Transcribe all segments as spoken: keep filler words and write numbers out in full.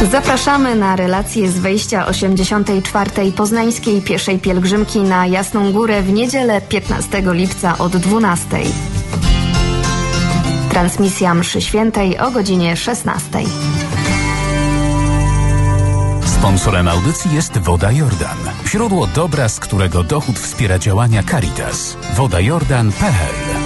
Zapraszamy na relację z wejścia osiemdziesiątej czwartej Poznańskiej Pieszej Pielgrzymki na Jasną Górę w niedzielę piętnastego lipca od dwunastej. Transmisja mszy świętej o godzinie szesnastej. Sponsorem audycji jest Woda Jordan. Źródło dobra, z którego dochód wspiera działania Caritas. woda jordan kropka p l.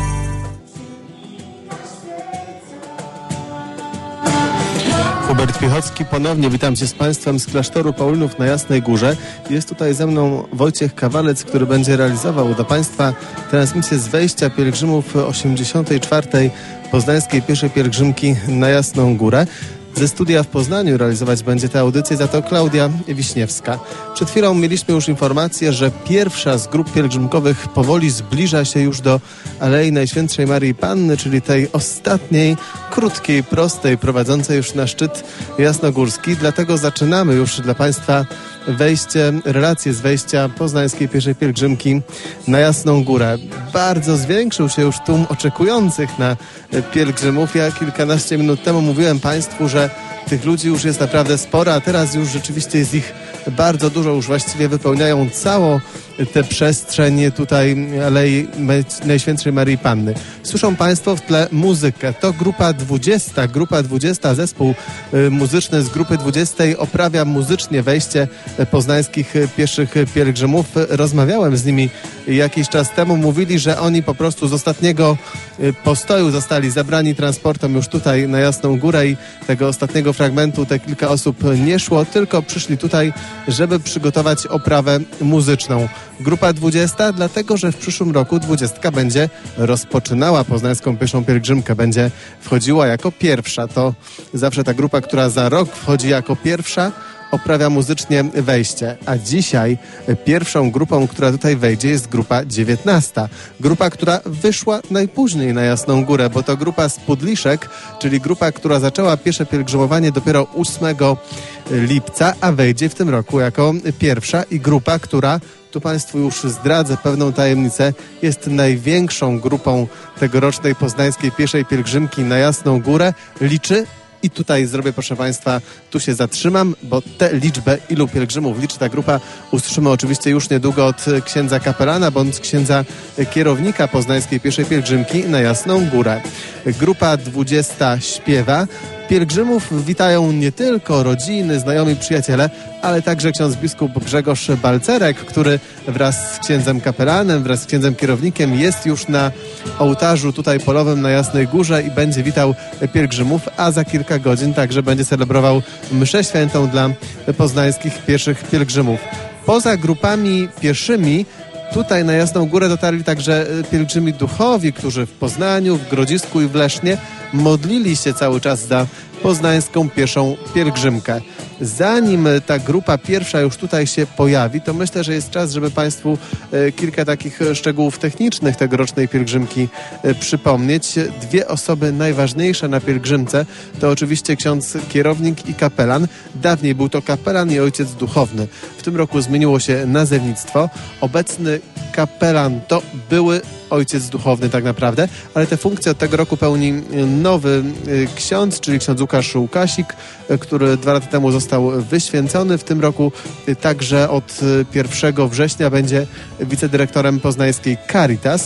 Hubert Piechocki, ponownie witam się z Państwem z klasztoru Paulinów na Jasnej Górze. Jest tutaj ze mną Wojciech Kawalec, który będzie realizował dla Państwa transmisję z wejścia pielgrzymów osiemdziesiątej czwartej Poznańskiej Pieszej Pielgrzymki na Jasną Górę. Ze studia w Poznaniu realizować będzie tę audycję za to Klaudia Wiśniewska. Przed chwilą mieliśmy już informację, że pierwsza z grup pielgrzymkowych powoli zbliża się już do Alei Najświętszej Maryi Panny, czyli tej ostatniej, krótkiej, prostej, prowadzącej już na szczyt jasnogórski. Dlatego zaczynamy już dla Państwa wejście, relacje z wejścia Poznańskiej Pieszej Pielgrzymki na Jasną Górę. Bardzo zwiększył się już tłum oczekujących na pielgrzymów. Ja kilkanaście minut temu mówiłem Państwu, że tych ludzi już jest naprawdę sporo, a teraz już rzeczywiście jest ich bardzo dużo, już właściwie wypełniają całą tę przestrzeń tutaj Alei Najświętszej Maryi Panny. Słyszą Państwo w tle muzykę. To grupa dwudziesta, grupa dwudziesta, zespół y, muzyczny z grupy dwudziestej oprawia muzycznie wejście poznańskich pieszych pielgrzymów. Rozmawiałem z nimi jakiś czas temu. Mówili, że oni po prostu z ostatniego y, postoju zostali zabrani transportem już tutaj na Jasną Górę i tego ostatniego fragmentu te kilka osób nie szło, tylko przyszli tutaj, żeby przygotować oprawę muzyczną. Grupa dwudziesta, dlatego że w przyszłym roku dwudziestka będzie rozpoczynała Poznańską Pieszą Pielgrzymkę, będzie wchodziła jako pierwsza. To zawsze ta grupa, która za rok wchodzi jako pierwsza, oprawia muzycznie wejście. A dzisiaj pierwszą grupą, która tutaj wejdzie, jest grupa dziewiętnasta. Grupa, która wyszła najpóźniej na Jasną Górę, bo to grupa z Pudliszek, czyli grupa, która zaczęła piesze pielgrzymowanie dopiero ósmego lipca, a wejdzie w tym roku jako pierwsza i grupa, która, tu Państwu już zdradzę pewną tajemnicę, jest największą grupą tegorocznej Poznańskiej Pieszej Pielgrzymki na Jasną Górę, liczy. I tutaj zrobię, proszę Państwa, tu się zatrzymam, bo tę liczbę, ilu pielgrzymów liczy ta grupa, usłyszymy oczywiście już niedługo od księdza kapelana bądź księdza kierownika Poznańskiej Pieszej Pielgrzymki na Jasną Górę. Grupa dwudziesta śpiewa. Pielgrzymów witają nie tylko rodziny, znajomi, przyjaciele, ale także ksiądz biskup Grzegorz Balcerek, który wraz z księdzem kapelanem, wraz z księdzem kierownikiem jest już na ołtarzu tutaj polowym na Jasnej Górze i będzie witał pielgrzymów, a za kilka godzin także będzie celebrował mszę świętą dla poznańskich pieszych pielgrzymów. Poza grupami pieszymi tutaj na Jasną Górę dotarli także pielgrzymi duchowi, którzy w Poznaniu, w Grodzisku i w Lesznie modlili się cały czas za Poznańską Pieszą Pielgrzymkę. Zanim ta grupa pierwsza już tutaj się pojawi, to myślę, że jest czas, żeby Państwu e, kilka takich szczegółów technicznych tegorocznej pielgrzymki e, przypomnieć. Dwie osoby najważniejsze na pielgrzymce to oczywiście ksiądz kierownik i kapelan. Dawniej był to kapelan i ojciec duchowny. W tym roku zmieniło się nazewnictwo. Obecny kapelan to były ojciec duchowny tak naprawdę, ale tę funkcję od tego roku pełni nowy ksiądz, czyli ksiądz Łukasz Łukasik, który dwa lata temu został wyświęcony. W tym roku także od pierwszego września będzie wicedyrektorem poznańskiej Caritas,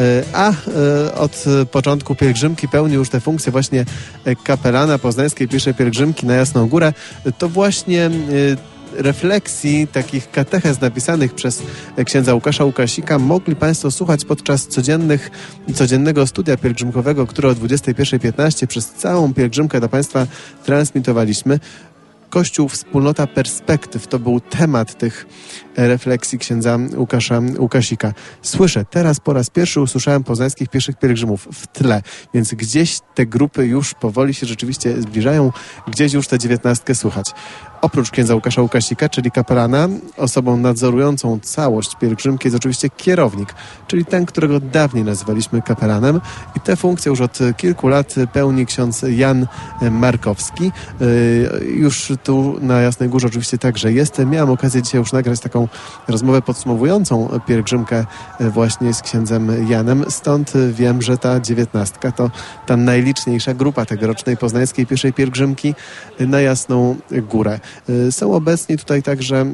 a od początku pielgrzymki pełni już tę funkcję właśnie kapelana Poznańskiej Pieszej Pielgrzymki na Jasną Górę. To właśnie refleksji, takich katechez napisanych przez księdza Łukasza Łukasika mogli Państwo słuchać podczas codziennych, codziennego studia pielgrzymkowego, które o dwudziestej pierwszej piętnaście przez całą pielgrzymkę do Państwa transmitowaliśmy. Kościół, wspólnota perspektyw to był temat tych refleksji księdza Łukasza Łukasika. Słyszę, teraz po raz pierwszy usłyszałem poznańskich pieszych pielgrzymów w tle, więc gdzieś te grupy już powoli się rzeczywiście zbliżają, gdzieś już tę dziewiętnastkę słychać. Oprócz księdza Łukasza Łukasika, czyli kapelana, osobą nadzorującą całość pielgrzymki jest oczywiście kierownik, czyli ten, którego dawniej nazywaliśmy kapelanem i tę funkcję już od kilku lat pełni ksiądz Jan Markowski. Już tu na Jasnej Górze oczywiście także jest. Miałem okazję dzisiaj już nagrać taką taką rozmowę podsumowującą pielgrzymkę właśnie z księdzem Janem. Stąd wiem, że ta dziewiętnastka to ta najliczniejsza grupa tegorocznej poznańskiej pieszej pielgrzymki na Jasną Górę. Są obecni tutaj także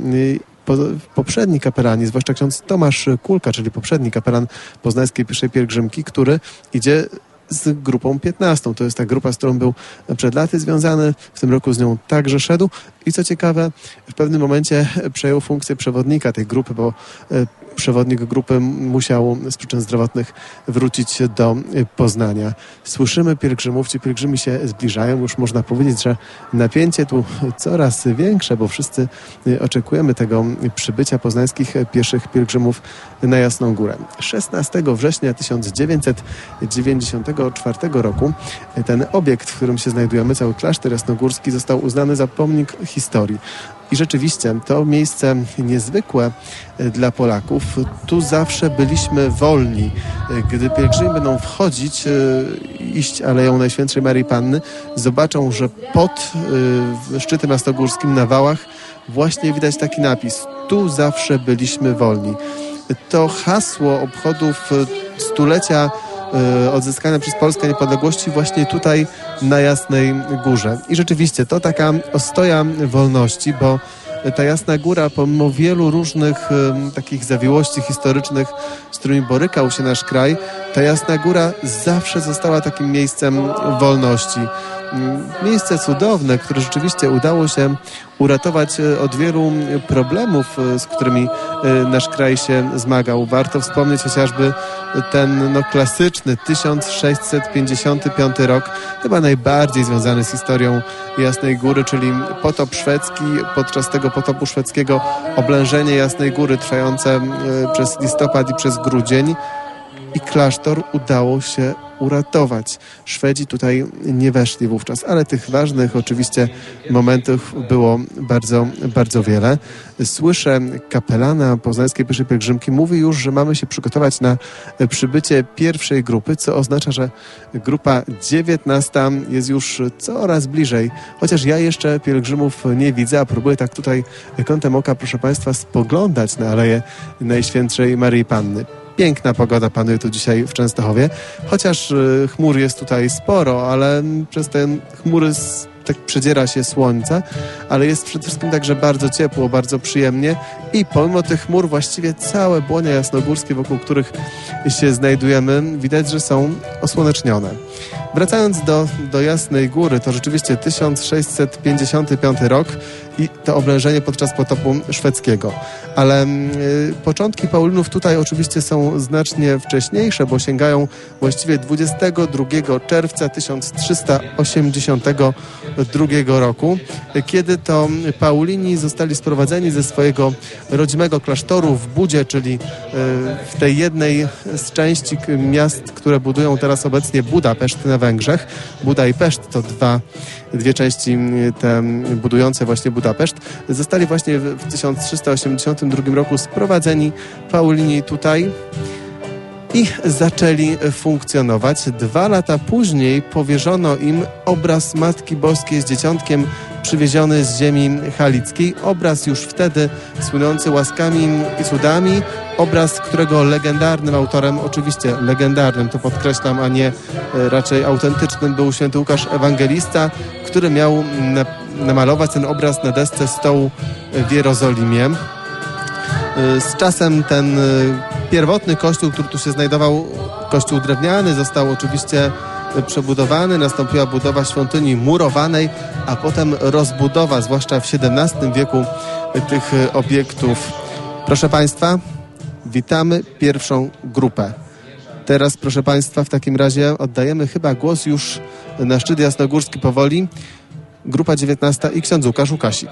poprzedni kapelani, zwłaszcza ksiądz Tomasz Kulka, czyli poprzedni kapelan poznańskiej pieszej pielgrzymki, który idzie z grupą piętnastą. To jest ta grupa, z którą był przed laty związany. W tym roku z nią także szedł. I co ciekawe, w pewnym momencie przejął funkcję przewodnika tej grupy, bo przewodnik grupy musiał z przyczyn zdrowotnych wrócić do Poznania. Słyszymy pielgrzymów, ci pielgrzymi się zbliżają. Już można powiedzieć, że napięcie tu coraz większe, bo wszyscy oczekujemy tego przybycia poznańskich pieszych pielgrzymów na Jasną Górę. szesnastego września tysiąc dziewięćset dziewięćdziesiątego czwartego roku ten obiekt, w którym się znajdujemy, cały klasztor jasnogórski, został uznany za pomnik historii. I rzeczywiście to miejsce niezwykłe dla Polaków. Tu zawsze byliśmy wolni. Gdy pielgrzymi będą wchodzić, iść Aleją Najświętszej Maryi Panny, zobaczą, że pod szczytem jasnogórskim na wałach właśnie widać taki napis: tu zawsze byliśmy wolni. To hasło obchodów stulecia odzyskania przez Polskę niepodległości właśnie tutaj na Jasnej Górze. I rzeczywiście to taka ostoja wolności, bo ta Jasna Góra, pomimo wielu różnych um, takich zawiłości historycznych, z którymi borykał się nasz kraj, ta Jasna Góra zawsze została takim miejscem wolności. Miejsce cudowne, które rzeczywiście udało się uratować od wielu problemów, z którymi nasz kraj się zmagał. Warto wspomnieć chociażby ten no, klasyczny tysiąc sześćset pięćdziesiąty piąty rok, chyba najbardziej związany z historią Jasnej Góry, czyli potop szwedzki. Podczas tego potopu szwedzkiego oblężenie Jasnej Góry trwające przez listopad i przez grudzień. I klasztor udało się uratować. Szwedzi tutaj nie weszli wówczas, ale tych ważnych oczywiście momentów było bardzo, bardzo wiele. Słyszę kapelana poznańskiej pieszej pielgrzymki, mówi już, że mamy się przygotować na przybycie pierwszej grupy, co oznacza, że grupa dziewiętnasta jest już coraz bliżej. Chociaż ja jeszcze pielgrzymów nie widzę, a próbuję tak tutaj kątem oka, proszę Państwa, spoglądać na Aleję Najświętszej Maryi Panny. Piękna pogoda panuje tu dzisiaj w Częstochowie, chociaż y, chmur jest tutaj sporo, ale przez te chmury z, tak przedziera się słońce, ale jest przede wszystkim także bardzo ciepło, bardzo przyjemnie i pomimo tych chmur właściwie całe błonia jasnogórskie, wokół których się znajdujemy, widać, że są osłonecznione. Wracając do, do Jasnej Góry, to rzeczywiście tysiąc sześćset pięćdziesiąty piąty rok i to oblężenie podczas potopu szwedzkiego. Ale y, początki Paulinów tutaj oczywiście są znacznie wcześniejsze, bo sięgają właściwie dwudziestego drugiego czerwca tysiąc trzysta osiemdziesiątego drugiego roku, kiedy to Paulini zostali sprowadzeni ze swojego rodzimego klasztoru w Budzie, czyli y, w tej jednej z części miast, które budują teraz obecnie Budapeszt na Węgrzech. Buda i Peszt to dwa, dwie części te budujące właśnie Budapeszt. Zostali właśnie w tysiąc trzysta osiemdziesiątym drugim roku sprowadzeni Paulini tutaj i zaczęli funkcjonować. Dwa lata później powierzono im obraz Matki Boskiej z Dzieciątkiem przywieziony z ziemi halickiej. Obraz już wtedy słynący łaskami i cudami. Obraz, którego legendarnym autorem, oczywiście legendarnym, to podkreślam, a nie raczej autentycznym, był święty Łukasz Ewangelista, który miał namalować ten obraz na desce stołu w Jerozolimie. Z czasem ten pierwotny kościół, który tu się znajdował, kościół drewniany, został oczywiście przebudowany, nastąpiła budowa świątyni murowanej, a potem rozbudowa, zwłaszcza w siedemnastym wieku, tych obiektów. Proszę Państwa, witamy pierwszą grupę. Teraz, proszę Państwa, w takim razie oddajemy chyba głos już na szczyt jasnogórski powoli. Grupa dziewiętnasta i ksiądz Łukasz Łukasik.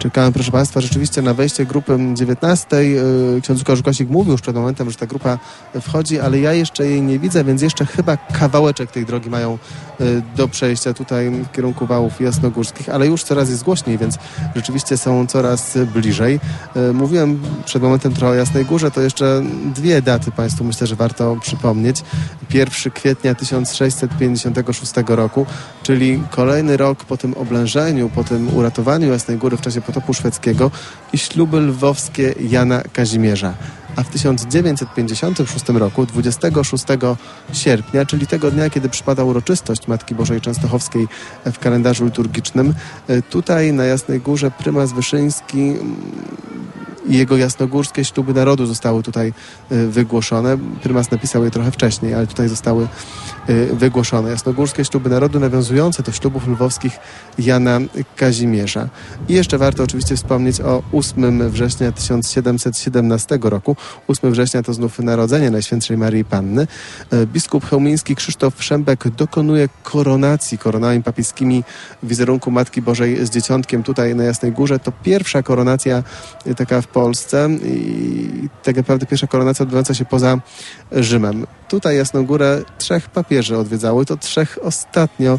Czekałem, proszę Państwa, rzeczywiście na wejście grupy dziewiętnastej. Ksiądz Łukasz Łukasik mówił już przed momentem, że ta grupa wchodzi, ale ja jeszcze jej nie widzę, więc jeszcze chyba kawałeczek tej drogi mają do przejścia tutaj w kierunku wałów jasnogórskich, ale już coraz jest głośniej, więc rzeczywiście są coraz bliżej. Mówiłem przed momentem trochę o Jasnej Górze, to jeszcze dwie daty Państwu myślę, że warto przypomnieć. pierwszego kwietnia tysiąc sześćset pięćdziesiątego szóstego roku, czyli kolejny rok po tym oblężeniu, po tym uratowaniu Jasnej Góry w czasie potopu szwedzkiego i śluby lwowskie Jana Kazimierza. A w tysiąc dziewięćset pięćdziesiątym szóstym roku, dwudziestego szóstego sierpnia, czyli tego dnia, kiedy przypada uroczystość Matki Bożej Częstochowskiej w kalendarzu liturgicznym, tutaj na Jasnej Górze prymas Wyszyński i jego jasnogórskie śluby narodu zostały tutaj wygłoszone. Prymas napisał je trochę wcześniej, ale tutaj zostały wygłoszone. Jasnogórskie śluby narodu nawiązujące do ślubów lwowskich Jana Kazimierza. I jeszcze warto oczywiście wspomnieć o ósmego września tysiąc siedemset siedemnastego roku. ósmego września to znów narodzenie Najświętszej Maryi Panny. Biskup chełmiński Krzysztof Szembek dokonuje koronacji koronami papieskimi wizerunku Matki Bożej z Dzieciątkiem tutaj na Jasnej Górze. To pierwsza koronacja taka w Polsce i tak naprawdę pierwsza koronacja odbywająca się poza Rzymem. Tutaj Jasną Górę trzech papieży odwiedzały, to trzech ostatnio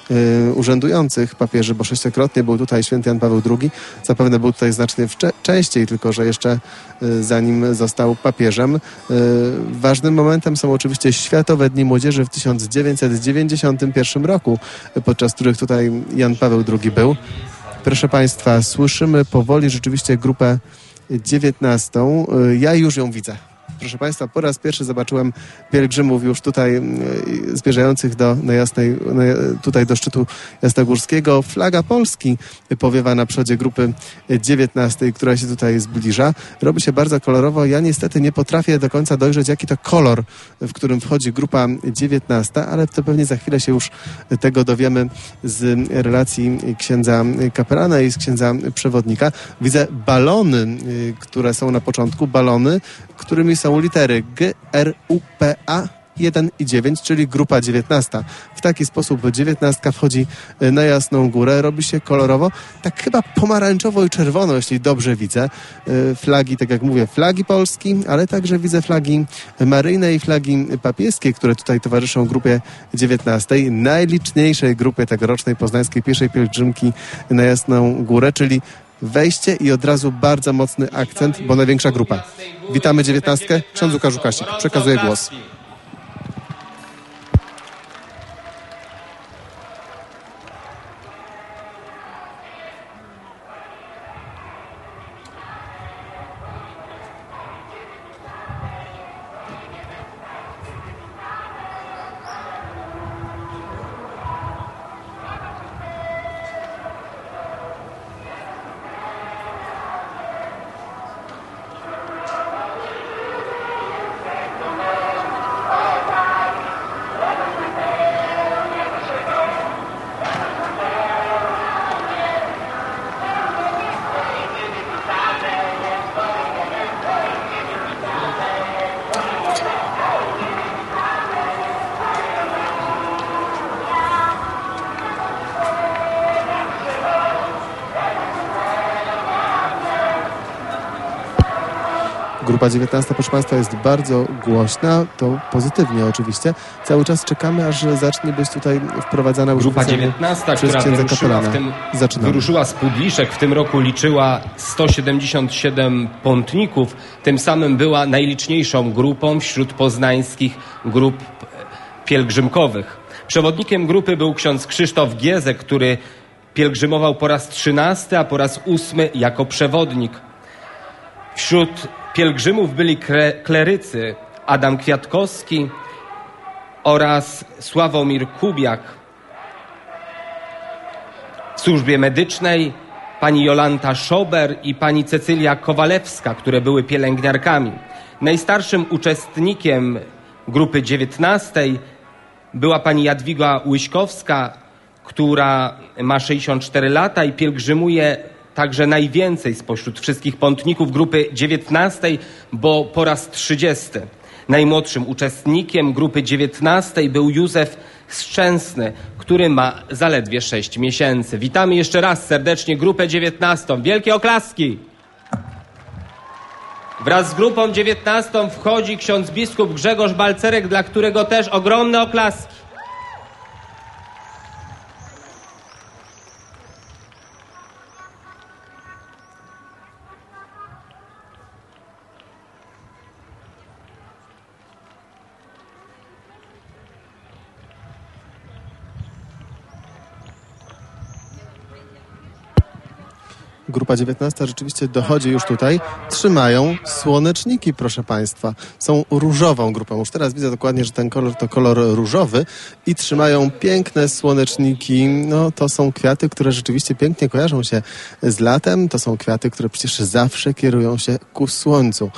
y, urzędujących papieży, bo sześciokrotnie był tutaj święty Jan Paweł drugi. Zapewne był tutaj znacznie wcze- częściej, tylko że jeszcze y, zanim został papieżem. Y, ważnym momentem są oczywiście Światowe Dni Młodzieży w tysiąc dziewięćset dziewięćdziesiątym pierwszym roku, podczas których tutaj Jan Paweł drugi był. Proszę Państwa, słyszymy powoli rzeczywiście grupę dziewiętnastą. Ja już ją widzę. Proszę Państwa, po raz pierwszy zobaczyłem pielgrzymów już tutaj zmierzających do, na jasnej, na, tutaj do szczytu jasnogórskiego. Flaga Polski powiewa na przodzie grupy dziewiętnastej, która się tutaj zbliża. Robi się bardzo kolorowo. Ja niestety nie potrafię do końca dojrzeć, jaki to kolor, w którym wchodzi grupa dziewiętnasta, ale to pewnie za chwilę się już tego dowiemy z relacji księdza kapelana i z księdza przewodnika. Widzę balony, które są na początku, balony, którymi są litery G, R, U, P, A, jeden i dziewięć, czyli grupa dziewiętnasta. W taki sposób dziewiętnastka wchodzi na Jasną Górę, robi się kolorowo, tak chyba pomarańczowo i czerwono, jeśli dobrze widzę. Flagi, tak jak mówię, flagi Polski, ale także widzę flagi maryjne i flagi papieskie, które tutaj towarzyszą grupie dziewiętnastej, najliczniejszej grupie tegorocznej poznańskiej pieszej pielgrzymki na Jasną Górę, czyli wejście i od razu bardzo mocny akcent, bo największa grupa. Witamy dziewiętnastkę. Ksiądz Łukasz Łukasik. Przekazuję głos. Grupa dziewiętnasta, proszę Państwa, jest bardzo głośna, to pozytywnie oczywiście. Cały czas czekamy, aż zacznie być tutaj wprowadzana Grupa dziewiętnasta, która wyruszyła, w tym, wyruszyła z Pudliszek, w tym roku liczyła sto siedemdziesiąt siedem pątników, tym samym była najliczniejszą grupą wśród poznańskich grup pielgrzymkowych. Przewodnikiem grupy był ksiądz Krzysztof Giezek, który pielgrzymował po raz trzynasty, a po raz ósmy jako przewodnik. Wśród pielgrzymów byli klerycy Adam Kwiatkowski oraz Sławomir Kubiak. W służbie medycznej pani Jolanta Szober i pani Cecylia Kowalewska, które były pielęgniarkami. Najstarszym uczestnikiem grupy dziewiętnastej była pani Jadwiga Łyśkowska, która ma sześćdziesiąt cztery lata i pielgrzymuje także najwięcej spośród wszystkich pątników grupy dziewiętnastej, bo po raz trzydziesty. Najmłodszym uczestnikiem grupy dziewiętnastej był Józef Szczęsny, który ma zaledwie sześć miesięcy. Witamy jeszcze raz serdecznie grupę dziewiętnastą. Wielkie oklaski! Wraz z grupą dziewiętnastą wchodzi ksiądz biskup Grzegorz Balcerek, dla którego też ogromne oklaski. Grupa dziewiętnasta rzeczywiście dochodzi już tutaj. Trzymają słoneczniki, proszę Państwa. Są różową grupą. Już teraz widzę dokładnie, że ten kolor to kolor różowy i trzymają piękne słoneczniki. No to są kwiaty, które rzeczywiście pięknie kojarzą się z latem. To są kwiaty, które przecież zawsze kierują się ku słońcu.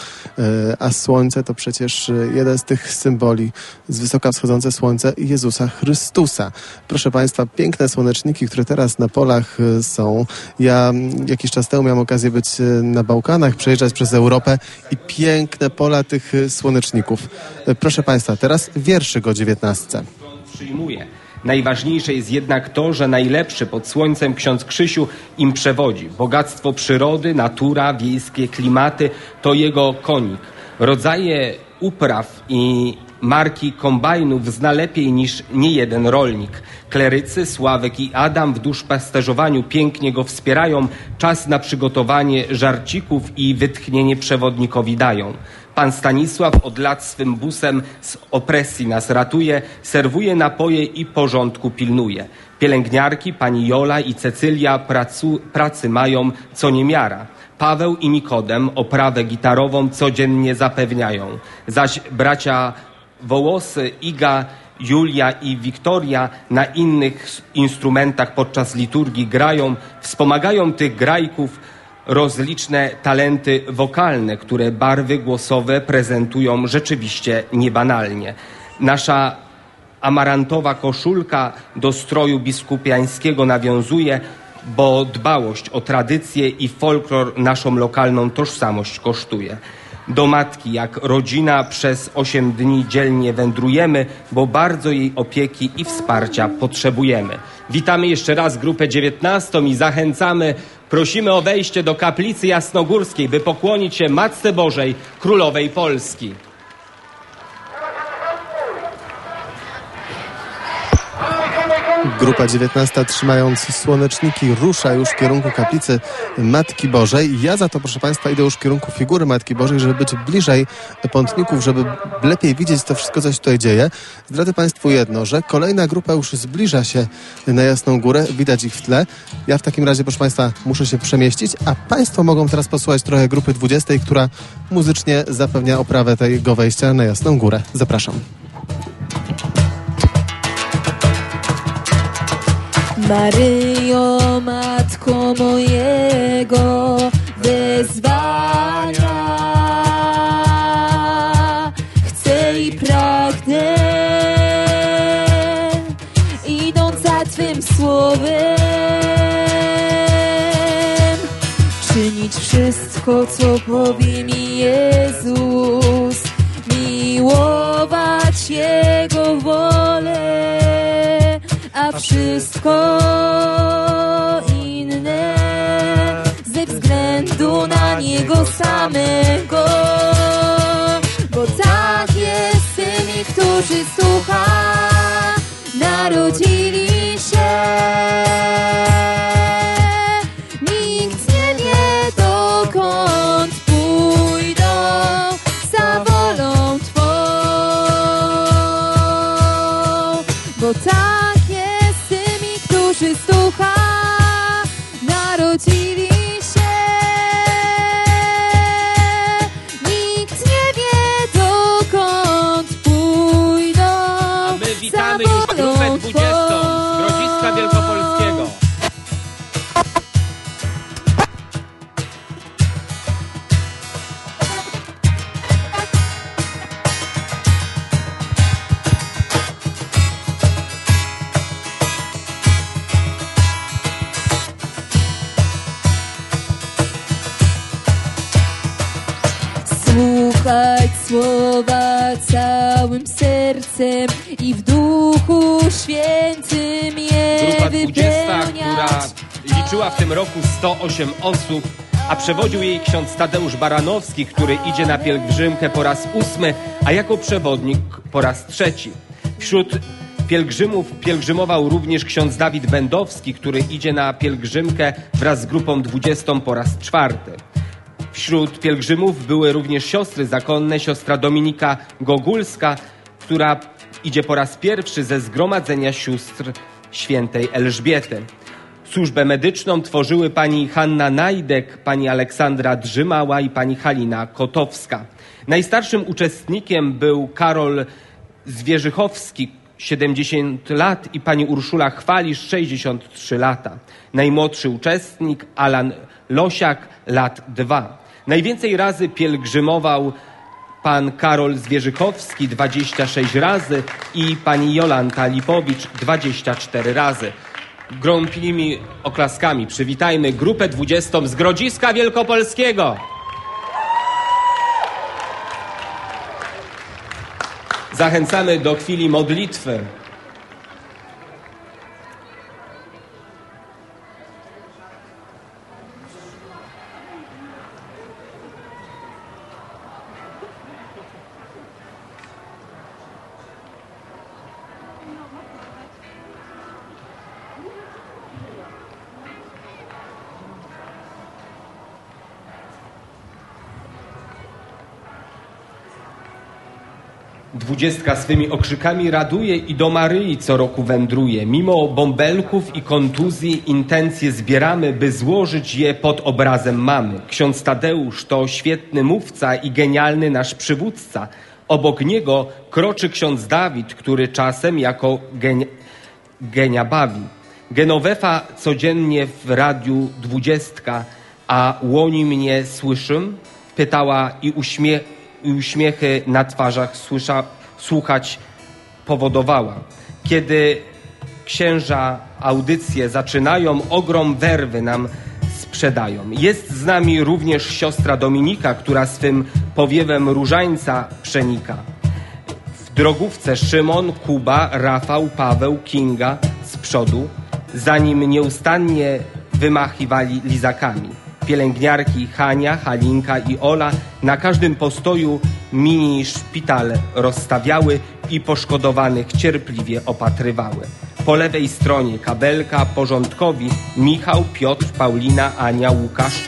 A słońce to przecież jeden z tych symboli, z wysoka wschodzące słońce Jezusa Chrystusa. Proszę Państwa, piękne słoneczniki, które teraz na polach są. Ja jak Jakiś czas temu miałem okazję być na Bałkanach, przejeżdżać przez Europę i piękne pola tych słoneczników. Proszę Państwa, teraz wierszyk o dziewiętnastce. Przyjmuję. Najważniejsze jest jednak to, że najlepszy pod słońcem ksiądz Krzysiu im przewodzi. Bogactwo przyrody, natura, wiejskie klimaty to jego konik. Rodzaje upraw i marki kombajnów zna lepiej niż niejeden rolnik. Klerycy, Sławek i Adam w duszpasterzowaniu pięknie go wspierają. Czas na przygotowanie żarcików i wytchnienie przewodnikowi dają. Pan Stanisław od lat swym busem z opresji nas ratuje, serwuje napoje i porządku pilnuje. Pielęgniarki, pani Jola i Cecylia pracu, pracy mają co niemiara. Paweł i Nikodem oprawę gitarową codziennie zapewniają. Zaś bracia Wołosy, Iga, Julia i Wiktoria na innych instrumentach podczas liturgii grają, wspomagają tych grajków rozliczne talenty wokalne, które barwy głosowe prezentują rzeczywiście niebanalnie. Nasza amarantowa koszulka do stroju biskupiańskiego nawiązuje, bo dbałość o tradycję i folklor naszą lokalną tożsamość kosztuje. Do matki jak rodzina przez osiem dni dzielnie wędrujemy, bo bardzo jej opieki i wsparcia potrzebujemy. Witamy jeszcze raz grupę dziewiętnastą i zachęcamy, prosimy o wejście do kaplicy jasnogórskiej, by pokłonić się Matce Bożej, Królowej Polski. Grupa dziewiętnasta, trzymając słoneczniki, rusza już w kierunku kaplicy Matki Bożej. Ja za to, proszę Państwa, idę już w kierunku figury Matki Bożej, żeby być bliżej pątników, żeby lepiej widzieć to wszystko, co się tutaj dzieje. Zdradzę Państwu jedno, że kolejna grupa już zbliża się na Jasną Górę. Widać ich w tle. Ja w takim razie, proszę Państwa, muszę się przemieścić, a Państwo mogą teraz posłuchać trochę grupy dwudziestej, która muzycznie zapewnia oprawę tego wejścia na Jasną Górę. Zapraszam. Maryjo, Matko mojego wezwania, chcę i pragnę, idąc za Twym słowem, czynić wszystko, co powie mi Jezus, miłować Jego wolę, a wszystko inne ze względu na Niego samego. Bo tak jest tymi, którzy słucha, narodzili się. Nikt nie wie, dokąd pójdą za wolą Twą. Bo tak Chrystucha narodzili się. Nikt nie wie, dokąd pójdą. A my witamy już grupę dwudziestą z Grodziska Wielkopolskiego. Słuchać słowa całym sercem i w duchu świętym. Świętym je Grupa dwudziesta, wypełniać. która liczyła w tym roku sto osiem osób, a przewodził jej ksiądz Tadeusz Baranowski, który idzie na pielgrzymkę po raz ósmy, a jako przewodnik po raz trzeci. Wśród pielgrzymów pielgrzymował również ksiądz Dawid Będowski, który idzie na pielgrzymkę wraz z grupą dwudziestą po raz czwarty. Wśród pielgrzymów były również siostry zakonne, siostra Dominika Gogulska, która idzie po raz pierwszy ze zgromadzenia sióstr świętej Elżbiety. Służbę medyczną tworzyły pani Hanna Najdek, pani Aleksandra Drzymała i pani Halina Kotowska. Najstarszym uczestnikiem był Karol Zwierzychowski, siedemdziesiąt lat, i pani Urszula Chwalisz, sześćdziesiąt trzy lata. Najmłodszy uczestnik Alan Losiak, lat dwa. Najwięcej razy pielgrzymował pan Karol Zwierzychowski, dwadzieścia sześć razy, i pani Jolanta Lipowicz, dwadzieścia cztery razy. Gromkimi oklaskami przywitajmy grupę dwudziestą z Grodziska Wielkopolskiego. Zachęcamy do chwili modlitwy. Dwudziestka swymi okrzykami raduje i do Maryi co roku wędruje. Mimo bąbelków i kontuzji intencje zbieramy, by złożyć je pod obrazem mamy. Ksiądz Tadeusz to świetny mówca i genialny nasz przywódca. Obok niego kroczy ksiądz Dawid, który czasem jako genia, genia bawi. Genovefa codziennie w radiu dwudziestka, a łoni mnie słyszę? Pytała i uśmiech i uśmiechy na twarzach słysza, słuchać powodowała. Kiedy księża audycje zaczynają, ogrom werwy nam sprzedają. Jest z nami również siostra Dominika, która swym powiewem różańca przenika. W drogówce Szymon, Kuba, Rafał, Paweł, Kinga z przodu, za nim nieustannie wymachiwali lizakami. Pielęgniarki Hania, Halinka i Ola na każdym postoju mini szpital rozstawiały i poszkodowanych cierpliwie opatrywały. Po lewej stronie kabelka porządkowi Michał, Piotr, Paulina, Ania, Łukasz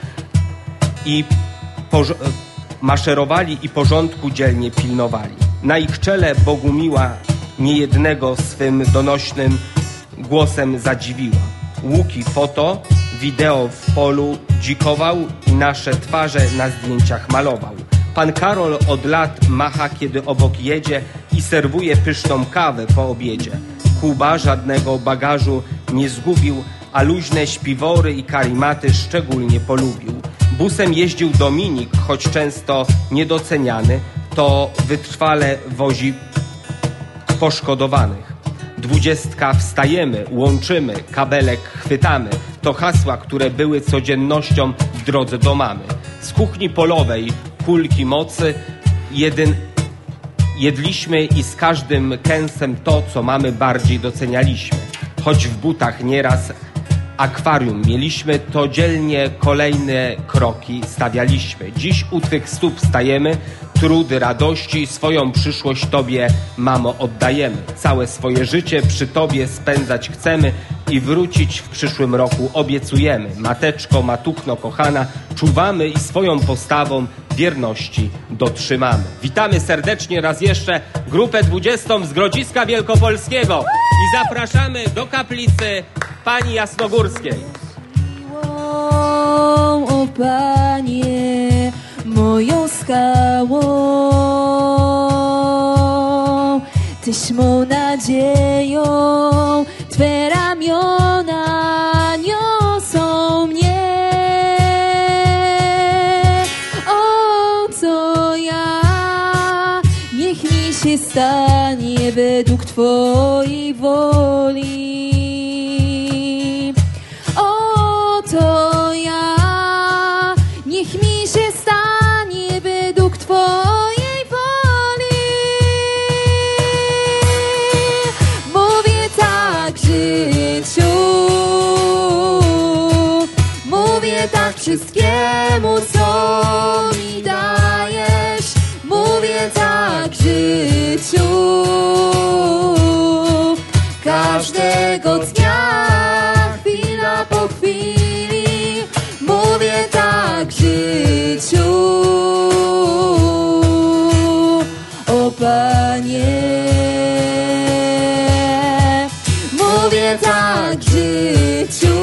i porzo- maszerowali i porządku dzielnie pilnowali. Na ich czele Bogumiła niejednego swym donośnym głosem zadziwiła. Łuki foto, wideo w polu dzikował i nasze twarze na zdjęciach malował. Pan Karol od lat macha, kiedy obok jedzie i serwuje pyszną kawę po obiedzie. Kuba żadnego bagażu nie zgubił, a luźne śpiwory i karimaty szczególnie polubił. Busem jeździł Dominik, choć często niedoceniany, to wytrwale wozi poszkodowanych. Dwudziestka wstajemy, łączymy, kabelek chwytamy. To hasła, które były codziennością w drodze do mamy. Z kuchni polowej kulki mocy jedyn, jedliśmy i z każdym kęsem to, co mamy, bardziej docenialiśmy. Choć w butach nieraz akwarium mieliśmy, to dzielnie kolejne kroki stawialiśmy. Dziś u twych stóp stajemy, trudy, radości, swoją przyszłość Tobie, mamo, oddajemy. Całe swoje życie przy Tobie spędzać chcemy i wrócić w przyszłym roku obiecujemy. Mateczko, matuchno kochana, czuwamy i swoją postawą wierności dotrzymamy. Witamy serdecznie raz jeszcze grupę dwudziestą z Grodziska Wielkopolskiego i zapraszamy do kaplicy Pani Jasnogórskiej. O Panie, moją skałą, Tyś mą nadzieją, Twe ramiona niosą mnie. O, co ja, niech mi się stanie według Twojej woli. O, to ja, niech mi się stanie według Twojej woli. Mówię tak. wszystkiemu, co mi dajesz. Mówię tak życiu, każdego dnia, chwila po chwili. Mówię tak życiu, o Panie. Mówię tak życiu,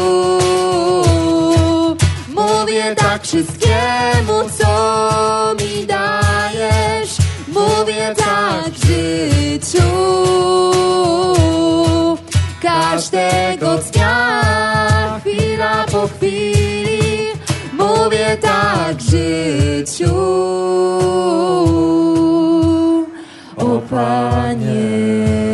mówię tak wszystkiemu, co mi dajesz. Mówię tak życiu, każdego dnia, chwila po chwili. Mówię tak życiu, o Panie.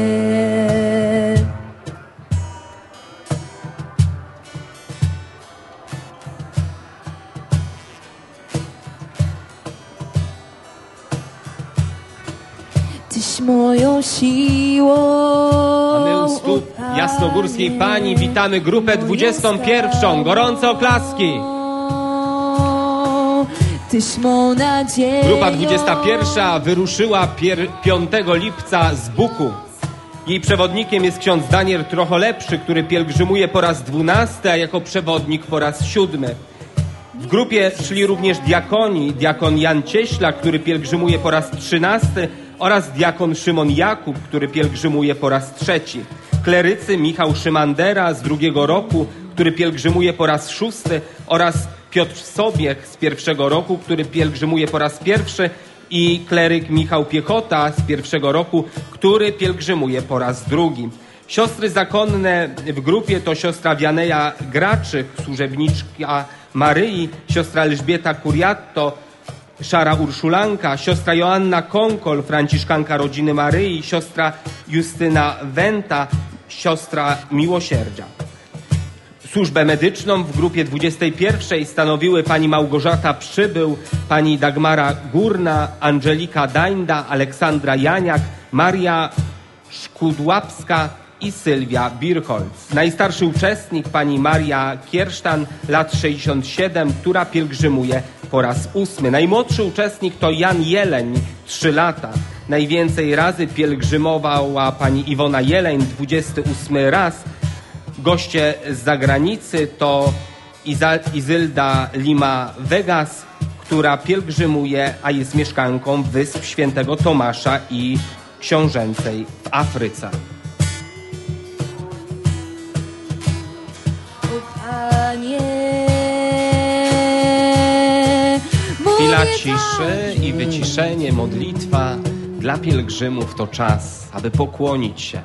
Tyś moją siłą. A my u stóp Jasnogórskiej Pani witamy grupę dwudziestą pierwszą. Gorące oklaski. Tyś mą nadzieją. Grupa dwudziesta pierwsza wyruszyła piątego lipca z Buku. Jej przewodnikiem jest ksiądz Daniel Trocholepszy, który pielgrzymuje po raz dwunasty, a jako przewodnik po raz siódmy. W grupie szli również diakoni, diakon Jan Cieślak, który pielgrzymuje po raz trzynasty, oraz diakon Szymon Jakub, który pielgrzymuje po raz trzeci. Klerycy Michał Szymandera z drugiego roku, który pielgrzymuje po raz szósty, oraz Piotr Sobiech z pierwszego roku, który pielgrzymuje po raz pierwszy, i kleryk Michał Piechota z pierwszego roku, który pielgrzymuje po raz drugi. Siostry zakonne w grupie to siostra Wianeja Graczyk, służebniczka Maryi, siostra Elżbieta Kuriatto, szara Urszulanka, siostra Joanna Konkol, franciszkanka Rodziny Maryi, siostra Justyna Wenta, siostra Miłosierdzia. Służbę medyczną w grupie dwudziestej pierwszej stanowiły pani Małgorzata Przybył, pani Dagmara Górna, Angelika Dańda, Aleksandra Janiak, Maria Szkudłapska i Sylwia Birholz. Najstarszy uczestnik pani Maria Kiersztan, lat sześćdziesiąt siedem, która pielgrzymuje po raz ósmy. Najmłodszy uczestnik to Jan Jeleń, trzy lata. Najwięcej razy pielgrzymowała pani Iwona Jeleń, dwudziesty ósmy raz. Goście z zagranicy to Iza, Izylda Lima Vegas, która pielgrzymuje, a jest mieszkanką Wysp Świętego Tomasza i Książęcej w Afryce. Chwila ciszy i wyciszenie, modlitwa dla pielgrzymów to czas, aby pokłonić się.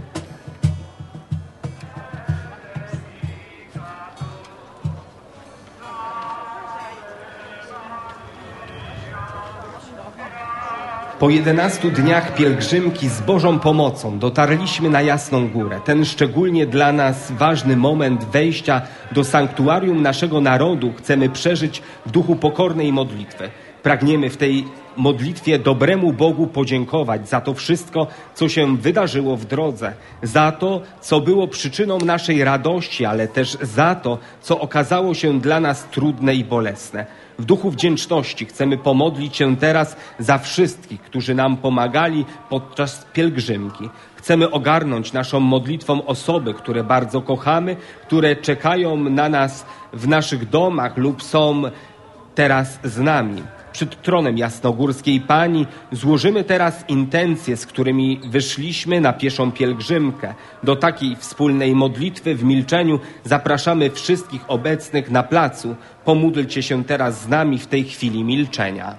Po jedenastu dniach pielgrzymki z Bożą pomocą dotarliśmy na Jasną Górę. Ten szczególnie dla nas ważny moment wejścia do sanktuarium naszego narodu chcemy przeżyć w duchu pokornej modlitwy. Pragniemy w tej modlitwie dobremu Bogu podziękować za to wszystko, co się wydarzyło w drodze, za to, co było przyczyną naszej radości, ale też za to, co okazało się dla nas trudne i bolesne. W duchu wdzięczności chcemy pomodlić się teraz za wszystkich, którzy nam pomagali podczas pielgrzymki. Chcemy ogarnąć naszą modlitwą osoby, które bardzo kochamy, które czekają na nas w naszych domach lub są teraz z nami. Przed tronem Jasnogórskiej Pani złożymy teraz intencje, z którymi wyszliśmy na pieszą pielgrzymkę. Do takiej wspólnej modlitwy w milczeniu zapraszamy wszystkich obecnych na placu. Pomódlcie się teraz z nami w tej chwili milczenia.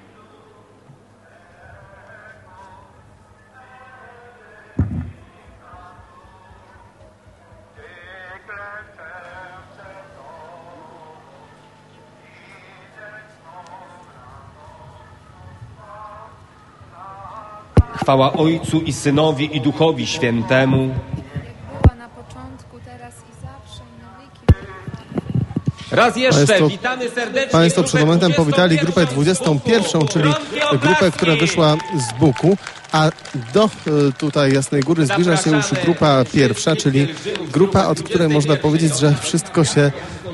Chwała Ojcu i Synowi i Duchowi Świętemu. Jak była na początku, teraz i zawsze, i na wieki. Raz jeszcze Państwo, witamy serdecznie. Państwo przed momentem powitali grupę dwudziestą pierwszą, czyli grupę, która wyszła z Buku, a do tutaj Jasnej Góry zbliża się już grupa pierwsza, czyli grupa, od której można powiedzieć, że wszystko się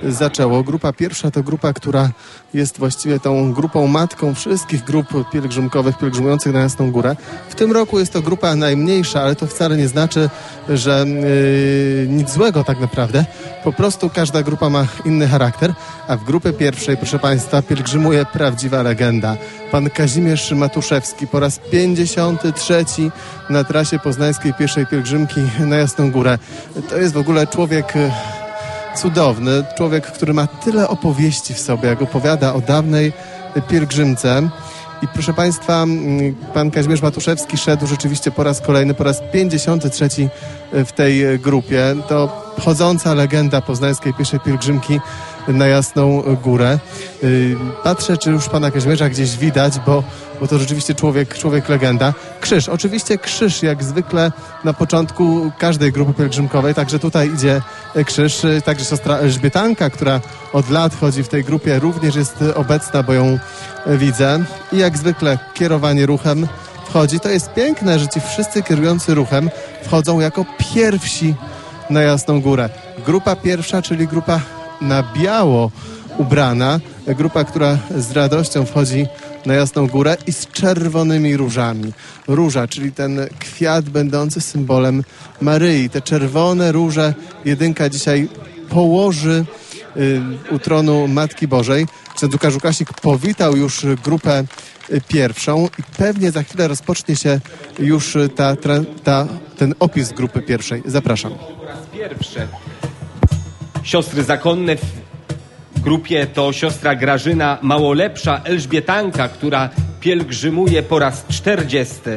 zaczęło. Grupa pierwsza to grupa, która jest właściwie tą grupą matką wszystkich grup pielgrzymkowych, pielgrzymujących na Jasną Górę. W tym roku jest to grupa najmniejsza, ale to wcale nie znaczy, że yy, nic złego tak naprawdę. Po prostu każda grupa ma inny charakter, a w grupie pierwszej, proszę Państwa, pielgrzymuje prawdziwa legenda. Pan Kazimierz Matuszewski po raz pięćdziesiąty trzeci na trasie poznańskiej pieszej pielgrzymki na Jasną Górę. To jest w ogóle człowiek cudowny, człowiek, który ma tyle opowieści w sobie, jak opowiada o dawnej pielgrzymce. I proszę Państwa, pan Kazimierz Matuszewski szedł rzeczywiście po raz kolejny, po raz pięćdziesiąty trzeci w tej grupie. To chodząca legenda poznańskiej pieszej pielgrzymki na Jasną Górę. Patrzę, czy już pana Kazimierza gdzieś widać, bo, bo to rzeczywiście człowiek, człowiek legenda. Krzyż, oczywiście krzyż, jak zwykle na początku każdej grupy pielgrzymkowej, także tutaj idzie krzyż. Także siostra Elżbietanka, która od lat chodzi w tej grupie, również jest obecna, bo ją widzę. I jak zwykle kierowanie ruchem wchodzi. To jest piękne, że ci wszyscy kierujący ruchem wchodzą jako pierwsi na Jasną Górę. Grupa pierwsza, czyli grupa na biało ubrana, grupa, która z radością wchodzi na Jasną Górę i z czerwonymi różami. Róża, czyli ten kwiat będący symbolem Maryi. Te czerwone róże jedynka dzisiaj położy y, u tronu Matki Bożej. Ksiądz Łukasz Łukasik powitał już grupę pierwszą i pewnie za chwilę rozpocznie się już ta, ta, ten opis grupy pierwszej. Zapraszam. Po raz pierwszy siostry zakonne w grupie to siostra Grażyna Małolepsza, Elżbietanka, która pielgrzymuje po raz czterdziesty.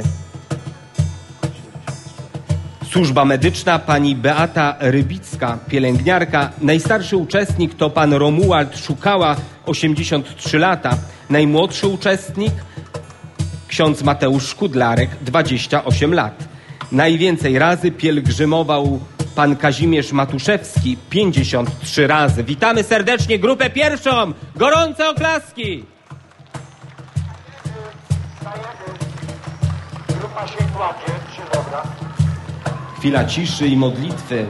Służba medyczna pani Beata Rybicka, pielęgniarka. Najstarszy uczestnik to pan Romuald Szukała, osiemdziesiąt trzy lata. Najmłodszy uczestnik ksiądz Mateusz Szkudlarek, dwadzieścia osiem lat. Najwięcej razy pielgrzymował pan Kazimierz Matuszewski, pięćdziesiąt trzy razy. Witamy serdecznie grupę pierwszą. Gorące oklaski. Grupa się kładzie, czy dobra? Chwila ciszy i modlitwy.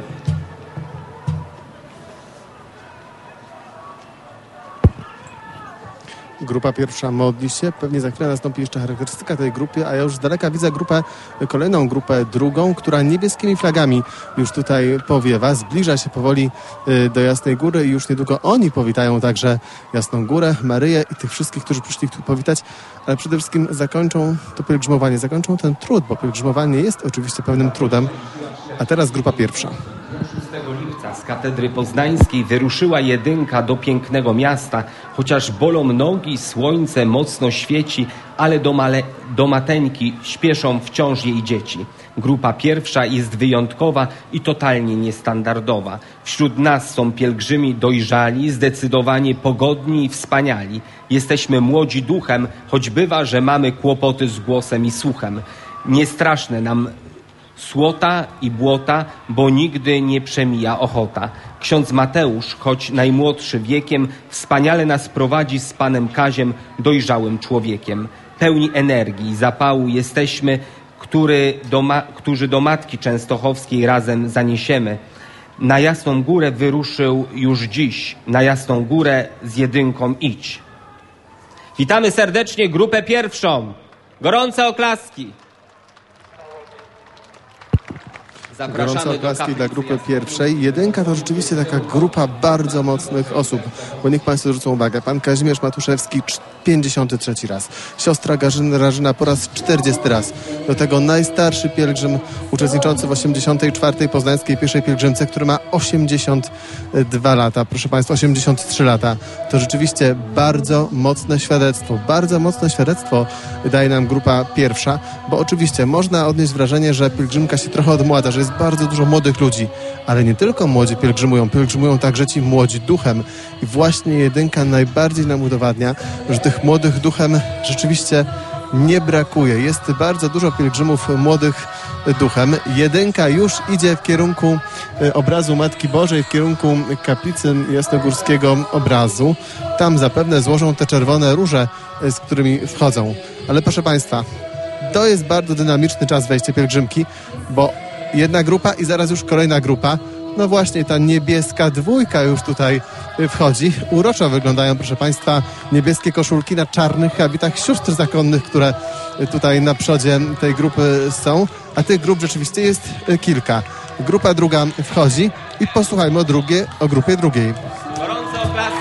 Grupa pierwsza modli się. Pewnie za chwilę nastąpi jeszcze charakterystyka tej grupy, a ja już z daleka widzę grupę, kolejną grupę drugą, która niebieskimi flagami już tutaj powiewa. Zbliża się powoli do Jasnej Góry i już niedługo oni powitają także Jasną Górę, Maryję i tych wszystkich, którzy przyszli tu powitać, ale przede wszystkim zakończą to pielgrzymowanie, zakończą ten trud, bo pielgrzymowanie jest oczywiście pewnym trudem. A teraz grupa pierwsza. szóstego lipca z katedry poznańskiej wyruszyła jedynka do pięknego miasta. Chociaż bolą nogi, słońce mocno świeci, ale do, male, do mateńki śpieszą wciąż jej dzieci. Grupa pierwsza jest wyjątkowa i totalnie niestandardowa. Wśród nas są pielgrzymi dojrzali, zdecydowanie pogodni i wspaniali. Jesteśmy młodzi duchem, choć bywa, że mamy kłopoty z głosem i słuchem. Niestraszne nam słota i błota, bo nigdy nie przemija ochota. Ksiądz Mateusz, choć najmłodszy wiekiem, wspaniale nas prowadzi z panem Kaziem, dojrzałym człowiekiem. Pełni energii i zapału jesteśmy, który do ma- którzy do Matki Częstochowskiej razem zaniesiemy. Na Jasną Górę wyruszył już dziś. Na Jasną Górę z jedynką idź. Witamy serdecznie grupę pierwszą. Gorące oklaski. Gorące oklaski dla grupy pierwszej. Jedynka to rzeczywiście taka grupa bardzo mocnych osób, bo niech Państwo zwrócą uwagę. Pan Kazimierz Matuszewski pięćdziesiąty trzeci raz. Siostra Grażyna po raz czterdziesty raz. Do tego najstarszy pielgrzym uczestniczący w osiemdziesiątej czwartej poznańskiej pieszej pielgrzymce, który ma osiemdziesiąt dwa lata. Proszę Państwa, osiemdziesiąt trzy lata. To rzeczywiście bardzo mocne świadectwo. Bardzo mocne świadectwo daje nam grupa pierwsza, bo oczywiście można odnieść wrażenie, że pielgrzymka się trochę odmłada, że jest bardzo dużo młodych ludzi, ale nie tylko młodzi pielgrzymują, pielgrzymują także ci młodzi duchem. I właśnie jedynka najbardziej nam udowadnia, że tych młodych duchem rzeczywiście nie brakuje. Jest bardzo dużo pielgrzymów młodych duchem. Jedynka już idzie w kierunku obrazu Matki Bożej, w kierunku kaplicy jasnogórskiego obrazu. Tam zapewne złożą te czerwone róże, z którymi wchodzą. Ale proszę Państwa, to jest bardzo dynamiczny czas wejścia pielgrzymki, bo jedna grupa i zaraz już kolejna grupa. No właśnie, ta niebieska dwójka już tutaj wchodzi. Uroczo wyglądają, proszę Państwa, niebieskie koszulki na czarnych habitach sióstr zakonnych, które tutaj na przodzie tej grupy są, a tych grup rzeczywiście jest kilka. Grupa druga wchodzi i posłuchajmy o, drugie, o grupie drugiej. Gorące oklaski.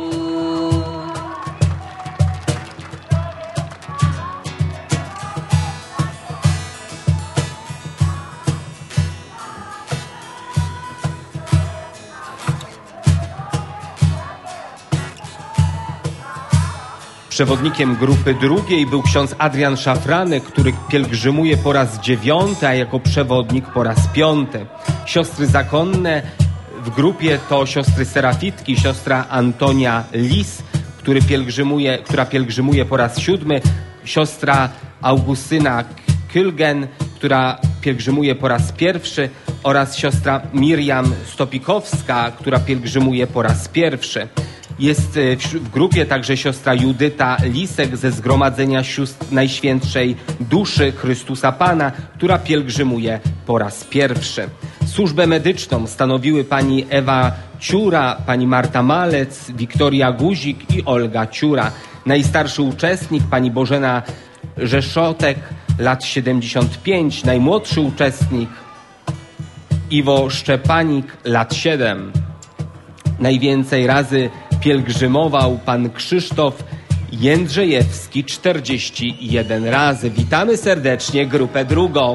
Przewodnikiem grupy drugiej był ksiądz Adrian Szafranek, który pielgrzymuje po raz dziewiąty, a jako przewodnik po raz piąty. Siostry zakonne w grupie to siostry Serafitki, siostra Antonia Lis, który pielgrzymuje, która pielgrzymuje po raz siódmy, siostra Augustyna Kylgen, która pielgrzymuje po raz pierwszy, oraz siostra Miriam Stopikowska, która pielgrzymuje po raz pierwszy. Jest w grupie także siostra Judyta Lisek ze Zgromadzenia Sióstr Najświętszej Duszy Chrystusa Pana, która pielgrzymuje po raz pierwszy. Służbę medyczną stanowiły pani Ewa Ciura, pani Marta Malec, Wiktoria Guzik i Olga Ciura. Najstarszy uczestnik pani Bożena Rzeszotek, lat siedemdziesiąt pięć. Najmłodszy uczestnik Iwo Szczepanik, lat siedem. Najwięcej razy pielgrzymował pan Krzysztof Jędrzejewski, czterdzieści jeden razy. Witamy serdecznie grupę drugą.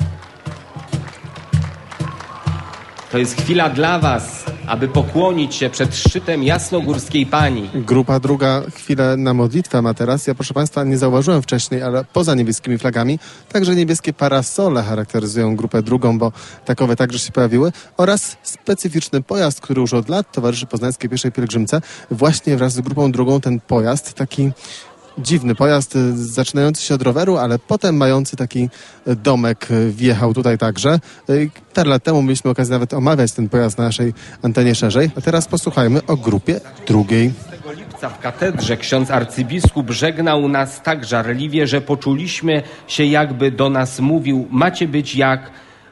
To jest chwila dla was, aby pokłonić się przed szczytem Jasnogórskiej Pani. Grupa druga chwilę na modlitwę ma teraz. Ja, proszę Państwa, nie zauważyłem wcześniej, ale poza niebieskimi flagami także niebieskie parasole charakteryzują grupę drugą, bo takowe także się pojawiły, oraz specyficzny pojazd, który już od lat towarzyszy Poznańskiej Pieszej Pielgrzymce. Właśnie wraz z grupą drugą ten pojazd, taki dziwny pojazd, zaczynający się od roweru, ale potem mający taki domek, wjechał tutaj także. Parę lat temu mieliśmy okazję nawet omawiać ten pojazd na naszej antenie szerzej. A teraz posłuchajmy o grupie drugiej. dwudziestego lipca w katedrze ksiądz arcybiskup żegnał nas tak żarliwie, że poczuliśmy się, jakby do nas mówił: macie być jak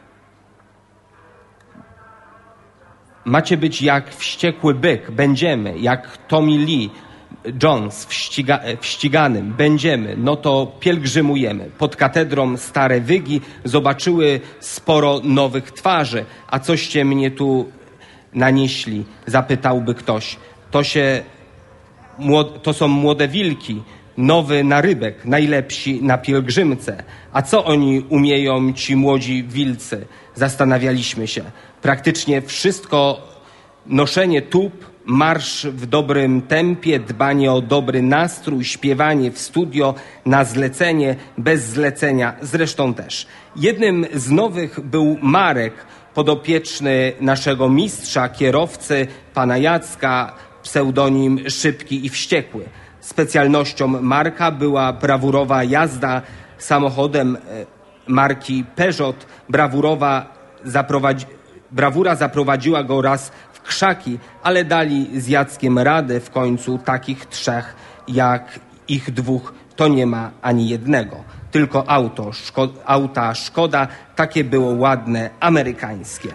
macie być jak wściekły byk, będziemy, jak Tommy Lee Jones w, ściga, w ściganym, będziemy, no to pielgrzymujemy. Pod katedrą Stare Wygi zobaczyły sporo nowych twarzy. A coście mnie tu nanieśli? Zapytałby ktoś. To się, to są młode wilki, nowy narybek, najlepsi na pielgrzymce. A co oni umieją, ci młodzi wilcy? Zastanawialiśmy się. Praktycznie wszystko, noszenie tup, marsz w dobrym tempie, dbanie o dobry nastrój, śpiewanie w studio, na zlecenie, bez zlecenia, zresztą też. Jednym z nowych był Marek, podopieczny naszego mistrza, kierowcy, pana Jacka, pseudonim Szybki i Wściekły. Specjalnością Marka była brawurowa jazda samochodem marki Peugeot. Brawurowa zaprowadzi... Brawura zaprowadziła go raz krzaki, ale dali z Jackiem radę. W końcu takich trzech jak ich dwóch to nie ma ani jednego. Tylko auto, szko- auta szkoda, takie było ładne, amerykańskie.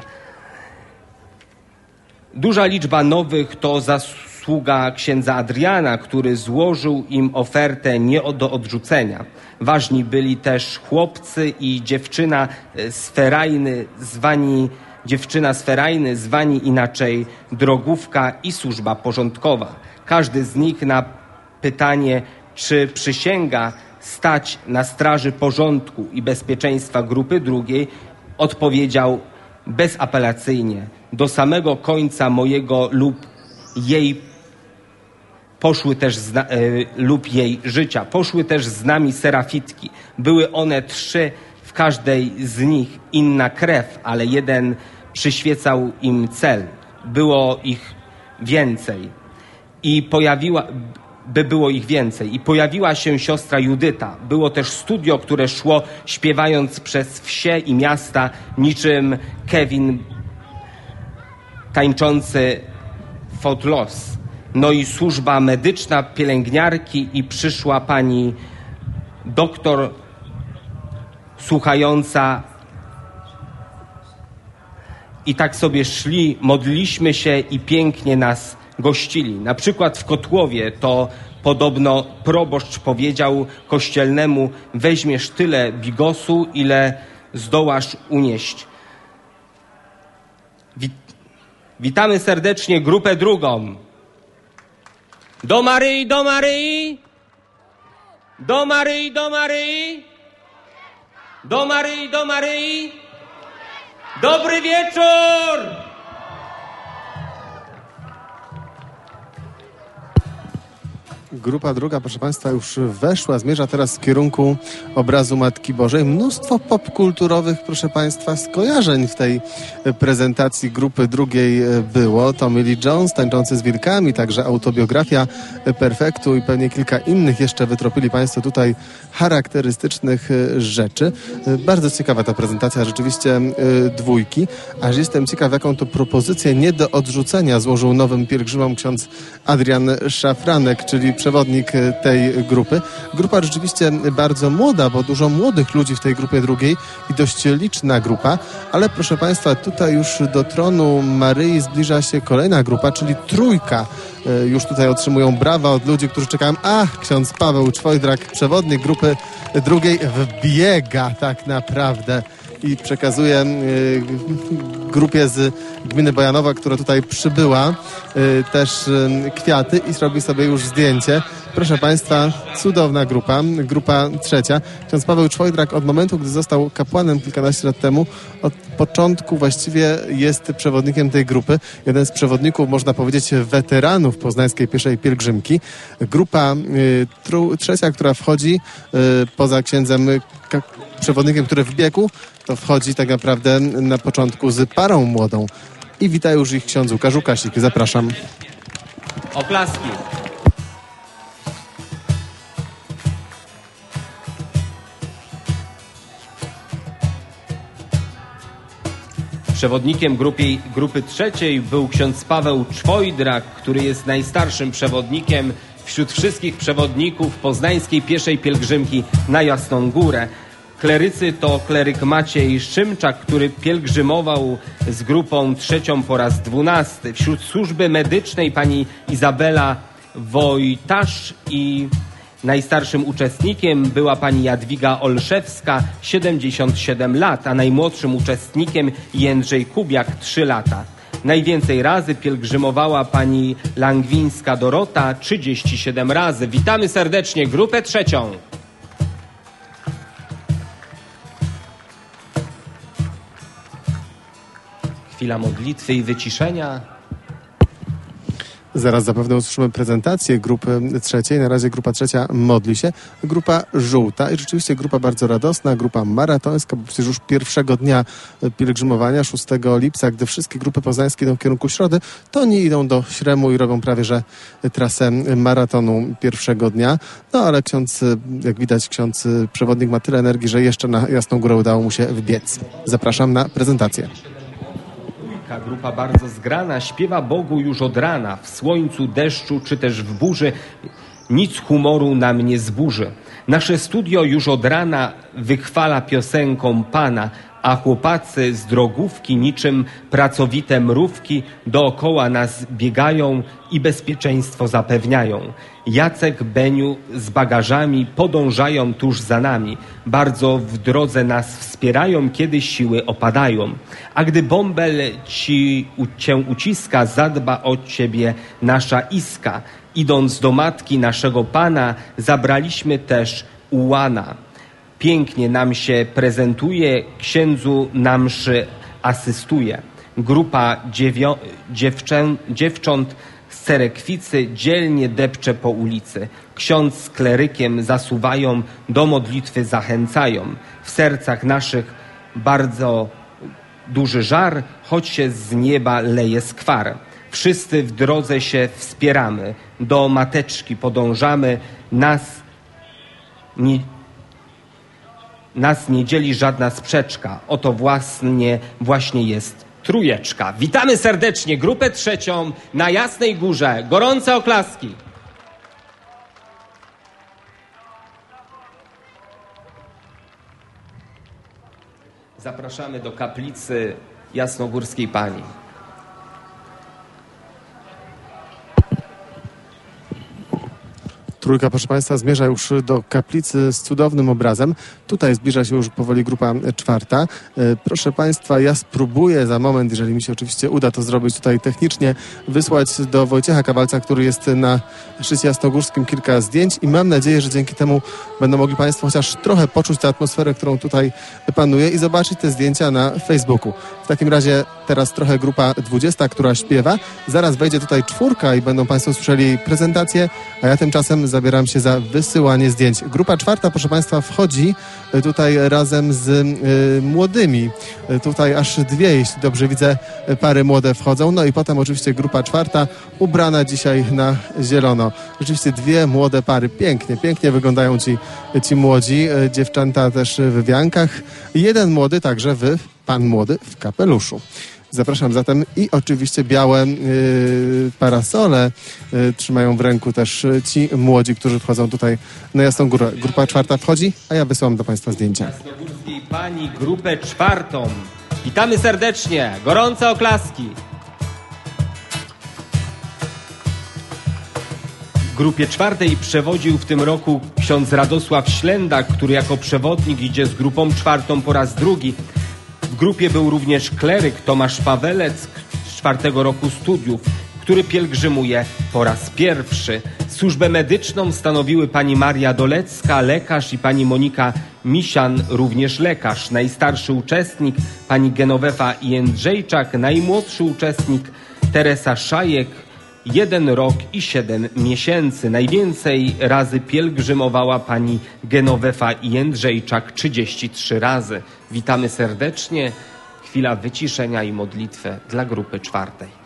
Duża liczba nowych to zasługa księdza Adriana, który złożył im ofertę nie do odrzucenia. Ważni byli też chłopcy i dziewczyna z ferajny, zwani Dziewczyna z ferajny, zwani inaczej drogówka i służba porządkowa. Każdy z nich na pytanie, czy przysięga stać na straży porządku i bezpieczeństwa grupy drugiej, odpowiedział bezapelacyjnie: do samego końca mojego lub jej poszły też zna, y, lub jej życia. Poszły też z nami serafitki. Były one trzy, w każdej z nich inna krew, ale jeden przyświecał im cel. Było ich więcej. I pojawiła, by było ich więcej. I pojawiła się siostra Judyta. Było też studio, które szło śpiewając przez wsie i miasta, niczym Kevin tańczący Fotlos. No i służba medyczna, pielęgniarki i przyszła pani doktor słuchająca. I tak sobie szli, modliliśmy się i pięknie nas gościli. Na przykład w Kotłowie to podobno proboszcz powiedział kościelnemu: weźmiesz tyle bigosu, ile zdołasz unieść. Wit- Witamy serdecznie grupę drugą. Do Maryi, do Maryi! Do Maryi, do Maryi! Do Maryi, do Maryi! Dobry wieczór! Grupa druga, proszę Państwa, już weszła, zmierza teraz w kierunku obrazu Matki Bożej. Mnóstwo popkulturowych, proszę Państwa, skojarzeń w tej prezentacji grupy drugiej było. Tommy Lee Jones, Tańczący z wilkami, także autobiografia Perfektu i pewnie kilka innych jeszcze wytropili Państwo tutaj charakterystycznych rzeczy. Bardzo ciekawa ta prezentacja, rzeczywiście dwójki. Aż jestem ciekaw, jaką to propozycję nie do odrzucenia złożył nowym pielgrzymom ksiądz Adrian Szafranek, czyli przewodnik tej grupy. Grupa rzeczywiście bardzo młoda, bo dużo młodych ludzi w tej grupie drugiej i dość liczna grupa, ale proszę Państwa, tutaj już do tronu Maryi zbliża się kolejna grupa, czyli trójka. Już tutaj otrzymują brawa od ludzi, którzy czekają. Ach, ksiądz Paweł Czwojdrak, przewodnik grupy drugiej, wbiega tak naprawdę i przekazuje y, grupie z gminy Bojanowa, która tutaj przybyła, y, też y, kwiaty i zrobi sobie już zdjęcie. Proszę Państwa, cudowna grupa, grupa trzecia. Ksiądz Paweł Czwojdrak od momentu, gdy został kapłanem kilkanaście lat temu, od początku właściwie jest przewodnikiem tej grupy. Jeden z przewodników, można powiedzieć, weteranów poznańskiej pieszej pielgrzymki. Grupa y, tru, trzecia, która wchodzi y, poza księdzem ka- przewodnikiem, który wbiegł, to wchodzi tak naprawdę na początku z parą młodą. I wita już ich ksiądz Łukasz Łukasik. Zapraszam. Oklaski. Przewodnikiem grupy, grupy trzeciej był ksiądz Paweł Czwojdrak, który jest najstarszym przewodnikiem wśród wszystkich przewodników poznańskiej pieszej pielgrzymki na Jasną Górę. Klerycy to kleryk Maciej Szymczak, który pielgrzymował z grupą trzecią po raz dwunasty. Wśród służby medycznej pani Izabela Wojtasz i najstarszym uczestnikiem była pani Jadwiga Olszewska, siedemdziesiąt siedem lat, a najmłodszym uczestnikiem Jędrzej Kubiak, trzy lata. Najwięcej razy pielgrzymowała pani Langwińska Dorota, trzydzieści siedem razy. Witamy serdecznie grupę trzecią. Chwila modlitwy i wyciszenia. Zaraz zapewne usłyszymy prezentację grupy trzeciej. Na razie grupa trzecia modli się. Grupa żółta i rzeczywiście grupa bardzo radosna, grupa maratońska, bo przecież już pierwszego dnia pielgrzymowania, szóstego lipca, gdy wszystkie grupy poznańskie idą w kierunku Środy, to oni idą do Śremu i robią prawie że trasę maratonu pierwszego dnia. No ale ksiądz, jak widać, ksiądz przewodnik ma tyle energii, że jeszcze na Jasną Górę udało mu się wbiec. Zapraszam na prezentację. Grupa bardzo zgrana śpiewa Bogu już od rana, w słońcu, deszczu czy też w burzy. Nic humoru nam nie zburzy. Nasze studio już od rana wychwala piosenką Pana, a chłopacy z drogówki niczym pracowite mrówki dookoła nas biegają i bezpieczeństwo zapewniają. Jacek, Beniu z bagażami podążają tuż za nami. Bardzo w drodze nas wspierają, kiedy siły opadają. A gdy bąbel ci, u, cię uciska, zadba o ciebie nasza Iska. Idąc do matki naszego Pana, zabraliśmy też ułana. Pięknie nam się prezentuje, księdzu na mszy asystuje. Grupa dziewio- dziewczę- dziewcząt z Cerekwicy dzielnie depcze po ulicy. Ksiądz z klerykiem zasuwają, do modlitwy zachęcają. W sercach naszych bardzo duży żar, choć się z nieba leje skwar. Wszyscy w drodze się wspieramy, do mateczki podążamy, nas nie Nas nie dzieli żadna sprzeczka. Oto właśnie, właśnie jest trójeczka. Witamy serdecznie grupę trzecią na Jasnej Górze. Gorące oklaski. Zapraszamy do kaplicy Jasnogórskiej Pani. Trójka, proszę Państwa, zmierza już do kaplicy z cudownym obrazem. Tutaj zbliża się już powoli grupa czwarta. Proszę Państwa, ja spróbuję za moment, jeżeli mi się oczywiście uda to zrobić tutaj technicznie, wysłać do Wojciecha Kawalca, który jest na szczycie jasnogórskim, kilka zdjęć i mam nadzieję, że dzięki temu będą mogli Państwo chociaż trochę poczuć tę atmosferę, którą tutaj panuje i zobaczyć te zdjęcia na Facebooku. W takim razie teraz trochę grupa dwudziesta, która śpiewa. Zaraz wejdzie tutaj czwórka i będą Państwo słyszeli jej prezentację, a ja tymczasem zabieram się za wysyłanie zdjęć. Grupa czwarta, proszę Państwa, wchodzi tutaj razem z y, młodymi. Tutaj aż dwie, jeśli dobrze widzę, pary młode wchodzą. No i potem oczywiście grupa czwarta ubrana dzisiaj na zielono. Rzeczywiście dwie młode pary. Pięknie, pięknie wyglądają ci, ci młodzi. Dziewczęta też w wiankach. Jeden młody także w, pan młody w kapeluszu. Zapraszam zatem i oczywiście białe y, parasole y, trzymają w ręku też ci młodzi, którzy wchodzą tutaj na Jasną Górę. Grupa czwarta wchodzi, a ja wysyłam do Państwa zdjęcia. Jasnogórskiej pani, grupę czwartą. Witamy serdecznie, gorące oklaski. W grupie czwartej przewodził w tym roku ksiądz Radosław Ślędak, który jako przewodnik idzie z grupą czwartą po raz drugi. W grupie był również kleryk Tomasz Pawelec z czwartego roku studiów, który pielgrzymuje po raz pierwszy. Służbę medyczną stanowiły pani Maria Dolecka, lekarz, i pani Monika Misian, również lekarz. Najstarszy uczestnik pani Genowefa Jędrzejczak, najmłodszy uczestnik Teresa Szajek, jeden rok i siedem miesięcy. Najwięcej razy pielgrzymowała pani Genowefa Jędrzejczak, trzydzieści trzy razy. Witamy serdecznie. Chwila wyciszenia i modlitwy dla grupy czwartej.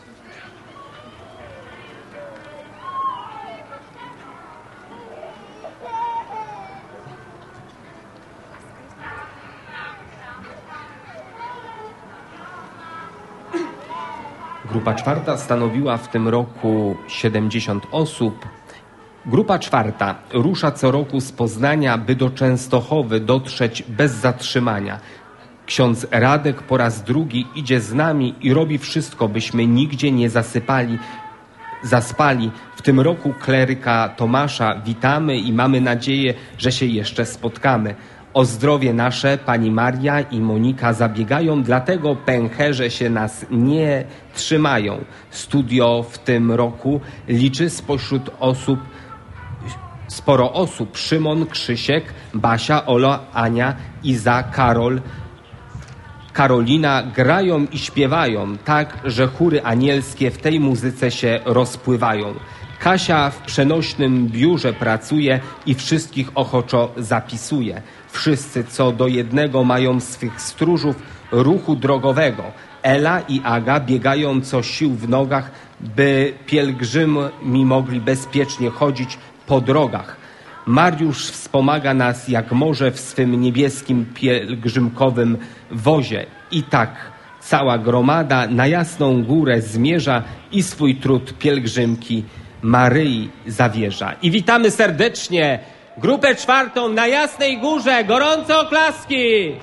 Grupa czwarta stanowiła w tym roku siedemdziesiąt osób. Grupa czwarta rusza co roku z Poznania, by do Częstochowy dotrzeć bez zatrzymania. Ksiądz Radek po raz drugi idzie z nami i robi wszystko, byśmy nigdzie nie zasypali, zaspali. W tym roku kleryka Tomasza witamy i mamy nadzieję, że się jeszcze spotkamy. O zdrowie nasze pani Maria i Monika zabiegają, dlatego pęcherze się nas nie trzymają. Studio w tym roku liczy spośród osób sporo osób. Szymon, Krzysiek, Basia, Ola, Ania, Iza, Karol, Karolina grają i śpiewają tak, że chóry anielskie w tej muzyce się rozpływają. Kasia w przenośnym biurze pracuje i wszystkich ochoczo zapisuje. Wszyscy co do jednego mają swych stróżów ruchu drogowego. Ela i Aga biegają co sił w nogach, by pielgrzymi mogli bezpiecznie chodzić po drogach. Mariusz wspomaga nas jak może w swym niebieskim pielgrzymkowym wozie. I tak cała gromada na Jasną Górę zmierza i swój trud pielgrzymki Maryi zawierza. I witamy serdecznie grupę czwartą na Jasnej Górze. Gorące oklaski!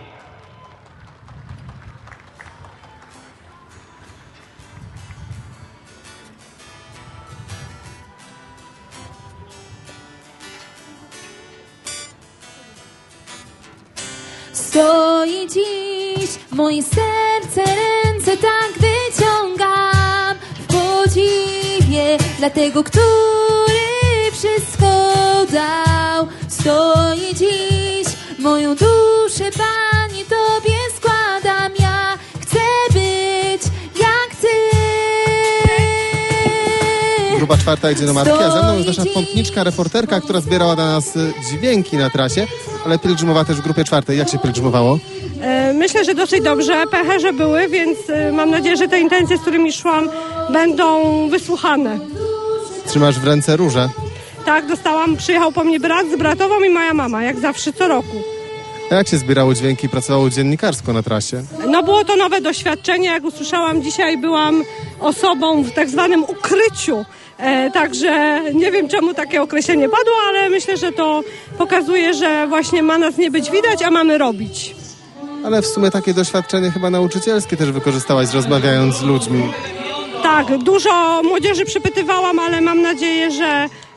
Stoi dziś moje serce, ręce tak wyciągam w podziwie dla tego, który wszystko dał. Stoi dziś moją duszę, Panie, Tobie składam. Ja chcę być jak Ty. Grupa czwarta idzie do matki, a ze mną jest nasza pompniczka, reporterka, która zbierała dla nas dźwięki na trasie, ale pielgrzymowała też w grupie czwartej. Jak się pielgrzymowało? Myślę, że dosyć dobrze. Pęcherze były, więc mam nadzieję, że te intencje, z którymi szłam, będą wysłuchane. Trzymasz w ręce róże. Tak, dostałam, przyjechał po mnie brat z bratową i moja mama, jak zawsze, co roku. A jak się zbierało dźwięki i pracowało dziennikarsko na trasie? No było to nowe doświadczenie, jak usłyszałam dzisiaj, byłam osobą w tak zwanym ukryciu. E, także nie wiem, czemu takie określenie padło, ale myślę, że to pokazuje, że właśnie ma nas nie być widać, a mamy robić. Ale w sumie takie doświadczenie chyba nauczycielskie też wykorzystałaś, rozmawiając z ludźmi. Tak, dużo młodzieży przypytywałam, ale mam nadzieję, że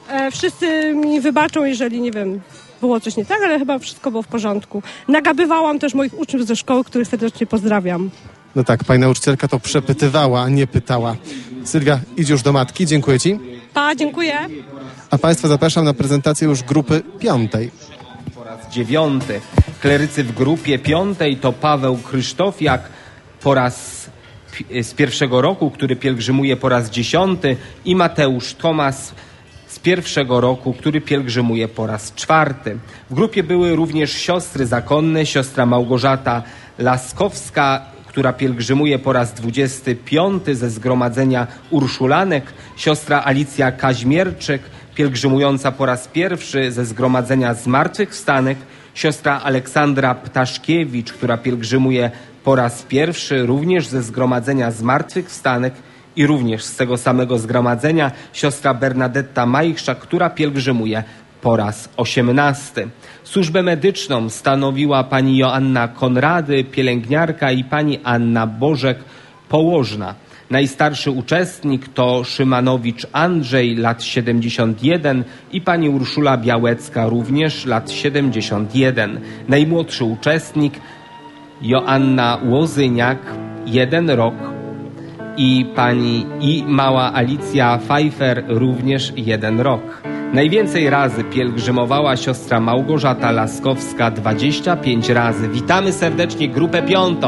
E, wszyscy mi wybaczą, jeżeli, nie wiem, było coś nie tak, ale chyba wszystko było w porządku. Nagabywałam też moich uczniów ze szkoły, których serdecznie pozdrawiam. No tak, pani nauczycielka to przepytywała, a nie pytała. Sylwia, idź już do matki, dziękuję ci. Pa, dziękuję. A państwa zapraszam na prezentację już grupy piątej. Po raz dziewiąty. Klerycy w grupie piątej to Paweł Krzysztofiak po raz z pierwszego roku, który pielgrzymuje po raz dziesiąty, i Mateusz Tomas z pierwszego roku, który pielgrzymuje po raz czwarty. W grupie były również siostry zakonne, siostra Małgorzata Laskowska, która pielgrzymuje po raz dwudziesty piąty ze zgromadzenia Urszulanek, siostra Alicja Kaźmierczyk, pielgrzymująca po raz pierwszy ze zgromadzenia Zmartwychwstanek, siostra Aleksandra Ptaszkiewicz, która pielgrzymuje po raz pierwszy również ze zgromadzenia Zmartwychwstanek, i również z tego samego zgromadzenia siostra Bernadetta Majchrzak, która pielgrzymuje po raz osiemnasty. Służbę medyczną stanowiła pani Joanna Konrady, pielęgniarka, i pani Anna Bożek, położna. Najstarszy uczestnik to Szymanowicz Andrzej, lat siedemdziesiąt jeden, i pani Urszula Białecka, również lat siedemdziesiąt jeden. Najmłodszy uczestnik Joanna Łozyniak, jeden rok, i pani i mała Alicja Pfeiffer, również jeden rok. Najwięcej razy pielgrzymowała siostra Małgorzata Laskowska, dwadzieścia pięć razy. Witamy serdecznie grupę piątą.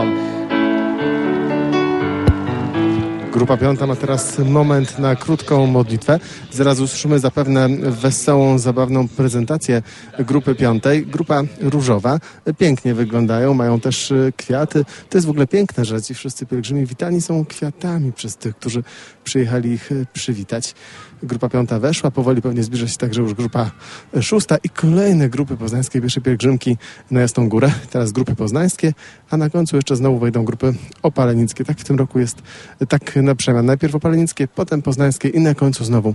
Grupa piąta ma teraz moment na krótką modlitwę. Zaraz usłyszymy zapewne wesołą, zabawną prezentację grupy piątej. Grupa różowa. Pięknie wyglądają, mają też kwiaty. To jest w ogóle piękne, że ci wszyscy pielgrzymi witani są kwiatami przez tych, którzy przyjechali ich przywitać. Grupa piąta weszła, powoli pewnie zbliża się także już grupa szósta i kolejne grupy poznańskie, pierwsze pielgrzymki na Jasną Górę. Teraz grupy poznańskie, a na końcu jeszcze znowu wejdą grupy opalenickie. Tak w tym roku jest, tak na przemian. Najpierw opalenickie, potem poznańskie i na końcu znowu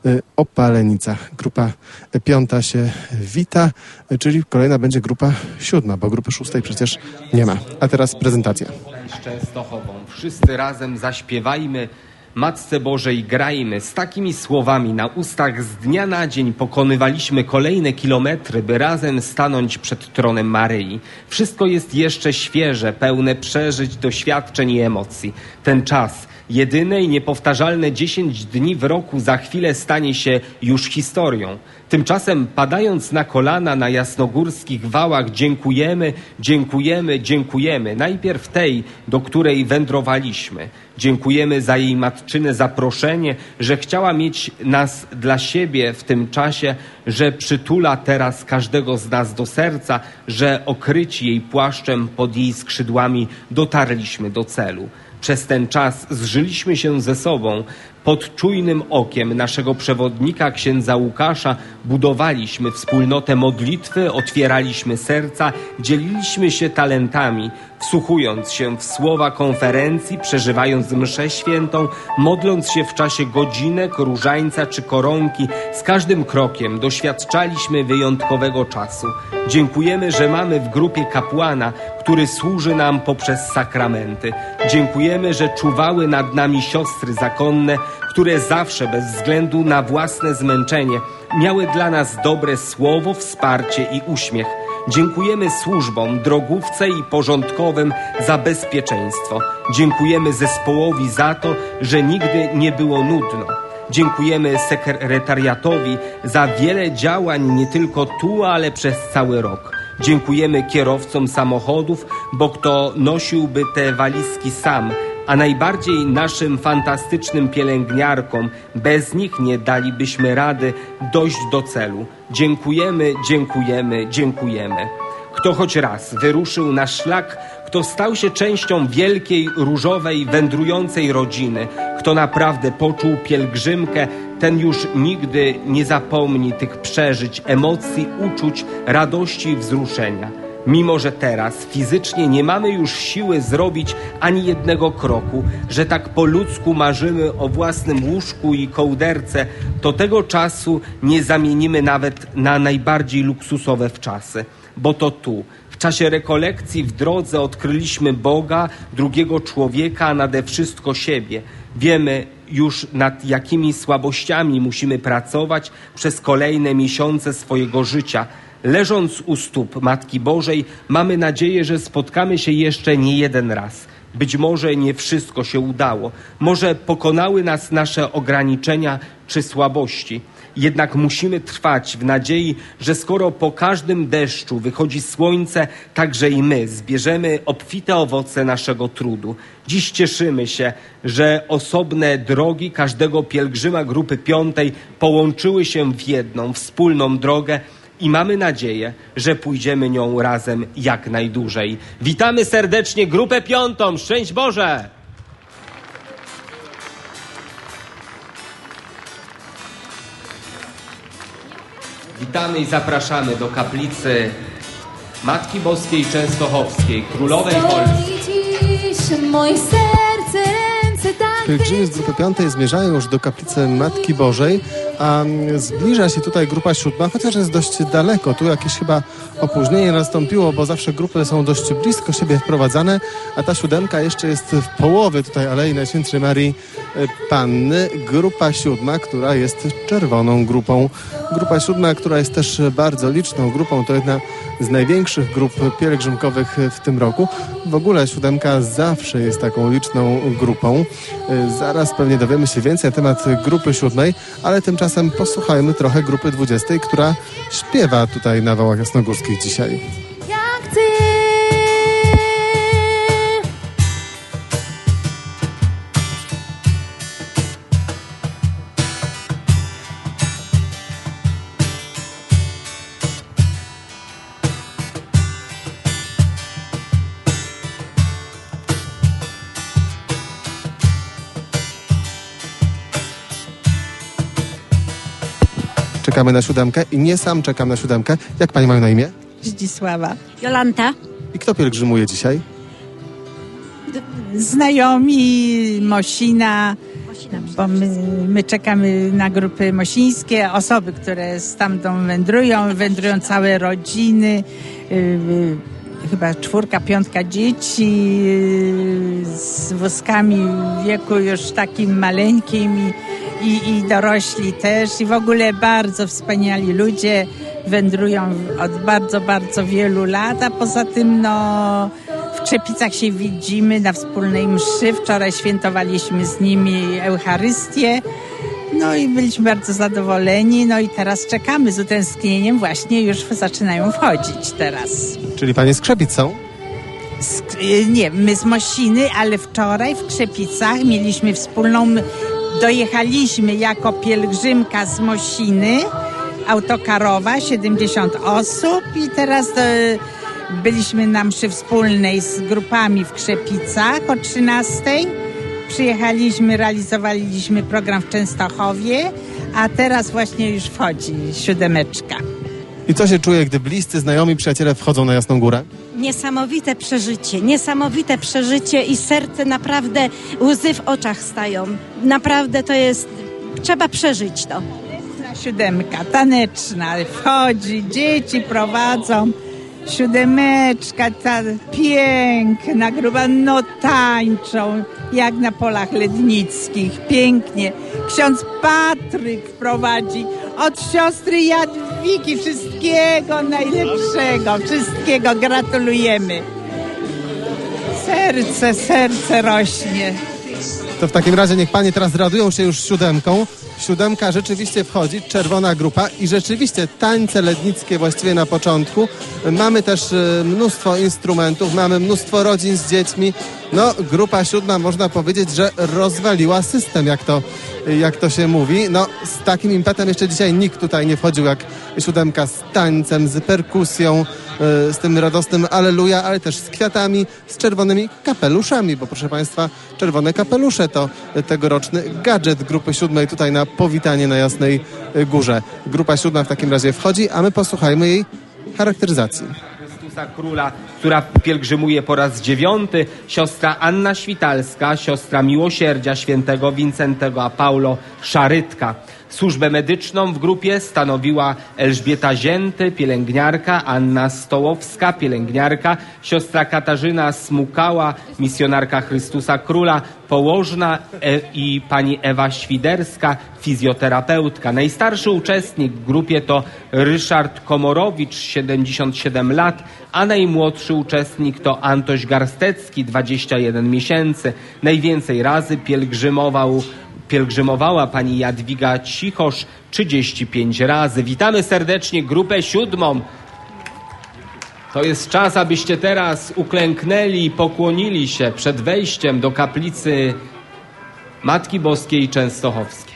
Opalenica. Grupa piąta się wita, czyli kolejna będzie grupa siódma, bo grupy szóstej przecież nie ma. A teraz prezentacja. Częstochową. Wszyscy razem zaśpiewajmy Matce Bożej grajmy. Z takimi słowami na ustach z dnia na dzień pokonywaliśmy kolejne kilometry, by razem stanąć przed tronem Maryi. Wszystko jest jeszcze świeże, pełne przeżyć, doświadczeń i emocji. Ten czas, jedyne i niepowtarzalne dziesięć dni w roku, za chwilę stanie się już historią. Tymczasem, padając na kolana na jasnogórskich wałach, dziękujemy, dziękujemy, dziękujemy. Najpierw tej, do której wędrowaliśmy. Dziękujemy za jej matczyne zaproszenie, że chciała mieć nas dla siebie w tym czasie, że przytula teraz każdego z nas do serca, że okryci jej płaszczem pod jej skrzydłami dotarliśmy do celu. Przez ten czas zżyliśmy się ze sobą. Pod czujnym okiem naszego przewodnika, księdza Łukasza, budowaliśmy wspólnotę modlitwy, otwieraliśmy serca, dzieliliśmy się talentami, wsłuchując się w słowa konferencji, przeżywając mszę świętą, modląc się w czasie godzinek, różańca czy koronki. Z każdym krokiem doświadczaliśmy wyjątkowego czasu. Dziękujemy, że mamy w grupie kapłana, który służy nam poprzez sakramenty. Dziękujemy, że czuwały nad nami siostry zakonne, które zawsze, bez względu na własne zmęczenie, miały dla nas dobre słowo, wsparcie i uśmiech. Dziękujemy służbom, drogówce i porządkowym za bezpieczeństwo. Dziękujemy zespołowi za to, że nigdy nie było nudno. Dziękujemy sekretariatowi za wiele działań nie tylko tu, ale przez cały rok. Dziękujemy kierowcom samochodów, bo kto nosiłby te walizki sam, a najbardziej naszym fantastycznym pielęgniarkom. Bez nich nie dalibyśmy rady dojść do celu. Dziękujemy, dziękujemy, dziękujemy. Kto choć raz wyruszył na szlak, kto stał się częścią wielkiej, różowej, wędrującej rodziny, kto naprawdę poczuł pielgrzymkę, ten już nigdy nie zapomni tych przeżyć, emocji, uczuć, radości i wzruszenia. Mimo że teraz fizycznie nie mamy już siły zrobić ani jednego kroku, że tak po ludzku marzymy o własnym łóżku i kołderce, to tego czasu nie zamienimy nawet na najbardziej luksusowe wczasy. Bo to tu, w czasie rekolekcji w drodze odkryliśmy Boga, drugiego człowieka, a nade wszystko siebie. Wiemy już, nad jakimi słabościami musimy pracować przez kolejne miesiące swojego życia. Leżąc u stóp Matki Bożej, mamy nadzieję, że spotkamy się jeszcze nie jeden raz. Być może nie wszystko się udało. Może pokonały nas nasze ograniczenia czy słabości. Jednak musimy trwać w nadziei, że skoro po każdym deszczu wychodzi słońce, także i my zbierzemy obfite owoce naszego trudu. Dziś cieszymy się, że osobne drogi każdego pielgrzyma grupy piątej połączyły się w jedną, wspólną drogę i mamy nadzieję, że pójdziemy nią razem jak najdłużej. Witamy serdecznie grupę piątą. Szczęść Boże! Witamy i zapraszamy do kaplicy Matki Boskiej Częstochowskiej, Królowej Polski. Pielgrzymi z grupy piątej zmierzają już do kaplicy Matki Bożej, a zbliża się tutaj grupa siódma, chociaż jest dość daleko. Tu jakieś chyba opóźnienie nastąpiło, bo zawsze grupy są dość blisko siebie wprowadzane, a ta siódemka jeszcze jest w połowie tutaj Alei Najświętszej Marii Panny. Grupa siódma, która jest czerwoną grupą. Grupa siódma, która jest też bardzo liczną grupą, to jedna z największych grup pielgrzymkowych w tym roku. W ogóle siódemka zawsze jest taką liczną grupą. Zaraz pewnie dowiemy się więcej na temat grupy siódmej, ale tymczasem posłuchajmy trochę grupy dwudziestej, która śpiewa tutaj na Wałach Jasnogórskich dzisiaj. Jak ty. Czekamy na siódemkę i nie sam czekam na siódemkę. Jak pani mają na imię? Zdzisława. Jolanta. I kto pielgrzymuje dzisiaj? Znajomi, Mosina, bo my, my czekamy na grupy mosińskie, osoby, które stamtąd wędrują, wędrują całe rodziny, yy, chyba czwórka, piątka dzieci yy, z wózkami w wieku już takim maleńkim i, i, i dorośli też i w ogóle bardzo wspaniali ludzie wędrują od bardzo, bardzo wielu lat, a poza tym no w Czepicach się widzimy na wspólnej mszy. Wczoraj świętowaliśmy z nimi Eucharystię. No i byliśmy bardzo zadowoleni. No i teraz czekamy z utęsknieniem. Właśnie już zaczynają wchodzić teraz. Czyli panie z Krzepic są? Z, nie, my z Mosiny, ale wczoraj w Krzepicach mieliśmy wspólną... Dojechaliśmy jako pielgrzymka z Mosiny, autokarowa, siedemdziesiąt osób i teraz... Do, byliśmy na mszy wspólnej z grupami w Krzepicach o trzynastej. Przyjechaliśmy, realizowaliśmy program w Częstochowie, a teraz właśnie już wchodzi siódemeczka. I co się czuje, gdy bliscy, znajomi, przyjaciele wchodzą na Jasną Górę? Niesamowite przeżycie, niesamowite przeżycie i serce naprawdę, łzy w oczach stają. Naprawdę to jest, trzeba przeżyć to. Siódemka, taneczna, wchodzi, dzieci prowadzą. Siódemeczka, ta piękna, gruba, no tańczą jak na polach lednickich, pięknie. Ksiądz Patryk prowadzi od siostry Jadwigi, wszystkiego najlepszego, wszystkiego gratulujemy. Serce, serce rośnie. To w takim razie niech panie teraz radują się już siódemką. Siódemka rzeczywiście wchodzi, czerwona grupa i rzeczywiście tańce lednickie właściwie na początku. Mamy też mnóstwo instrumentów, mamy mnóstwo rodzin z dziećmi. No, grupa siódma można powiedzieć, że rozwaliła system, jak to, jak to się mówi. No, z takim impetem jeszcze dzisiaj nikt tutaj nie wchodził jak siódemka, z tańcem, z perkusją, z tym radosnym alleluja, ale też z kwiatami, z czerwonymi kapeluszami, bo proszę państwa, czerwone kapelusze to tegoroczny gadżet grupy siódmej tutaj na powitanie na Jasnej Górze. Grupa siódma w takim razie wchodzi, a my posłuchajmy jej charakteryzacji. Chrystusa Króla, która pielgrzymuje po raz dziewiąty, siostra Anna Świtalska, siostra Miłosierdzia Świętego Wincentego, a Paulo Szarytka. Służbę medyczną w grupie stanowiła Elżbieta Zięty, pielęgniarka, Anna Stołowska, pielęgniarka, siostra Katarzyna Smukała, misjonarka Chrystusa Króla, położna e i pani Ewa Świderska, fizjoterapeutka. Najstarszy uczestnik w grupie to Ryszard Komorowicz, siedemdziesiąt siedem lat, a najmłodszy uczestnik to Antoś Garstecki, dwadzieścia jeden miesięcy. Najwięcej razy pielgrzymował Pielgrzymowała pani Jadwiga Cichosz trzydzieści pięć razy. Witamy serdecznie grupę siódmą. To jest czas, abyście teraz uklęknęli i pokłonili się przed wejściem do kaplicy Matki Boskiej Częstochowskiej.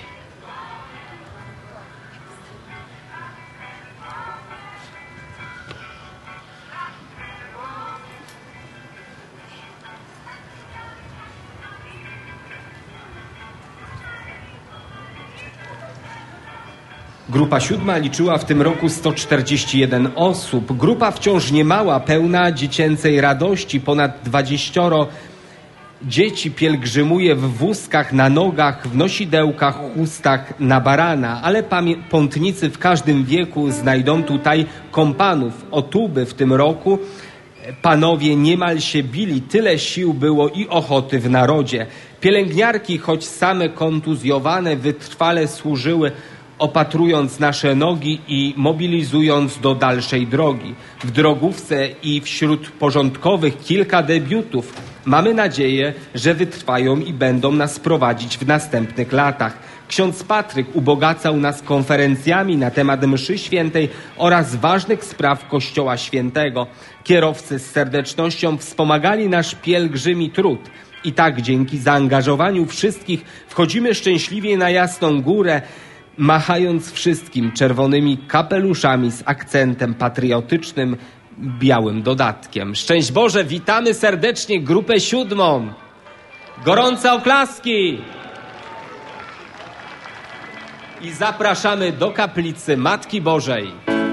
Grupa siódma liczyła w tym roku sto czterdzieści jeden osób. Grupa wciąż niemała, pełna dziecięcej radości. Ponad dwadzieścioro dzieci pielgrzymuje w wózkach, na nogach, w nosidełkach, chustach na barana. Ale pątnicy w każdym wieku znajdą tutaj kompanów. O tuby w tym roku panowie niemal się bili. Tyle sił było i ochoty w narodzie. Pielęgniarki, choć same kontuzjowane, wytrwale służyły, opatrując nasze nogi i mobilizując do dalszej drogi. W drogówce i wśród porządkowych kilka debiutów. Mamy nadzieję, że wytrwają i będą nas prowadzić w następnych latach. Ksiądz Patryk ubogacał nas konferencjami na temat mszy świętej oraz ważnych spraw Kościoła Świętego. Kierowcy z serdecznością wspomagali nasz pielgrzymi trud. I tak dzięki zaangażowaniu wszystkich wchodzimy szczęśliwie na Jasną Górę, machając wszystkim czerwonymi kapeluszami z akcentem patriotycznym, białym dodatkiem. Szczęść Boże, witamy serdecznie grupę siódmą. Gorące oklaski! I zapraszamy do kaplicy Matki Bożej.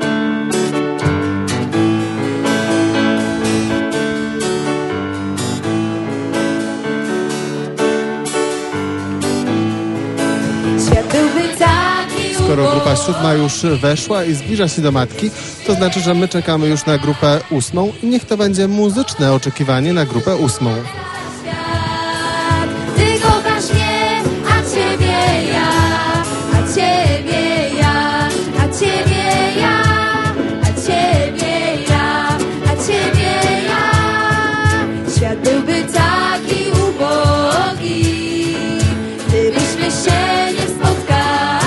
Skoro grupa siódma już weszła i zbliża się do matki, to znaczy, że my czekamy już na grupę ósmą i niech to będzie muzyczne oczekiwanie na grupę ósmą. Ty kochasz mnie, a ciebie ja, a ciebie ja, a ciebie ja, a ciebie ja, a ciebie ja. Świat byłby taki ubogi, gdybyśmy się nie spotkali.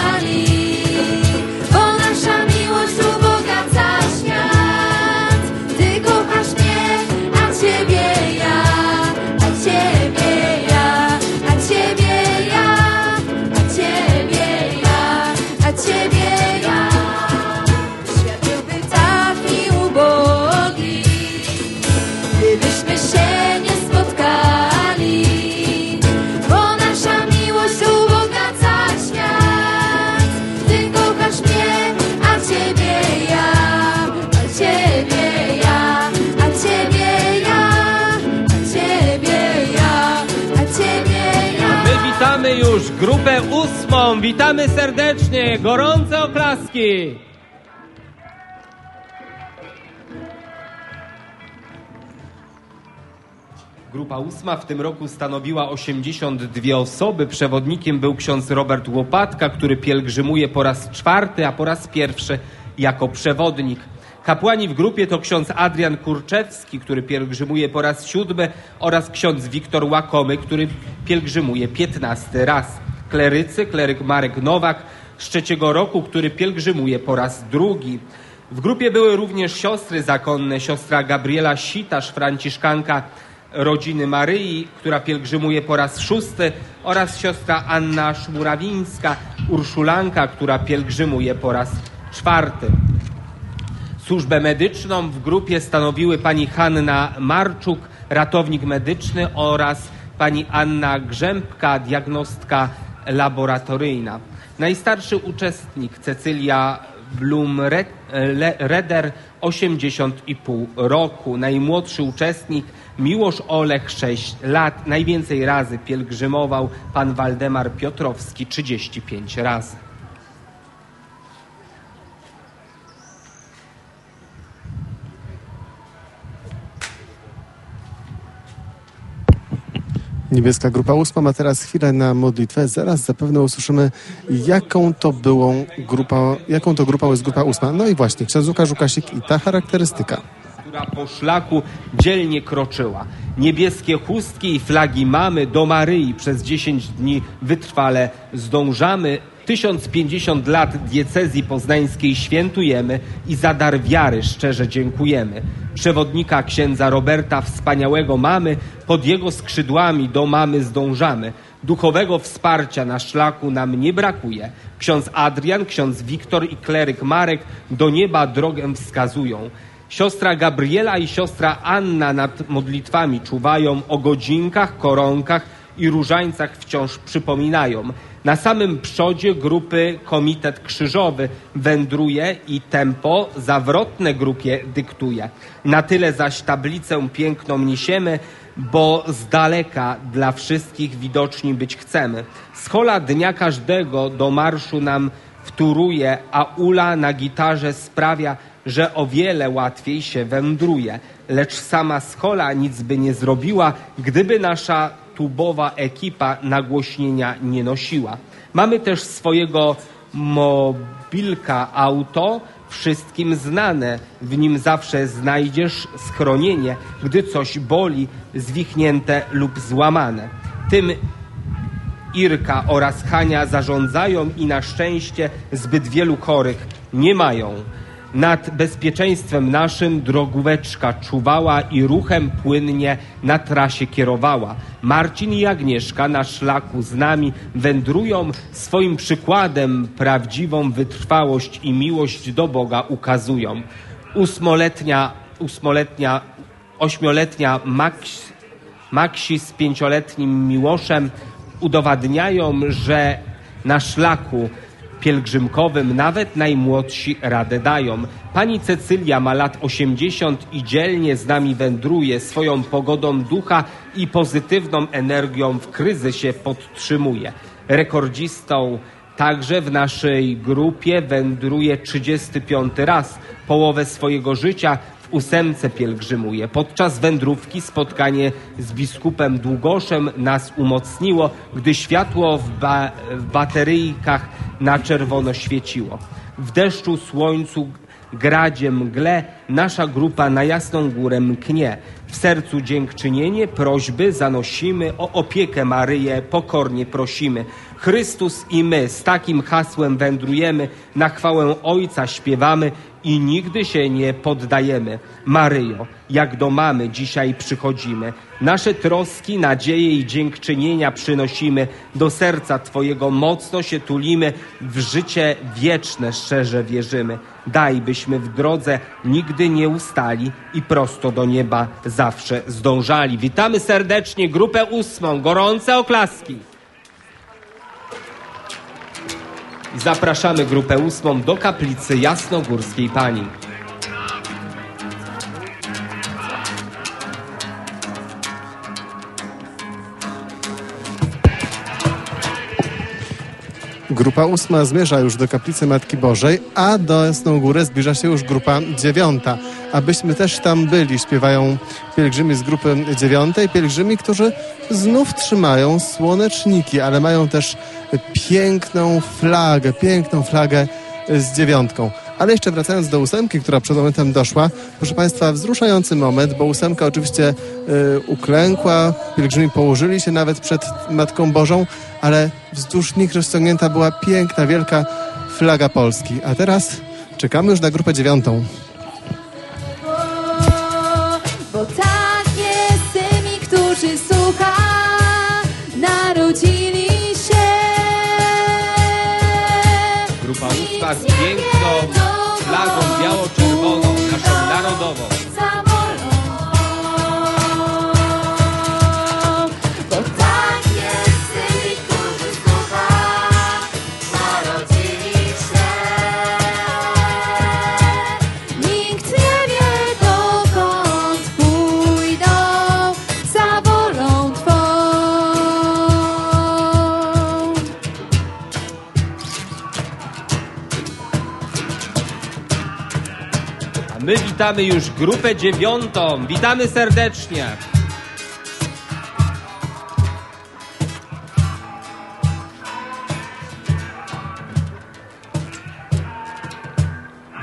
Już grupę ósmą. Witamy serdecznie. Gorące oklaski. Grupa ósma w tym roku stanowiła osiemdziesiąt dwie osoby. Przewodnikiem był ksiądz Robert Łopatka, który pielgrzymuje po raz czwarty, a po raz pierwszy jako przewodnik. Kapłani w grupie to ksiądz Adrian Kurczewski, który pielgrzymuje po raz siódmy, oraz ksiądz Wiktor Łakomy, który pielgrzymuje piętnasty raz. Klerycy, kleryk Marek Nowak z trzeciego roku, który pielgrzymuje po raz drugi. W grupie były również siostry zakonne, siostra Gabriela Sitasz, franciszkanka rodziny Maryi, która pielgrzymuje po raz szósty, oraz siostra Anna Szmurawińska, urszulanka, która pielgrzymuje po raz czwarty. Służbę medyczną w grupie stanowiły pani Hanna Marczuk, ratownik medyczny, oraz pani Anna Grzębka, diagnostka laboratoryjna. Najstarszy uczestnik Cecylia Blum-Reder, osiemdziesiąt i pół roku. Najmłodszy uczestnik Miłosz Olech, sześć lat. Najwięcej razy pielgrzymował pan Waldemar Piotrowski, trzydzieści pięć razy. Niebieska grupa ósma ma teraz chwilę na modlitwę. Zaraz zapewne usłyszymy, jaką to byłą grupa, jaką to grupą jest grupa ósma. No i właśnie, ksiądz Łukasz Łukasik i ta charakterystyka. Która po szlaku dzielnie kroczyła. Niebieskie chustki i flagi mamy, do Maryi przez dziesięć dni wytrwale zdążamy. tysiąc pięćdziesiąt lat diecezji poznańskiej świętujemy i za dar wiary szczerze dziękujemy. Przewodnika księdza Roberta wspaniałego mamy, pod jego skrzydłami do mamy zdążamy. Duchowego wsparcia na szlaku nam nie brakuje. Ksiądz Adrian, ksiądz Wiktor i kleryk Marek do nieba drogę wskazują. Siostra Gabriela i siostra Anna nad modlitwami czuwają, o godzinkach, koronkach i różańcach wciąż przypominają. Na samym przodzie grupy Komitet Krzyżowy wędruje i tempo zawrotne grupie dyktuje. Na tyle zaś tablicę piękną niesiemy, bo z daleka dla wszystkich widoczni być chcemy. Schola dnia każdego do marszu nam wtóruje, a Ula na gitarze sprawia, że o wiele łatwiej się wędruje. Lecz sama schola nic by nie zrobiła, gdyby nasza tubowa ekipa nagłośnienia nie nosiła. Mamy też swojego mobilka auto, wszystkim znane. W nim zawsze znajdziesz schronienie, gdy coś boli, zwichnięte lub złamane. Tym Irka oraz Hania zarządzają i na szczęście zbyt wielu chorych nie mają. Nad bezpieczeństwem naszym drogóweczka czuwała i ruchem płynnie na trasie kierowała. Marcin i Agnieszka na szlaku z nami wędrują, swoim przykładem prawdziwą wytrwałość i miłość do Boga ukazują. Ósmoletnia, ósmoletnia, ośmioletnia Max, Maxi z pięcioletnim Miłoszem udowadniają, że na szlaku pielgrzymkowym nawet najmłodsi radę dają. Pani Cecylia ma lat osiemdziesiąt i dzielnie z nami wędruje, swoją pogodą ducha i pozytywną energią w kryzysie podtrzymuje. Rekordzistą także w naszej grupie wędruje trzydziesty piąty raz. Połowę swojego życia w ósemce pielgrzymuje. Podczas wędrówki spotkanie z biskupem Długoszem nas umocniło, gdy światło w, ba- w bateryjkach na czerwono świeciło. W deszczu, słońcu, gradzie, mgle nasza grupa na Jasną Górę mknie. W sercu dziękczynienie, prośby zanosimy, o opiekę Maryję pokornie prosimy. Chrystus i my z takim hasłem wędrujemy, na chwałę Ojca śpiewamy i nigdy się nie poddajemy. Maryjo, jak do mamy dzisiaj przychodzimy. Nasze troski, nadzieje i dziękczynienia przynosimy. Do serca Twojego mocno się tulimy. W życie wieczne szczerze wierzymy. Daj, byśmy w drodze nigdy nie ustali i prosto do nieba zawsze zdążali. Witamy serdecznie grupę ósmą. Gorące oklaski. Zapraszamy grupę ósmą do kaplicy Jasnogórskiej Pani. Grupa ósma zmierza już do kaplicy Matki Bożej, a do Jasną Górę zbliża się już grupa dziewiąta. Abyśmy też tam byli, śpiewają pielgrzymi z grupy dziewiątej, pielgrzymi, którzy znów trzymają słoneczniki, ale mają też piękną flagę, piękną flagę z dziewiątką. Ale jeszcze wracając do ósemki, która przed momentem doszła, proszę Państwa, wzruszający moment, bo ósemka oczywiście y, uklękła, pielgrzymi położyli się nawet przed Matką Bożą, ale wzdłuż nich rozciągnięta była piękna, wielka flaga Polski. A teraz czekamy już na grupę dziewiątą. Bo tak jest z tymi, którzy słucha, narodzili się. Grupa ósma z piękną flagą biało-czerwoną, naszą narodową. Bo tak jest z tymi, którzy słucha, narodzili się. Nikt nie wie, dokąd pójdą za wolą Twą. My witamy już grupę dziewiątą. Witamy serdecznie.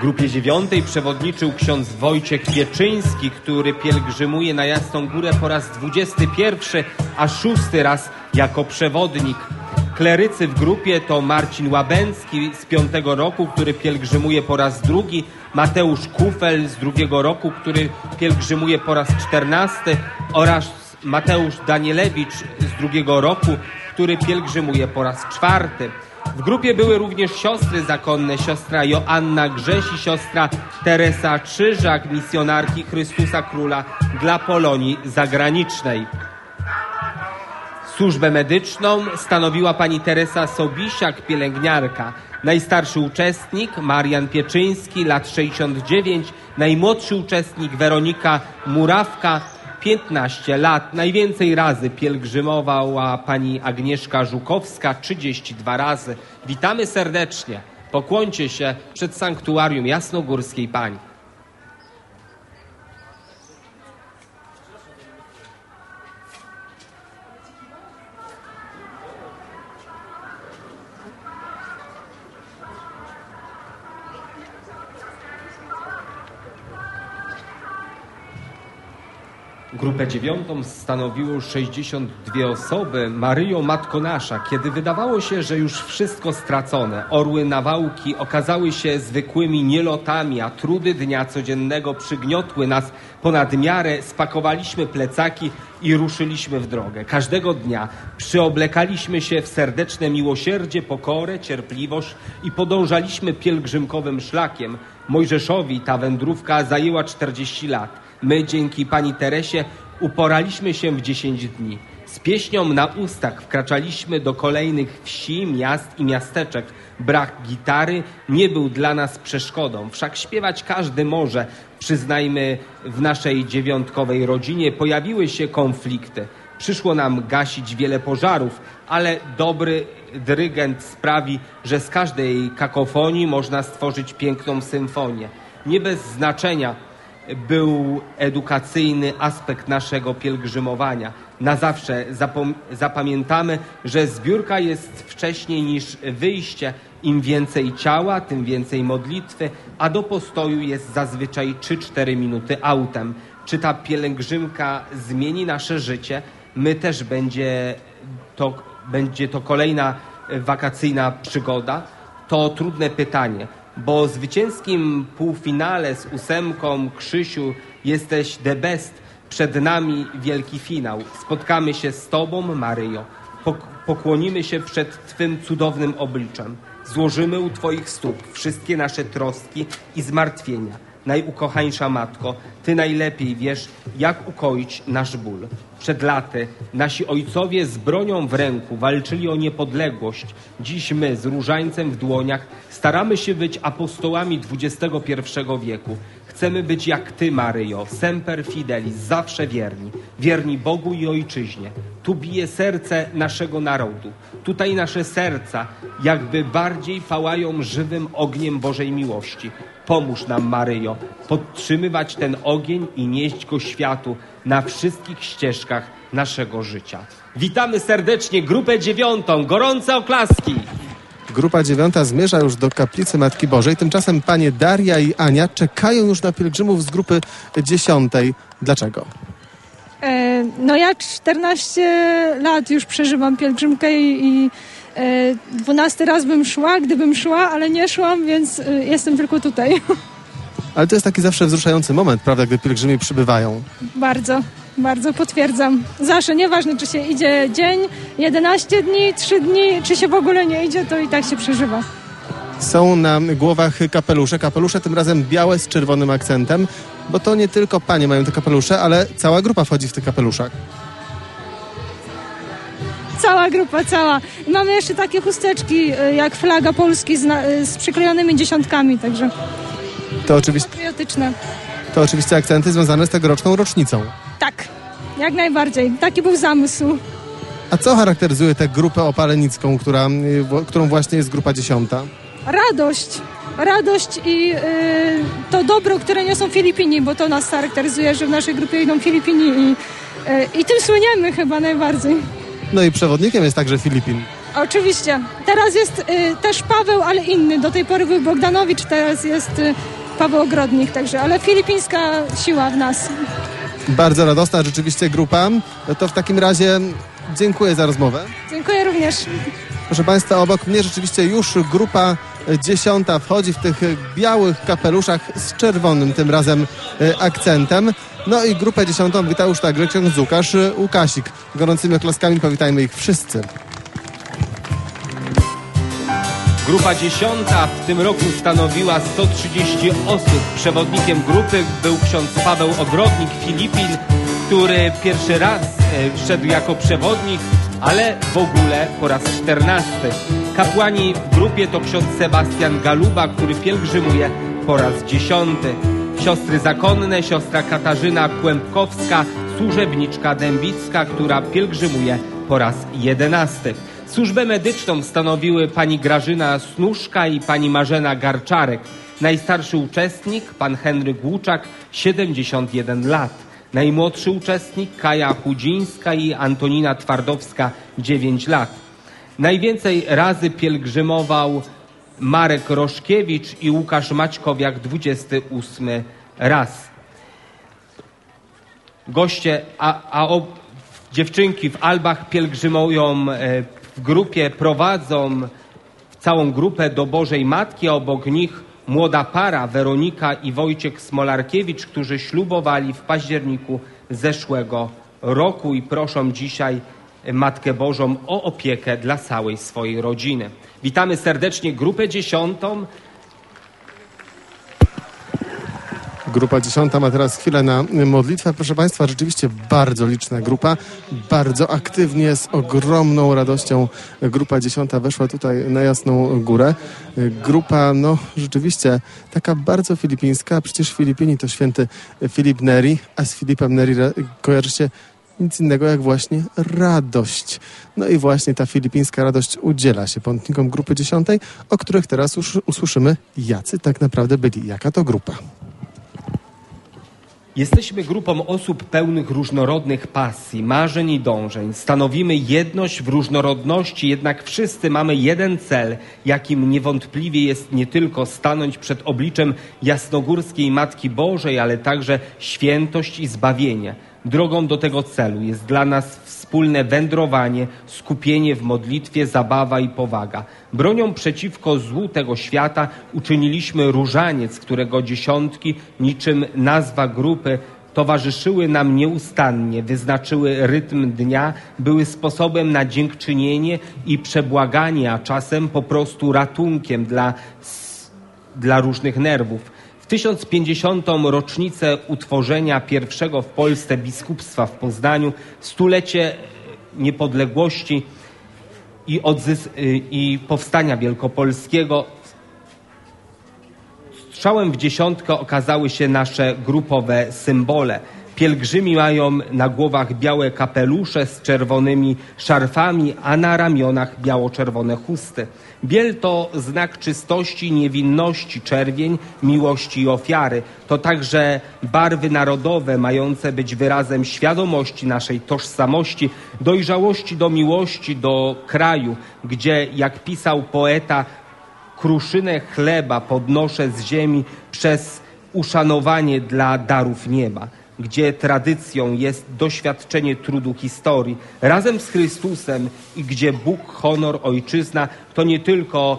grupie dziewiątej przewodniczył ksiądz Wojciech Pieczyński, który pielgrzymuje na Jasną Górę po raz dwudziesty pierwszy, a szósty raz jako przewodnik. Klerycy w grupie to Marcin Łabęcki z piątego roku, który pielgrzymuje po raz drugi, Mateusz Kufel z drugiego roku, który pielgrzymuje po raz czternasty oraz Mateusz Danielewicz z drugiego roku, który pielgrzymuje po raz czwarty. W grupie były również siostry zakonne, siostra Joanna Grześ i siostra Teresa Czyżak, misjonarki Chrystusa Króla dla Polonii zagranicznej. Służbę medyczną stanowiła pani Teresa Sobisiak, pielęgniarka. Najstarszy uczestnik Marian Pieczyński, lat sześćdziesiąt dziewięć. Najmłodszy uczestnik Weronika Murawka, piętnaście lat. Najwięcej razy pielgrzymowała pani Agnieszka Żukowska, trzydzieści dwa razy. Witamy serdecznie. Pokłońcie się przed sanktuarium Jasnogórskiej Pani. Grupę dziewiątą stanowiło sześćdziesiąt dwie osoby. Maryjo, Matko Nasza, kiedy wydawało się, że już wszystko stracone, orły Nawałki okazały się zwykłymi nielotami, a trudy dnia codziennego przygniotły nas ponad miarę, spakowaliśmy plecaki i ruszyliśmy w drogę. Każdego dnia przyoblekaliśmy się w serdeczne miłosierdzie, pokorę, cierpliwość i podążaliśmy pielgrzymkowym szlakiem. Mojżeszowi ta wędrówka zajęła czterdzieści lat. My dzięki pani Teresie uporaliśmy się w dziesięć dni. Z pieśnią na ustach wkraczaliśmy do kolejnych wsi, miast i miasteczek. Brak gitary nie był dla nas przeszkodą. Wszak śpiewać każdy może. Przyznajmy, w naszej dziewiątkowej rodzinie pojawiły się konflikty. Przyszło nam gasić wiele pożarów, ale dobry dyrygent sprawi, że z każdej kakofonii można stworzyć piękną symfonię. Nie bez znaczenia był edukacyjny aspekt naszego pielgrzymowania. Na zawsze zapom- zapamiętamy, że zbiórka jest wcześniej niż wyjście. Im więcej ciała, tym więcej modlitwy, a do postoju jest zazwyczaj trzy cztery minuty autem. Czy ta pielgrzymka zmieni nasze życie? My też będzie to, będzie to kolejna wakacyjna przygoda? To trudne pytanie. Bo w zwycięskim półfinale z ósemką Krzysiu jesteś the best. Przed nami wielki finał. Spotkamy się z Tobą, Maryjo. Pokłonimy się przed Twym cudownym obliczem. Złożymy u Twoich stóp wszystkie nasze troski i zmartwienia. Najukochańsza Matko, Ty najlepiej wiesz, jak ukoić nasz ból. Przed laty nasi ojcowie z bronią w ręku walczyli o niepodległość. Dziś my z różańcem w dłoniach staramy się być apostołami dwudziestego pierwszego wieku. Chcemy być jak Ty, Maryjo, semper fidelis, zawsze wierni. Wierni Bogu i Ojczyźnie. Tu bije serce naszego narodu. Tutaj nasze serca jakby bardziej pałają żywym ogniem Bożej miłości. Pomóż nam, Maryjo, podtrzymywać ten ogień i nieść go światu na wszystkich ścieżkach naszego życia. Witamy serdecznie grupę dziewiątą. Gorące oklaski! Grupa dziewiąta zmierza już do kaplicy Matki Bożej. Tymczasem panie Daria i Ania czekają już na pielgrzymów z grupy dziesiątej. Dlaczego? E, no ja czternaście lat już przeżywam pielgrzymkę i, i e, dwunasty raz bym szła, gdybym szła, ale nie szłam, więc e, jestem tylko tutaj. Ale to jest taki zawsze wzruszający moment, prawda, gdy pielgrzymi przybywają. Bardzo, bardzo potwierdzam. Zawsze, nieważne czy się idzie dzień, jedenaście dni, trzy dni, czy się w ogóle nie idzie, to i tak się przeżywa. Są na głowach kapelusze, kapelusze tym razem białe z czerwonym akcentem, bo to nie tylko panie mają te kapelusze, ale cała grupa wchodzi w tych kapeluszach. Cała grupa, cała. Mamy jeszcze takie chusteczki jak flaga Polski z, na, z przyklejonymi dziesiątkami, także to oczywiście, patriotyczne. To oczywiście akcenty związane z tegoroczną rocznicą. Tak, jak najbardziej. Taki był zamysł. A co charakteryzuje tę grupę opalenicką, która, którą właśnie jest grupa dziesiąta? Radość. Radość i yy, to dobro, które niosą Filipini, bo to nas charakteryzuje, że w naszej grupie idą Filipini i, yy, i tym słyniemy chyba najbardziej. No i przewodnikiem jest także Filipin. Oczywiście. Teraz jest y, też Paweł, ale inny. Do tej pory był Bogdanowicz, teraz jest y, Paweł Ogrodnik, także, ale filipińska siła w nas. Bardzo radosna rzeczywiście grupa. To w takim razie dziękuję za rozmowę. Dziękuję również. Proszę Państwa, obok mnie rzeczywiście już grupa dziesiąta wchodzi w tych białych kapeluszach z czerwonym tym razem akcentem. No i grupę dziesiątą wita już także ksiądz Łukasz Łukasik. Gorącymi oklaskami powitajmy ich wszyscy. Grupa dziesiąta w tym roku stanowiła sto trzydzieści osób. Przewodnikiem grupy był ksiądz Paweł Ogrodnik, Filipin, który pierwszy raz wszedł jako przewodnik, ale w ogóle po raz czternasty. Kapłani w grupie to ksiądz Sebastian Galuba, który pielgrzymuje po raz dziesiąty. Siostry zakonne, siostra Katarzyna Kłębkowska, służebniczka dębicka, która pielgrzymuje po raz jedenasty. Służbę medyczną stanowiły pani Grażyna Snuszka i pani Marzena Garczarek. Najstarszy uczestnik, pan Henryk Łuczak, siedemdziesiąt jeden lat. Najmłodszy uczestnik, Kaja Chudzińska i Antonina Twardowska, dziewięć lat. Najwięcej razy pielgrzymował Marek Roszkiewicz i Łukasz Maćkowiak, dwudziesty ósmy raz. Goście, a, a o, dziewczynki w Albach pielgrzymują w grupie, prowadzą całą grupę do Bożej Matki, a obok nich młoda para Weronika i Wojciech Smolarkiewicz, którzy ślubowali w październiku zeszłego roku i proszą dzisiaj Matkę Bożą o opiekę dla całej swojej rodziny. Witamy serdecznie grupę dziesiątą. Grupa dziesiąta ma teraz chwilę na modlitwę. Proszę Państwa, rzeczywiście bardzo liczna grupa, bardzo aktywnie, z ogromną radością grupa dziesiąta weszła tutaj na Jasną Górę. Grupa, no rzeczywiście taka bardzo filipińska, przecież Filipini to święty Filip Neri, a z Filipem Neri kojarzy się nic innego jak właśnie radość. No i właśnie ta filipińska radość udziela się pątnikom grupy dziesiątej, o których teraz już usłyszymy, jacy tak naprawdę byli, jaka to grupa. Jesteśmy grupą osób pełnych różnorodnych pasji, marzeń i dążeń. Stanowimy jedność w różnorodności, jednak wszyscy mamy jeden cel, jakim niewątpliwie jest nie tylko stanąć przed obliczem jasnogórskiej Matki Bożej, ale także świętość i zbawienie. Drogą do tego celu jest dla nas wspólne wędrowanie, skupienie w modlitwie, zabawa i powaga. Bronią przeciwko złu tego świata uczyniliśmy różaniec, którego dziesiątki, niczym nazwa grupy, towarzyszyły nam nieustannie, wyznaczyły rytm dnia, były sposobem na dziękczynienie i przebłaganie, a czasem po prostu ratunkiem dla, dla różnych nerwów. W tysiąc pięćdziesiątą rocznicę utworzenia pierwszego w Polsce biskupstwa w Poznaniu, stulecie niepodległości i, odzys- i powstania wielkopolskiego, strzałem w dziesiątkę okazały się nasze grupowe symbole. Pielgrzymi mają na głowach białe kapelusze z czerwonymi szarfami, a na ramionach biało-czerwone chusty. Biel to znak czystości, niewinności, czerwień, miłości i ofiary. To także barwy narodowe, mające być wyrazem świadomości naszej tożsamości, dojrzałości do miłości do kraju, gdzie, jak pisał poeta, kruszynę chleba podnoszę z ziemi przez uszanowanie dla darów nieba, gdzie tradycją jest doświadczenie trudu historii razem z Chrystusem i gdzie Bóg, honor, ojczyzna to nie tylko,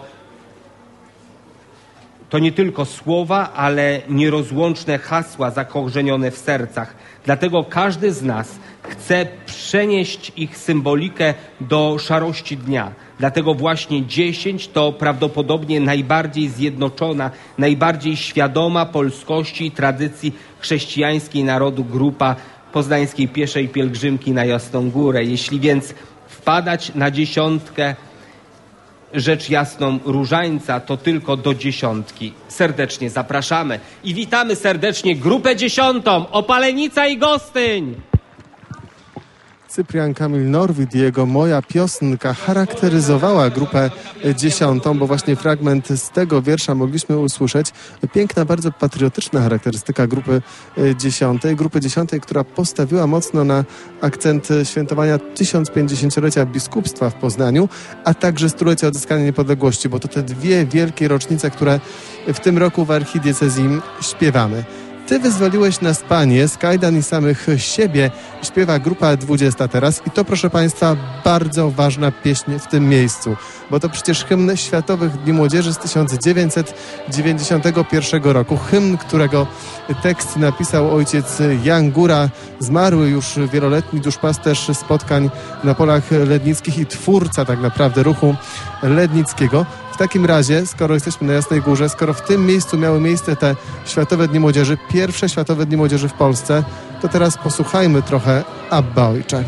to nie tylko słowa, ale nierozłączne hasła zakorzenione w sercach. Dlatego każdy z nas chce przenieść ich symbolikę do szarości dnia. Dlatego właśnie dziesięć to prawdopodobnie najbardziej zjednoczona, najbardziej świadoma polskości i tradycji chrześcijańskiej narodu grupa poznańskiej pieszej pielgrzymki na Jasną Górę. Jeśli więc wpadać na dziesiątkę, rzecz jasną, różańca, to tylko do dziesiątki. Serdecznie zapraszamy i witamy serdecznie grupę dziesiątą, Opalenica i Gostyń. Cyprian Kamil Norwid i jego Moja piosenka charakteryzowała grupę dziesiątą, bo właśnie fragment z tego wiersza mogliśmy usłyszeć. Piękna, bardzo patriotyczna charakterystyka grupy dziesiątej. Grupy dziesiątej, która postawiła mocno na akcent świętowania tysiąc pięćdziesięciolecia biskupstwa w Poznaniu, a także stulecia odzyskania niepodległości, bo to te dwie wielkie rocznice, które w tym roku w archidiecezji śpiewamy. Ty wyzwoliłeś nas, Panie, z kajdan i samych siebie, śpiewa grupa dwudziesta teraz i to, proszę Państwa, bardzo ważna pieśń w tym miejscu, bo to przecież hymn Światowych Dni Młodzieży z tysiąc dziewięćset dziewięćdziesiątego pierwszego roku. Hymn, którego tekst napisał ojciec Jan Góra, zmarły już wieloletni duszpasterz spotkań na polach lednickich i twórca tak naprawdę ruchu lednickiego. W takim razie, skoro jesteśmy na Jasnej Górze, skoro w tym miejscu miały miejsce te Światowe Dni Młodzieży, pierwsze Światowe Dni Młodzieży w Polsce, to teraz posłuchajmy trochę Abba Ojcze.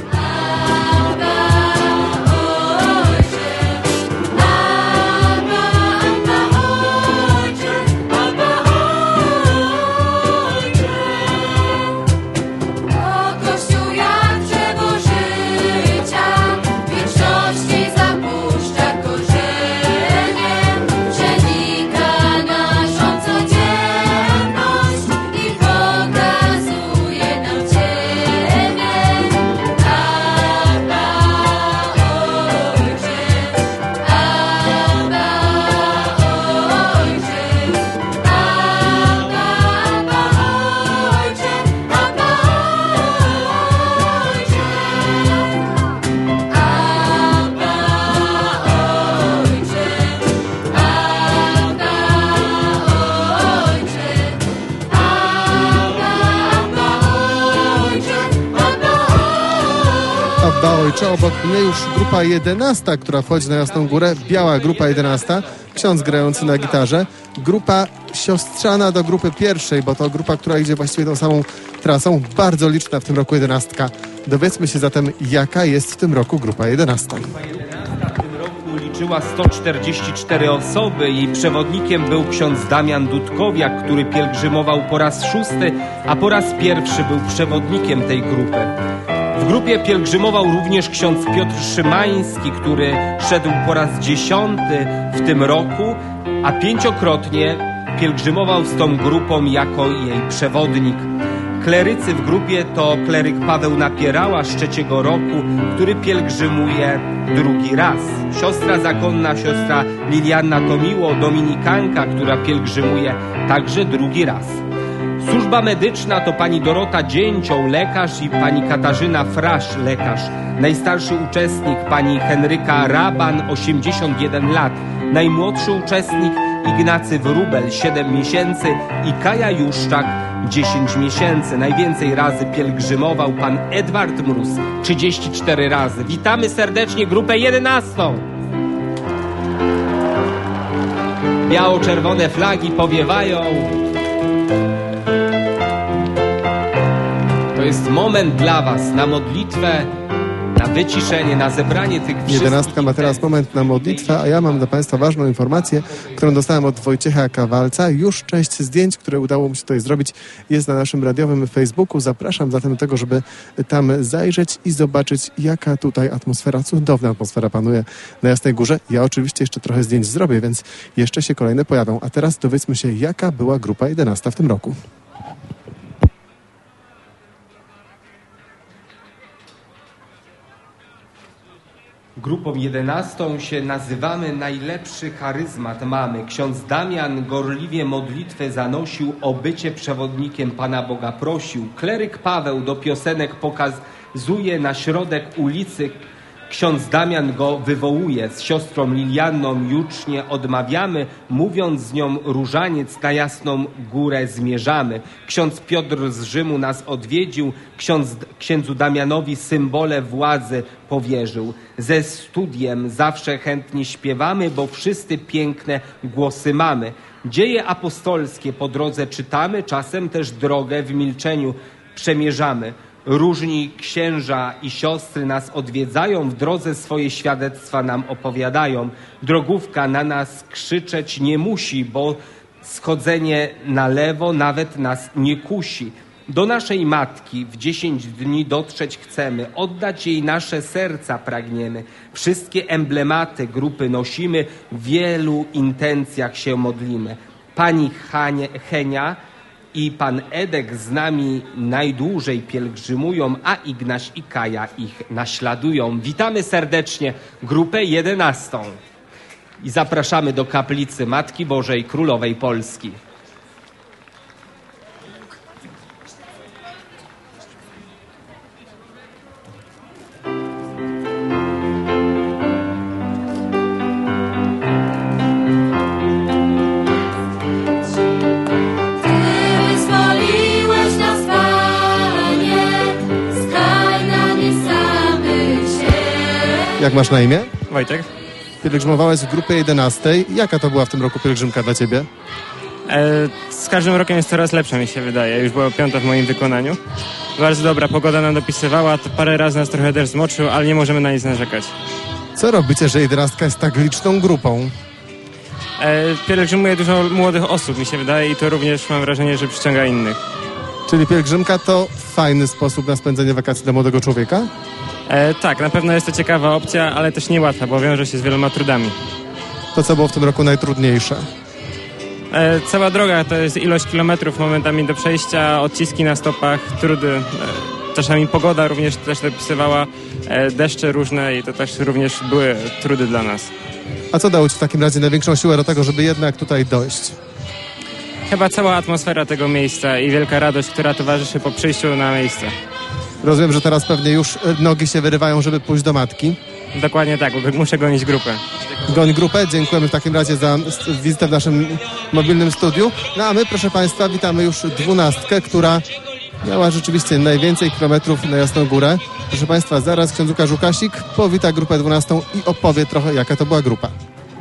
Ojcze, obok mnie już grupa jedenasta, która wchodzi na Jasną Górę, biała grupa jedenasta, ksiądz grający na gitarze, grupa siostrzana do grupy pierwszej, bo to grupa, która idzie właściwie tą samą trasą, bardzo liczna w tym roku jedenastka. Dowiedzmy się zatem, jaka jest w tym roku grupa jedenasta. Grupa jedenasta w tym roku liczyła sto czterdzieści cztery osoby. Jej przewodnikiem był ksiądz Damian Dudkowiak, który pielgrzymował po raz szósty, a po raz pierwszy był przewodnikiem tej grupy. W grupie pielgrzymował również ksiądz Piotr Szymański, który szedł po raz dziesiąty w tym roku, a pięciokrotnie pielgrzymował z tą grupą jako jej przewodnik. Klerycy w grupie to kleryk Paweł Napierała z trzeciego roku, który pielgrzymuje drugi raz. Siostra zakonna, siostra Lilianna Tomiło, dominikanka, która pielgrzymuje także drugi raz. Służba medyczna to pani Dorota Dzięcioł, lekarz, i pani Katarzyna Frasz, lekarz. Najstarszy uczestnik pani Henryka Raban, osiemdziesiąt jeden lat. Najmłodszy uczestnik Ignacy Wróbel, siedem miesięcy, i Kaja Juszczak, dziesięć miesięcy. Najwięcej razy pielgrzymował pan Edward Mróz, trzydzieści cztery razy. Witamy serdecznie grupę jedenastą. Biało-czerwone flagi powiewają. To jest moment dla was na modlitwę, na wyciszenie, na zebranie tych wszystkich... Jedenastka ma teraz moment na modlitwę, a ja mam dla Państwa ważną informację, którą dostałem od Wojciecha Kawalca. Już część zdjęć, które udało mu się tutaj zrobić, jest na naszym radiowym Facebooku. Zapraszam zatem do tego, żeby tam zajrzeć i zobaczyć, jaka tutaj atmosfera, cudowna atmosfera panuje na Jasnej Górze. Ja oczywiście jeszcze trochę zdjęć zrobię, więc jeszcze się kolejne pojawią. A teraz dowiedzmy się, jaka była grupa jedenasta w tym roku. Grupą jedenastą się nazywamy, najlepszy charyzmat mamy. Ksiądz Damian gorliwie modlitwę zanosił, o bycie przewodnikiem Pana Boga prosił. Kleryk Paweł do piosenek pokazuje na środek ulicy. Ksiądz Damian go wywołuje. Z siostrą Lilianną jucznie odmawiamy, mówiąc z nią różaniec na Jasną Górę zmierzamy. Ksiądz Piotr z Rzymu nas odwiedził, ksiądz, księdzu Damianowi symbole władzy powierzył. Ze studiem zawsze chętnie śpiewamy, bo wszyscy piękne głosy mamy. Dzieje apostolskie po drodze czytamy, czasem też drogę w milczeniu przemierzamy. Różni księża i siostry nas odwiedzają, w drodze swoje świadectwa nam opowiadają. Drogówka na nas krzyczeć nie musi, bo schodzenie na lewo nawet nas nie kusi. Do naszej Matki w dziesięć dni dotrzeć chcemy, oddać jej nasze serca pragniemy. Wszystkie emblematy grupy nosimy, w wielu intencjach się modlimy. Pani Hanie, Henia i pan Edek z nami najdłużej pielgrzymują, a Ignaś i Kaja ich naśladują. Witamy serdecznie grupę jedenastą i zapraszamy do kaplicy Matki Bożej Królowej Polski. Jak masz na imię? Wojtek. Pielgrzymowałeś w grupie jedenastej. Jaka to była w tym roku pielgrzymka dla ciebie? E, z każdym rokiem jest coraz lepsza, mi się wydaje. Już była piąta w moim wykonaniu. Bardzo dobra, pogoda nam dopisywała, to parę razy nas trochę deszcz zmoczył, ale nie możemy na nic narzekać. Co robicie, że jedenastka jest tak liczną grupą? E, pielgrzymuje dużo młodych osób, mi się wydaje, i to również mam wrażenie, że przyciąga innych. Czyli pielgrzymka to fajny sposób na spędzenie wakacji dla młodego człowieka? E, tak, na pewno jest to ciekawa opcja, ale też niełatwa, bo wiąże się z wieloma trudami. To co było w tym roku najtrudniejsze? E, cała droga to jest ilość kilometrów momentami do przejścia, odciski na stopach, trudy. E, czasami pogoda również też dopisywała, e, deszcze różne i to też również były trudy dla nas. A co dało ci w takim razie największą siłę do tego, żeby jednak tutaj dojść? Chyba cała atmosfera tego miejsca i wielka radość, która towarzyszy po przyjściu na miejsce. Rozumiem, że teraz pewnie już nogi się wyrywają, żeby pójść do matki. Dokładnie tak, muszę gonić grupę. Goń grupę, dziękujemy w takim razie za wizytę w naszym mobilnym studiu. No a my, proszę Państwa, witamy już dwunastkę, która miała rzeczywiście najwięcej kilometrów na Jasną Górę. Proszę Państwa, zaraz ksiądz Łukasz Łukasik powita grupę dwunastą i opowie trochę, jaka to była grupa.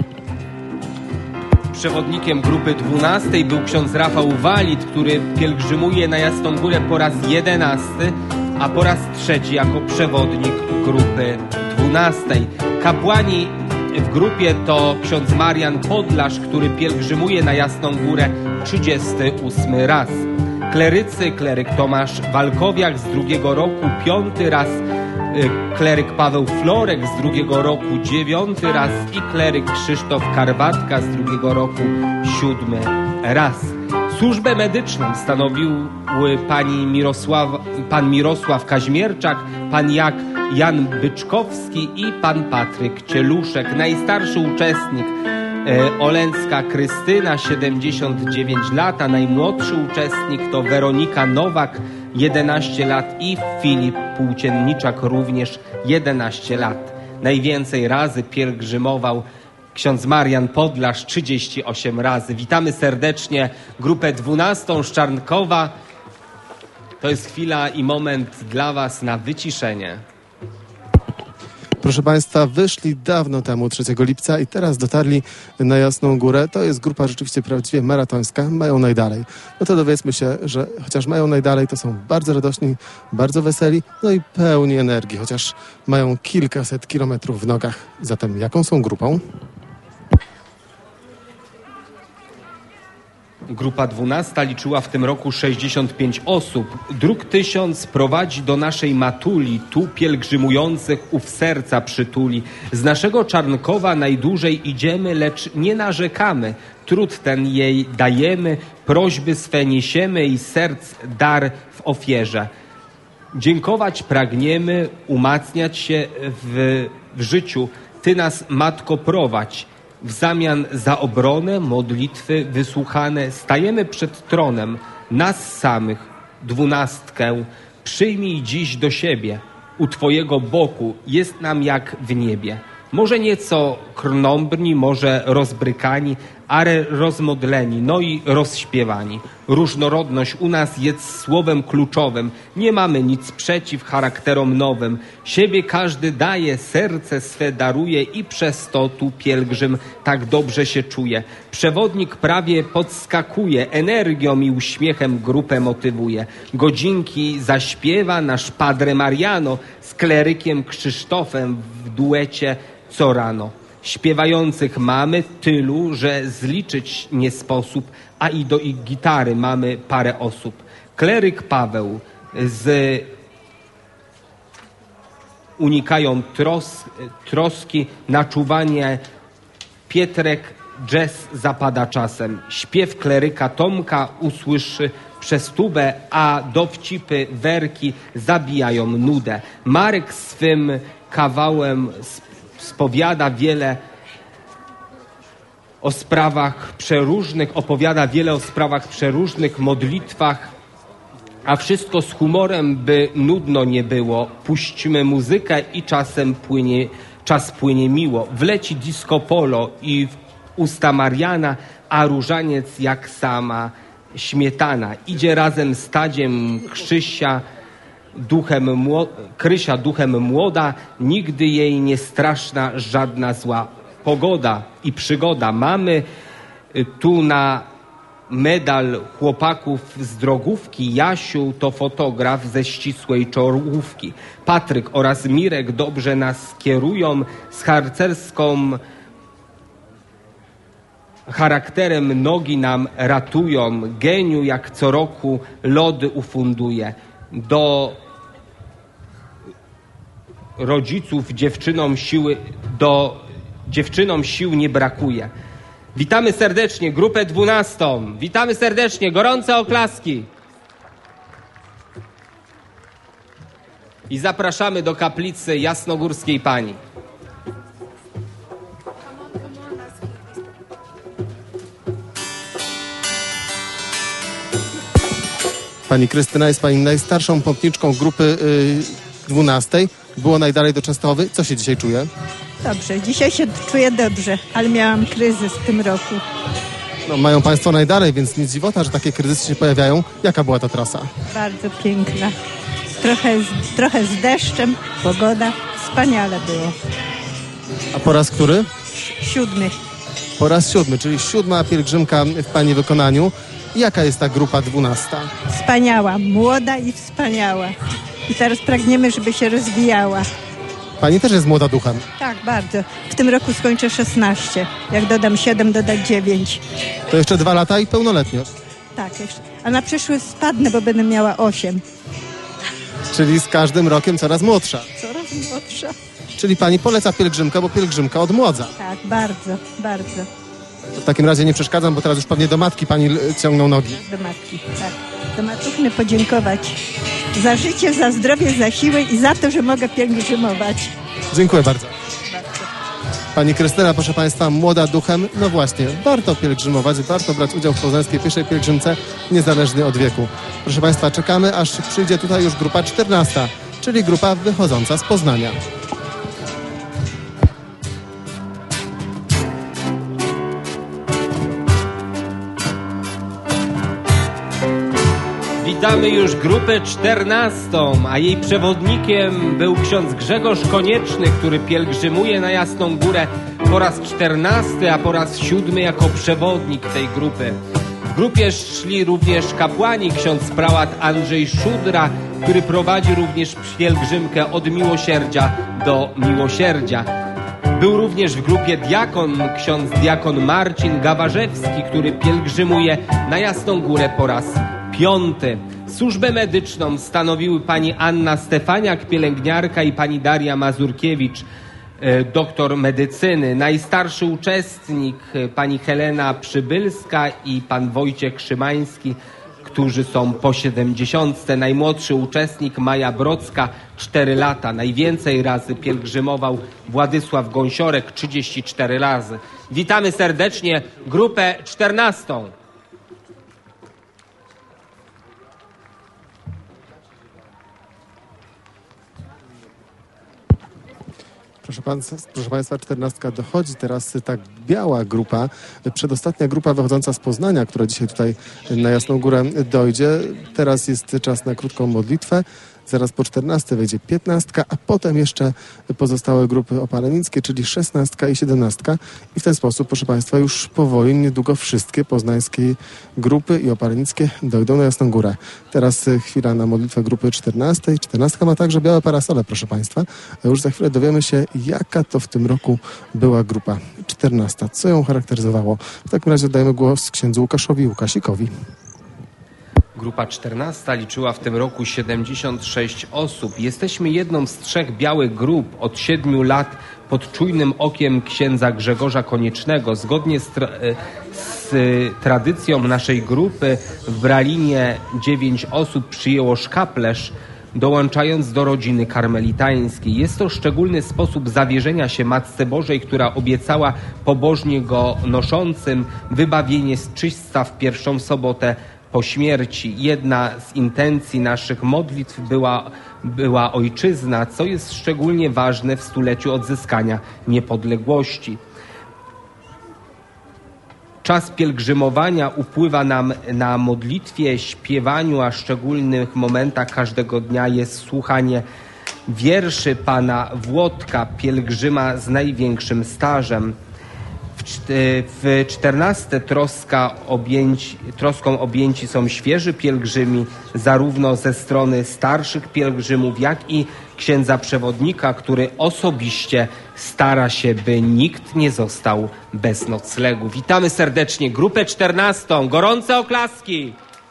Przewodnikiem grupy dwunastej był ksiądz Rafał Walit, który pielgrzymuje na Jasną Górę po raz jedenasty, a po raz trzeci jako przewodnik grupy dwunastej. Kapłani w grupie to ksiądz Marian Podlasz, który pielgrzymuje na Jasną Górę trzydziesty ósmy raz. Klerycy, kleryk Tomasz Walkowiak z drugiego roku piąty raz, kleryk Paweł Florek z drugiego roku dziewiąty raz i kleryk Krzysztof Karwatka z drugiego roku siódmy raz. Służbę medyczną stanowiły pani Mirosław, pan Mirosław Kaźmierczak, pan Jak, Jan Byczkowski i pan Patryk Cieluszek. Najstarszy uczestnik e, Olęcka Krystyna, siedemdziesiąt dziewięć lat, a najmłodszy uczestnik to Weronika Nowak, jedenaście lat i Filip Płócienniczak, również jedenaście lat. Najwięcej razy pielgrzymował ksiądz Marian Podlasz, trzydzieści osiem razy. Witamy serdecznie grupę dwunastą z Czarnkowa. To jest chwila i moment dla Was na wyciszenie. Proszę Państwa, wyszli dawno temu, trzeciego lipca i teraz dotarli na Jasną Górę. To jest grupa rzeczywiście prawdziwie maratońska, mają najdalej. No to dowiedzmy się, że chociaż mają najdalej, to są bardzo radośni, bardzo weseli, no i pełni energii, chociaż mają kilkaset kilometrów w nogach. Zatem jaką są grupą? Grupa dwunasta liczyła w tym roku sześćdziesiąt pięć osób. Dróg tysiąc prowadzi do naszej Matuli, tu pielgrzymujących ów serca przytuli. Z naszego Czarnkowa najdłużej idziemy, lecz nie narzekamy. Trud ten jej dajemy, prośby swe niesiemy i serc dar w ofierze. Dziękować pragniemy, umacniać się w, w życiu. Ty nas, Matko, prowadź. W zamian za obronę, modlitwy wysłuchane, stajemy przed tronem, nas samych, dwunastkę, przyjmij dziś do siebie. U Twojego boku jest nam jak w niebie. Może nieco krnąbrni, może rozbrykani, ale rozmodleni, no i rozśpiewani. Różnorodność u nas jest słowem kluczowym. Nie mamy nic przeciw charakterom nowym. Siebie każdy daje, serce swe daruje i przez to tu pielgrzym tak dobrze się czuje. Przewodnik prawie podskakuje, energią i uśmiechem grupę motywuje. Godzinki zaśpiewa nasz Padre Mariano z klerykiem Krzysztofem w duecie co rano. Śpiewających mamy tylu, że zliczyć nie sposób, a i do ich gitary mamy parę osób. Kleryk Paweł z unikają tros, troski na czuwanie Pietrek, jazz zapada czasem. Śpiew kleryka Tomka usłyszy przez tubę, a dowcipy werki zabijają nudę. Marek swym kawałem spowiada wiele o sprawach przeróżnych, opowiada wiele o sprawach przeróżnych, modlitwach, a wszystko z humorem, by nudno nie było. Puśćmy muzykę i czasem płynie, czas płynie miło. Wleci disco polo i w usta Mariana, a różaniec jak sama śmietana. Idzie razem z tadziem Krzysia, duchem mło- Krysia duchem młoda, nigdy jej nie straszna żadna zła pogoda i przygoda. Mamy tu na medal chłopaków z drogówki. Jasiu to fotograf ze ścisłej czołówki. Patryk oraz Mirek dobrze nas kierują, z harcerską charakterem nogi nam ratują. Geniu jak co roku lody ufunduje. Do rodziców dziewczynom siły, do dziewczynom sił nie brakuje. Witamy serdecznie grupę dwunastą. Witamy serdecznie, gorące oklaski. I zapraszamy do kaplicy Jasnogórskiej Pani. Pani Krystyna jest pani najstarszą pątniczką grupy dwunastej. Było najdalej do Częstochowy. Co się dzisiaj czuje? Dobrze, dzisiaj się czuję dobrze, ale miałam kryzys w tym roku. No, mają państwo najdalej, więc nic dziwota, że takie kryzysy się pojawiają. Jaka była ta trasa? Bardzo piękna. Trochę z, trochę z deszczem, pogoda. Wspaniale było. A po raz który? Siódmy. Po raz siódmy, czyli siódma pielgrzymka w pani wykonaniu. Jaka jest ta grupa dwunasta? Wspaniała, młoda i wspaniała. I teraz pragniemy, żeby się rozwijała. Pani też jest młoda duchem. Tak, bardzo. W tym roku skończę szesnaście. Jak dodam siedem, dodać dziewięć. To jeszcze dwa lata i pełnoletność. Tak, jeszcze. A na przyszły spadnę, bo będę miała osiem. Czyli z każdym rokiem coraz młodsza. Coraz młodsza. Czyli pani poleca pielgrzymkę, bo pielgrzymka odmłodza. Tak, bardzo, bardzo. W takim razie nie przeszkadzam, bo teraz już pewnie do matki pani ciągną nogi. Do matki, tak. Do matuchny podziękować za życie, za zdrowie, za siłę i za to, że mogę pielgrzymować. Dziękuję bardzo. Pani Krystyna, proszę państwa, młoda duchem. No właśnie, warto pielgrzymować, warto brać udział w poznańskiej pierwszej pielgrzymce, niezależnie od wieku. Proszę państwa, czekamy, aż przyjdzie tutaj już grupa czternasta, czyli grupa wychodząca z Poznania. Witamy już grupę czternastą, a jej przewodnikiem był ksiądz Grzegorz Konieczny, który pielgrzymuje na Jasną Górę po raz czternasty, a po raz siódmy jako przewodnik tej grupy. W grupie szli również kapłani, ksiądz prałat Andrzej Szudra, który prowadzi również pielgrzymkę od Miłosierdzia do Miłosierdzia. Był również w grupie diakon, ksiądz diakon Marcin Gawarzewski, który pielgrzymuje na Jasną Górę po raz piąty. Służbę medyczną stanowiły pani Anna Stefaniak, pielęgniarka, i pani Daria Mazurkiewicz, doktor medycyny. Najstarszy uczestnik pani Helena Przybylska i pan Wojciech Szymański, którzy są po siedemdziesiątce. Najmłodszy uczestnik Maja Brocka, cztery lata. Najwięcej razy pielgrzymował Władysław Gąsiorek, trzydzieści cztery razy. Witamy serdecznie grupę czternastą. Proszę, pan, proszę państwa, czternastka dochodzi teraz tak biała grupa, przedostatnia grupa wychodząca z Poznania, która dzisiaj tutaj na Jasną Górę dojdzie. Teraz jest czas na krótką modlitwę. Zaraz po czternastej wejdzie piętnastka, a potem jeszcze pozostałe grupy opalenickie, czyli szesnastka i siedemnastka. I w ten sposób, proszę państwa, już powoli, niedługo wszystkie poznańskie grupy i opalenickie dojdą na Jasną Górę. Teraz chwila na modlitwę grupy czternastej. czternastka ma także białe parasole, proszę państwa. A już za chwilę dowiemy się, jaka to w tym roku była grupa czternasta. Co ją charakteryzowało? W takim razie oddajemy głos księdzu Łukaszowi Łukasikowi. Grupa czternasta liczyła w tym roku siedemdziesiąt sześć osób. Jesteśmy jedną z trzech białych grup od siedmiu lat pod czujnym okiem księdza Grzegorza Koniecznego. Zgodnie z, tra z tradycją naszej grupy w Bralinie dziewięć osób przyjęło szkaplerz, dołączając do rodziny karmelitańskiej. Jest to szczególny sposób zawierzenia się Matce Bożej, która obiecała pobożnie go noszącym wybawienie z czyśćca w pierwszą sobotę po śmierci. Jedna z intencji naszych modlitw była, była ojczyzna, co jest szczególnie ważne w stuleciu odzyskania niepodległości. Czas pielgrzymowania upływa nam na modlitwie, śpiewaniu, a w szczególnych momentach każdego dnia jest słuchanie wierszy pana Włodka, pielgrzyma z największym stażem. W czternaste troska objęci, troską objęci są świeży pielgrzymi, zarówno ze strony starszych pielgrzymów, jak i księdza przewodnika, który osobiście stara się, by nikt nie został bez noclegu. Witamy serdecznie grupę czternastą. Gorące oklaski.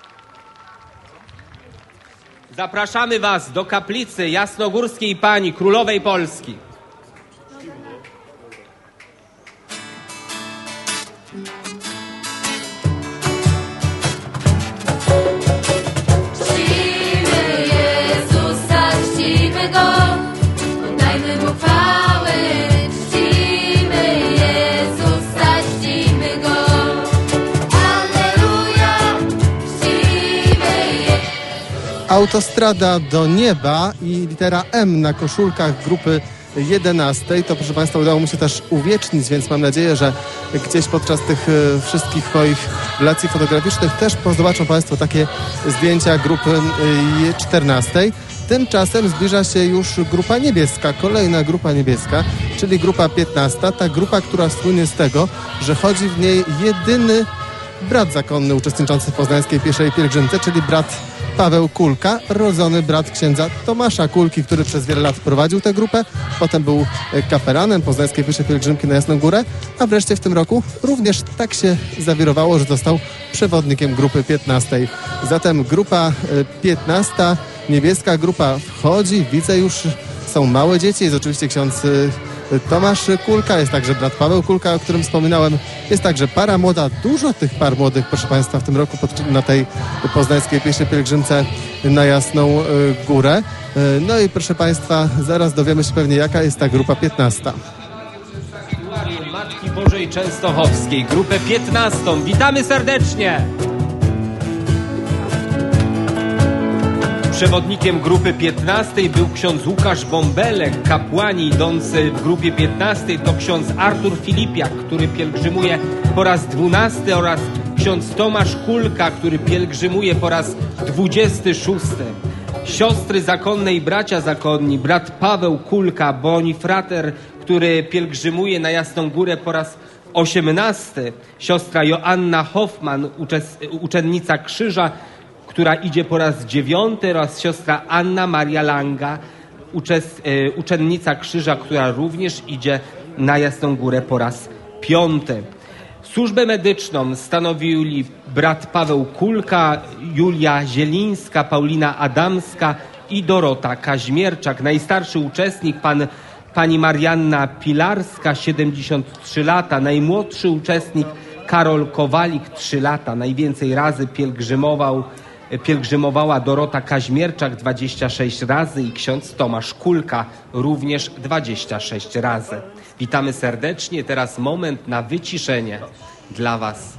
Zapraszamy Was do kaplicy Jasnogórskiej Pani Królowej Polski. Autostrada do nieba i litera M na koszulkach grupy jedenastej. To, proszę Państwa, udało mi się też uwiecznić, więc mam nadzieję, że gdzieś podczas tych wszystkich moich relacji fotograficznych też zobaczą Państwo takie zdjęcia grupy czternastej. Tymczasem zbliża się już grupa niebieska, kolejna grupa niebieska, czyli grupa piętnasta. Ta grupa, która słynie z tego, że chodzi w niej jedyny brat zakonny uczestniczący w poznańskiej pieszej pielgrzymce, czyli brat Paweł Kulka, rodzony brat księdza Tomasza Kulki, który przez wiele lat prowadził tę grupę, potem był kapelanem poznańskiej pieszej pielgrzymki na Jasną Górę, a wreszcie w tym roku również tak się zawirowało, że został przewodnikiem grupy piętnastej. Zatem grupa piętnasta, niebieska grupa wchodzi, widzę już, są małe dzieci, jest oczywiście ksiądz Tomasz Kulka, jest także brat Paweł Kulka, o którym wspominałem, jest także para młoda, dużo tych par młodych, proszę Państwa, w tym roku pod, na tej poznańskiej pieszej pielgrzymce na Jasną Górę. No i proszę Państwa, zaraz dowiemy się pewnie, jaka jest ta grupa piętnasta. Matki Bożej Częstochowskiej, grupę piętnastą. Witamy serdecznie! Przewodnikiem grupy piętnastej był ksiądz Łukasz Bąbelek. Kapłani idący w grupie piętnastej to ksiądz Artur Filipiak, który pielgrzymuje po raz dwunasty, oraz ksiądz Tomasz Kulka, który pielgrzymuje po raz dwudziesty szósty. Siostry zakonne i bracia zakonni, brat Paweł Kulka, bonifrater, który pielgrzymuje na Jasną Górę po raz osiemnasty. Siostra Joanna Hoffman, uczennica krzyża, która idzie po raz dziewiąty, oraz siostra Anna Maria Langa, uczes, e, uczennica krzyża, która również idzie na Jasną Górę po raz piąty. Służbę medyczną stanowili brat Paweł Kulka, Julia Zielińska, Paulina Adamska i Dorota Kaźmierczak. Najstarszy uczestnik pan, pani Marianna Pilarska, siedemdziesiąt trzy lata. Najmłodszy uczestnik Karol Kowalik, trzy lata. Najwięcej razy pielgrzymował Pielgrzymowała Dorota Kaźmierczak dwadzieścia sześć razy i ksiądz Tomasz Kulka również dwadzieścia sześć razy. Witamy serdecznie. Teraz moment na wyciszenie dla Was.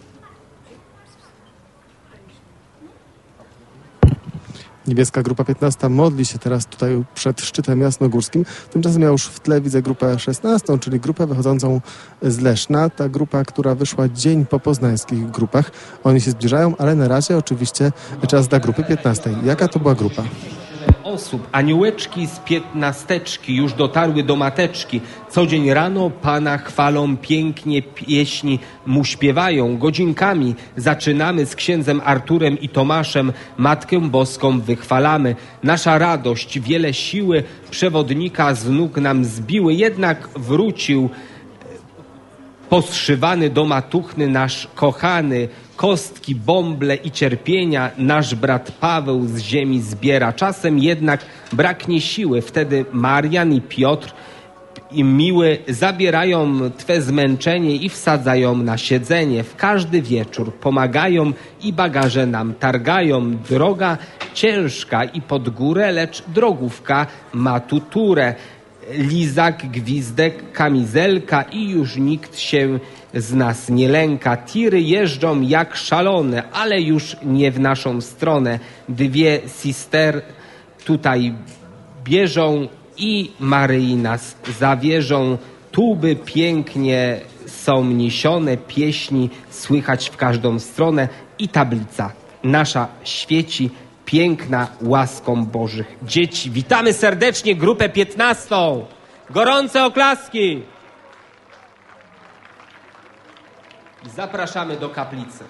Niebieska grupa piętnasta modli się teraz tutaj przed szczytem jasnogórskim. Tymczasem ja już w tle widzę grupę szesnastą, czyli grupę wychodzącą z Leszna. Ta grupa, która wyszła dzień po poznańskich grupach. Oni się zbliżają, ale na razie oczywiście czas dla grupy piętnastej. Jaka to była grupa? Osób. Aniołeczki z piętnasteczki już dotarły do mateczki. Co dzień rano Pana chwalą, pięknie pieśni mu śpiewają. Godzinkami zaczynamy z księdzem Arturem i Tomaszem. Matkę Boską wychwalamy. Nasza radość, wiele siły przewodnika z nóg nam zbiły. Jednak wrócił poszywany do matuchny nasz kochany. Kostki, bąble i cierpienia nasz brat Paweł z ziemi zbiera. Czasem jednak braknie siły. Wtedy Marian i Piotr i miły zabierają Twe zmęczenie i wsadzają na siedzenie. W każdy wieczór pomagają i bagaże nam targają. Droga ciężka i pod górę, lecz drogówka ma tuturę. Lizak, gwizdek, kamizelka i już nikt się z nas nie lęka. Tiry jeżdżą jak szalone, ale już nie w naszą stronę. Dwie sister tutaj bieżą i Maryi nas zawierzą. Tuby pięknie są niesione, pieśni słychać w każdą stronę i tablica nasza świeci, piękna łaską Bożych dzieci. Witamy serdecznie grupę piętnastą. Gorące oklaski. Zapraszamy do kaplicy.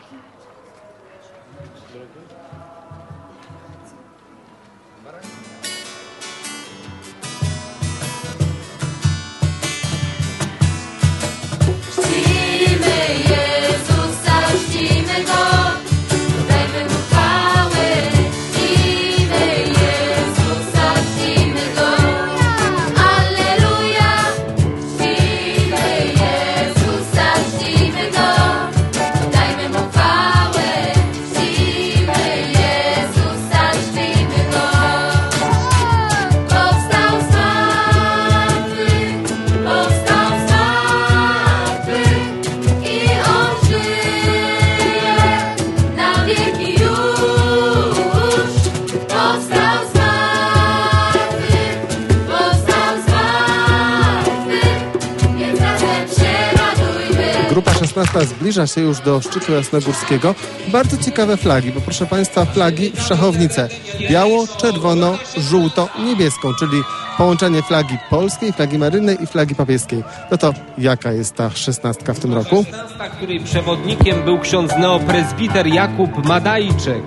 Grupa szesnasta zbliża się już do szczytu jasnogórskiego. Bardzo ciekawe flagi, bo proszę Państwa, flagi w szachownicę. Biało, czerwono, żółto, niebieską, czyli połączenie flagi polskiej, flagi marynnej i flagi papieskiej. No to jaka jest ta szesnastka w tym roku? szesnastka, której przewodnikiem był ksiądz neoprezbiter Jakub Madajczyk.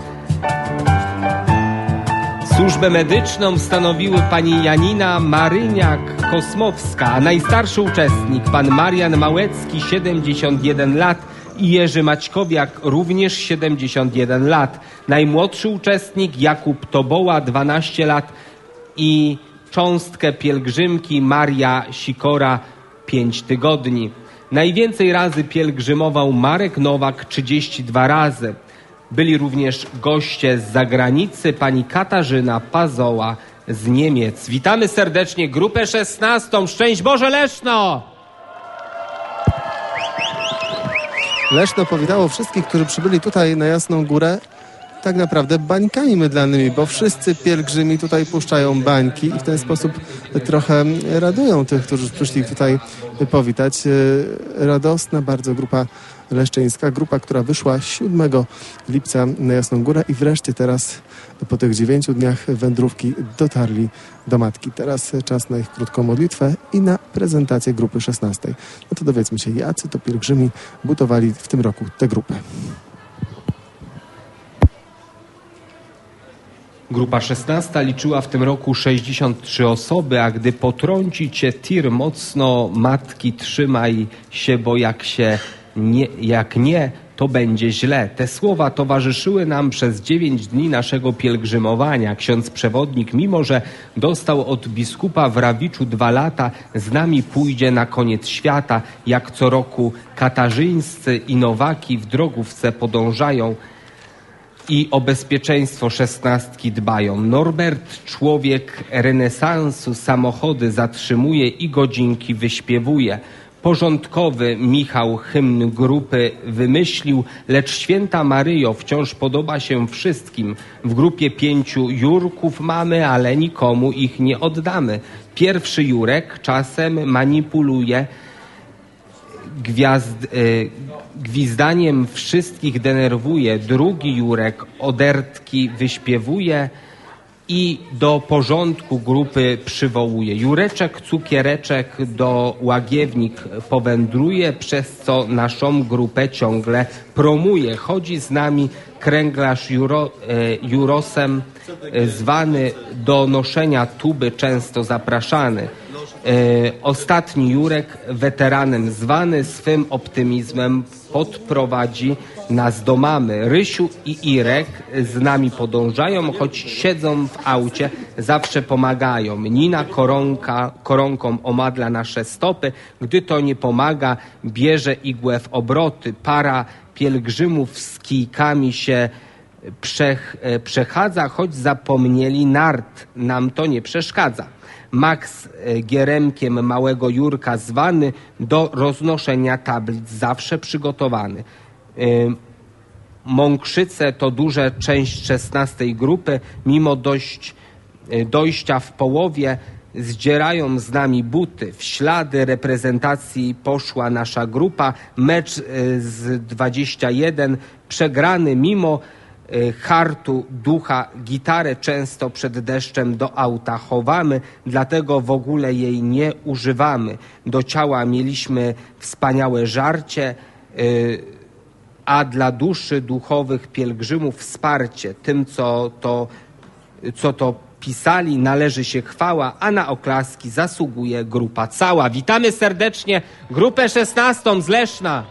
Służbę medyczną stanowiły pani Janina Maryniak-Kosmowska, a najstarszy uczestnik pan Marian Małecki, siedemdziesiąt jeden lat, i Jerzy Maćkowiak, również siedemdziesiąt jeden lat. Najmłodszy uczestnik Jakub Toboła, dwanaście lat, i cząstkę pielgrzymki Maria Sikora, pięć tygodni. Najwięcej razy pielgrzymował Marek Nowak, trzydzieści dwa razy. Byli również goście z zagranicy, pani Katarzyna Pazoła z Niemiec. Witamy serdecznie grupę szesnastą. Szczęść Boże, Leszno! Leszno powitało wszystkich, którzy przybyli tutaj na Jasną Górę, tak naprawdę bańkami mydlanymi, bo wszyscy pielgrzymi tutaj puszczają bańki i w ten sposób trochę radują tych, którzy przyszli tutaj powitać. Radosna bardzo grupa leszczyńska, grupa, która wyszła siódmego lipca na Jasną Górę i wreszcie teraz po tych dziewięciu dniach wędrówki dotarli do Matki. Teraz czas na ich krótką modlitwę i na prezentację grupy szesnastej. No to dowiedzmy się, jacy to pielgrzymi budowali w tym roku tę grupę. Grupa szesnasta liczyła w tym roku sześćdziesiąt trzy osoby, a gdy potrąci cię tir mocno, matki, trzymaj się, bo jak się nie, jak nie, to będzie źle. Te słowa towarzyszyły nam przez dziewięć dni naszego pielgrzymowania. Ksiądz przewodnik, mimo że dostał od biskupa w Rawiczu dwa lata, z nami pójdzie na koniec świata. Jak co roku katarzyńscy i Nowaki w drogówce podążają i o bezpieczeństwo szesnastki dbają. Norbert, człowiek renesansu, samochody zatrzymuje i godzinki wyśpiewuje. Porządkowy Michał hymn grupy wymyślił, lecz święta Maryjo wciąż podoba się wszystkim. W grupie pięciu Jurków mamy, ale nikomu ich nie oddamy. Pierwszy Jurek czasem manipuluje, Gwiazd, y, gwizdaniem wszystkich denerwuje. Drugi Jurek odertki wyśpiewuje i do porządku grupy przywołuje. Jureczek, cukiereczek do Łagiewnik powędruje, przez co naszą grupę ciągle promuje. Chodzi z nami kręglarz Juro, y, Jurosem, y, zwany do noszenia tuby, często zapraszany. ostatni Jurek, weteranem zwany, swym optymizmem podprowadzi nas do mamy. Rysiu i Irek z nami podążają, choć siedzą w aucie, zawsze pomagają. Nina koronka, koronką omadla nasze stopy, gdy to nie pomaga, bierze igłę w obroty. Para pielgrzymów z kijkami się przech, przechadza, choć zapomnieli nart, nam to nie przeszkadza. Max gieremkiem małego Jurka zwany, do roznoszenia tablic zawsze przygotowany. Mąkrzyce to duża część szesnastej grupy, mimo dość, dojścia w połowie zdzierają z nami buty. W ślady reprezentacji poszła nasza grupa. Mecz z dwadzieścia jeden przegrany mimo hartu ducha. Gitarę często przed deszczem do auta chowamy, dlatego w ogóle jej nie używamy. Do ciała mieliśmy wspaniałe żarcie, a dla duszy duchowych pielgrzymów wsparcie. Tym, co to, co to pisali, należy się chwała, a na oklaski zasługuje grupa cała. Witamy serdecznie grupę szesnastą z Leszna.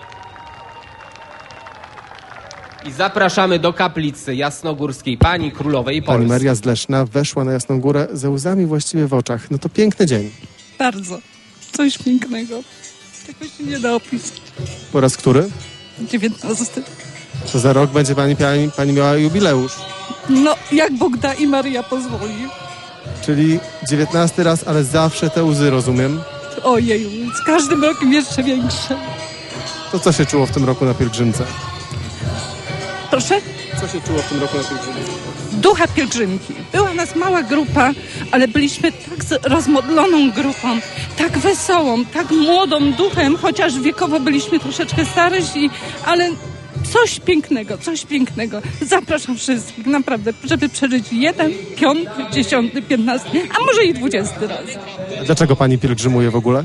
I zapraszamy do kaplicy jasnogórskiej Pani Królowej Polski. Pani Maria z Leszna weszła na Jasną Górę ze łzami właściwie w oczach. No to piękny dzień. Bardzo. Coś pięknego. Tego się nie da opisać. Po raz który? dziewiętnasty. To za rok będzie pani, pani, pani miała jubileusz. No, jak Bóg da i Maria pozwoli. Czyli dziewiętnasty raz, ale zawsze te łzy, rozumiem? Ojeju, z każdym rokiem jeszcze większe. To co się czuło w tym roku na pielgrzymce? Proszę? Co się czuło w tym roku na pielgrzymce? Ducha pielgrzymki. Była nas mała grupa, ale byliśmy tak rozmodloną grupą, tak wesołą, tak młodą duchem, chociaż wiekowo byliśmy troszeczkę starysi, ale coś pięknego, coś pięknego. Zapraszam wszystkich, naprawdę, żeby przeżyć jeden, piąty, dziesiąty, piętnasty, a może i dwudziesty raz. Dlaczego pani pielgrzymuje w ogóle?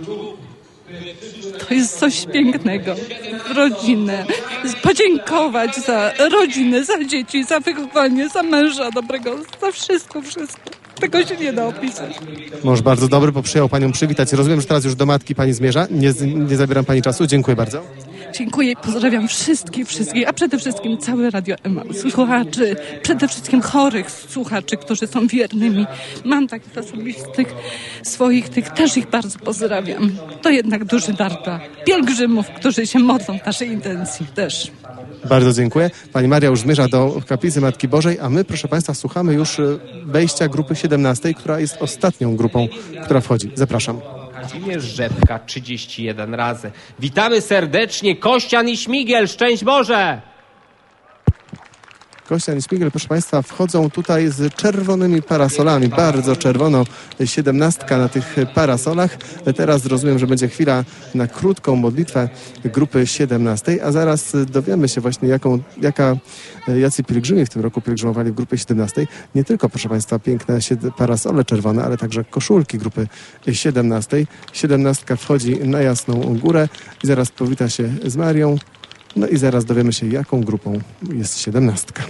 To jest coś pięknego. Rodzinę. Podziękować za rodzinę, za dzieci, za wychowanie, za męża dobrego, za wszystko, wszystko. Tego się nie da opisać. Mąż bardzo dobry, bo przyjął panią przywitać. Rozumiem, że teraz już do matki pani zmierza. Nie, nie zabieram pani czasu. Dziękuję bardzo. Dziękuję i pozdrawiam wszystkich, wszystkich, a przede wszystkim całe Radio Emaus, słuchaczy, przede wszystkim chorych słuchaczy, którzy są wiernymi. Mam takich osobistych swoich, tych też ich bardzo pozdrawiam. To jednak duży dar dla pielgrzymów, którzy się modlą w naszej intencji też. Bardzo dziękuję. Pani Maria już zmierza do kaplicy Matki Bożej, a my, proszę państwa, słuchamy już wejścia grupy siedemnastej, która jest ostatnią grupą, która wchodzi. Zapraszam. Kazimierz Rzepka trzydzieści jeden razy. Witamy serdecznie Kościan i Śmigiel. Szczęść Boże! Kościan i Śmigiel, proszę państwa, wchodzą tutaj z czerwonymi parasolami. Bardzo czerwono, siedemnastka na tych parasolach. Teraz rozumiem, że będzie chwila na krótką modlitwę grupy siedemnastej, a zaraz dowiemy się właśnie, jaką, jaka, jacy pielgrzymi w tym roku pielgrzymowali w grupie siedemnastej. Nie tylko, proszę państwa, piękne parasole czerwone, ale także koszulki grupy siedemnastej. siedemnastka wchodzi na Jasną Górę i zaraz powita się z Marią. No i zaraz dowiemy się, jaką grupą jest siedemnastka.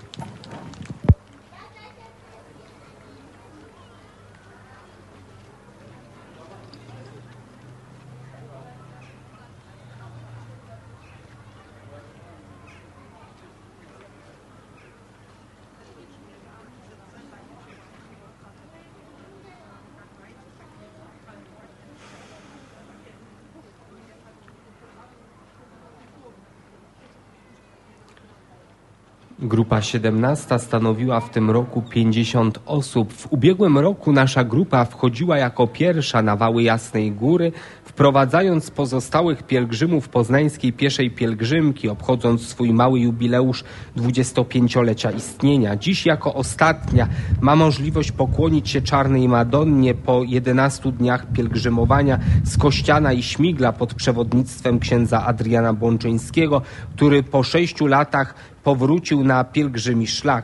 Grupa siedemnasta stanowiła w tym roku pięćdziesiąt osób. W ubiegłym roku nasza grupa wchodziła jako pierwsza na wały Jasnej Góry, wprowadzając pozostałych pielgrzymów poznańskiej pieszej pielgrzymki, obchodząc swój mały jubileusz dwudziestopięciolecia istnienia. Dziś jako ostatnia ma możliwość pokłonić się Czarnej Madonnie po jedenastu dniach pielgrzymowania z Kościana i Śmigla pod przewodnictwem księdza Adriana Błączyńskiego, który po sześciu latach powrócił na pielgrzymi szlak.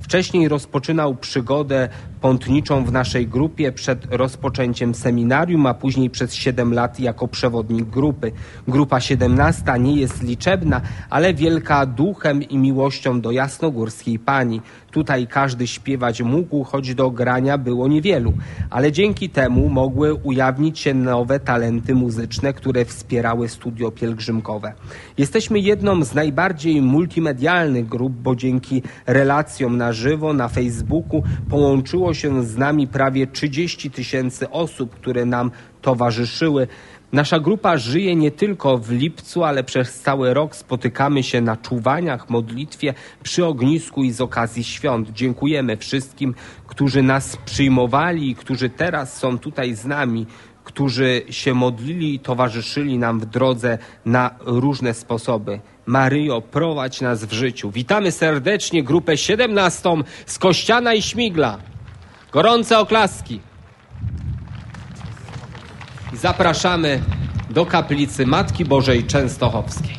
Wcześniej rozpoczynał przygodę pątniczą w naszej grupie przed rozpoczęciem seminarium, a później przez siedem lat jako przewodnik grupy. Grupa siedemnasta nie jest liczebna, ale wielka duchem i miłością do jasnogórskiej Pani. Tutaj każdy śpiewać mógł, choć do grania było niewielu, ale dzięki temu mogły ujawnić się nowe talenty muzyczne, które wspierały studio pielgrzymkowe. Jesteśmy jedną z najbardziej multimedialnych grup, bo dzięki relacjom na żywo na Facebooku połączyło się z nami prawie trzydzieści tysięcy osób, które nam towarzyszyły. Nasza grupa żyje nie tylko w lipcu, ale przez cały rok spotykamy się na czuwaniach, modlitwie, przy ognisku i z okazji świąt. Dziękujemy wszystkim, którzy nas przyjmowali i którzy teraz są tutaj z nami, którzy się modlili i towarzyszyli nam w drodze na różne sposoby. Maryjo, prowadź nas w życiu. Witamy serdecznie grupę siedemnastą z Kościana i Śmigla. Gorące oklaski. Zapraszamy do kaplicy Matki Bożej Częstochowskiej.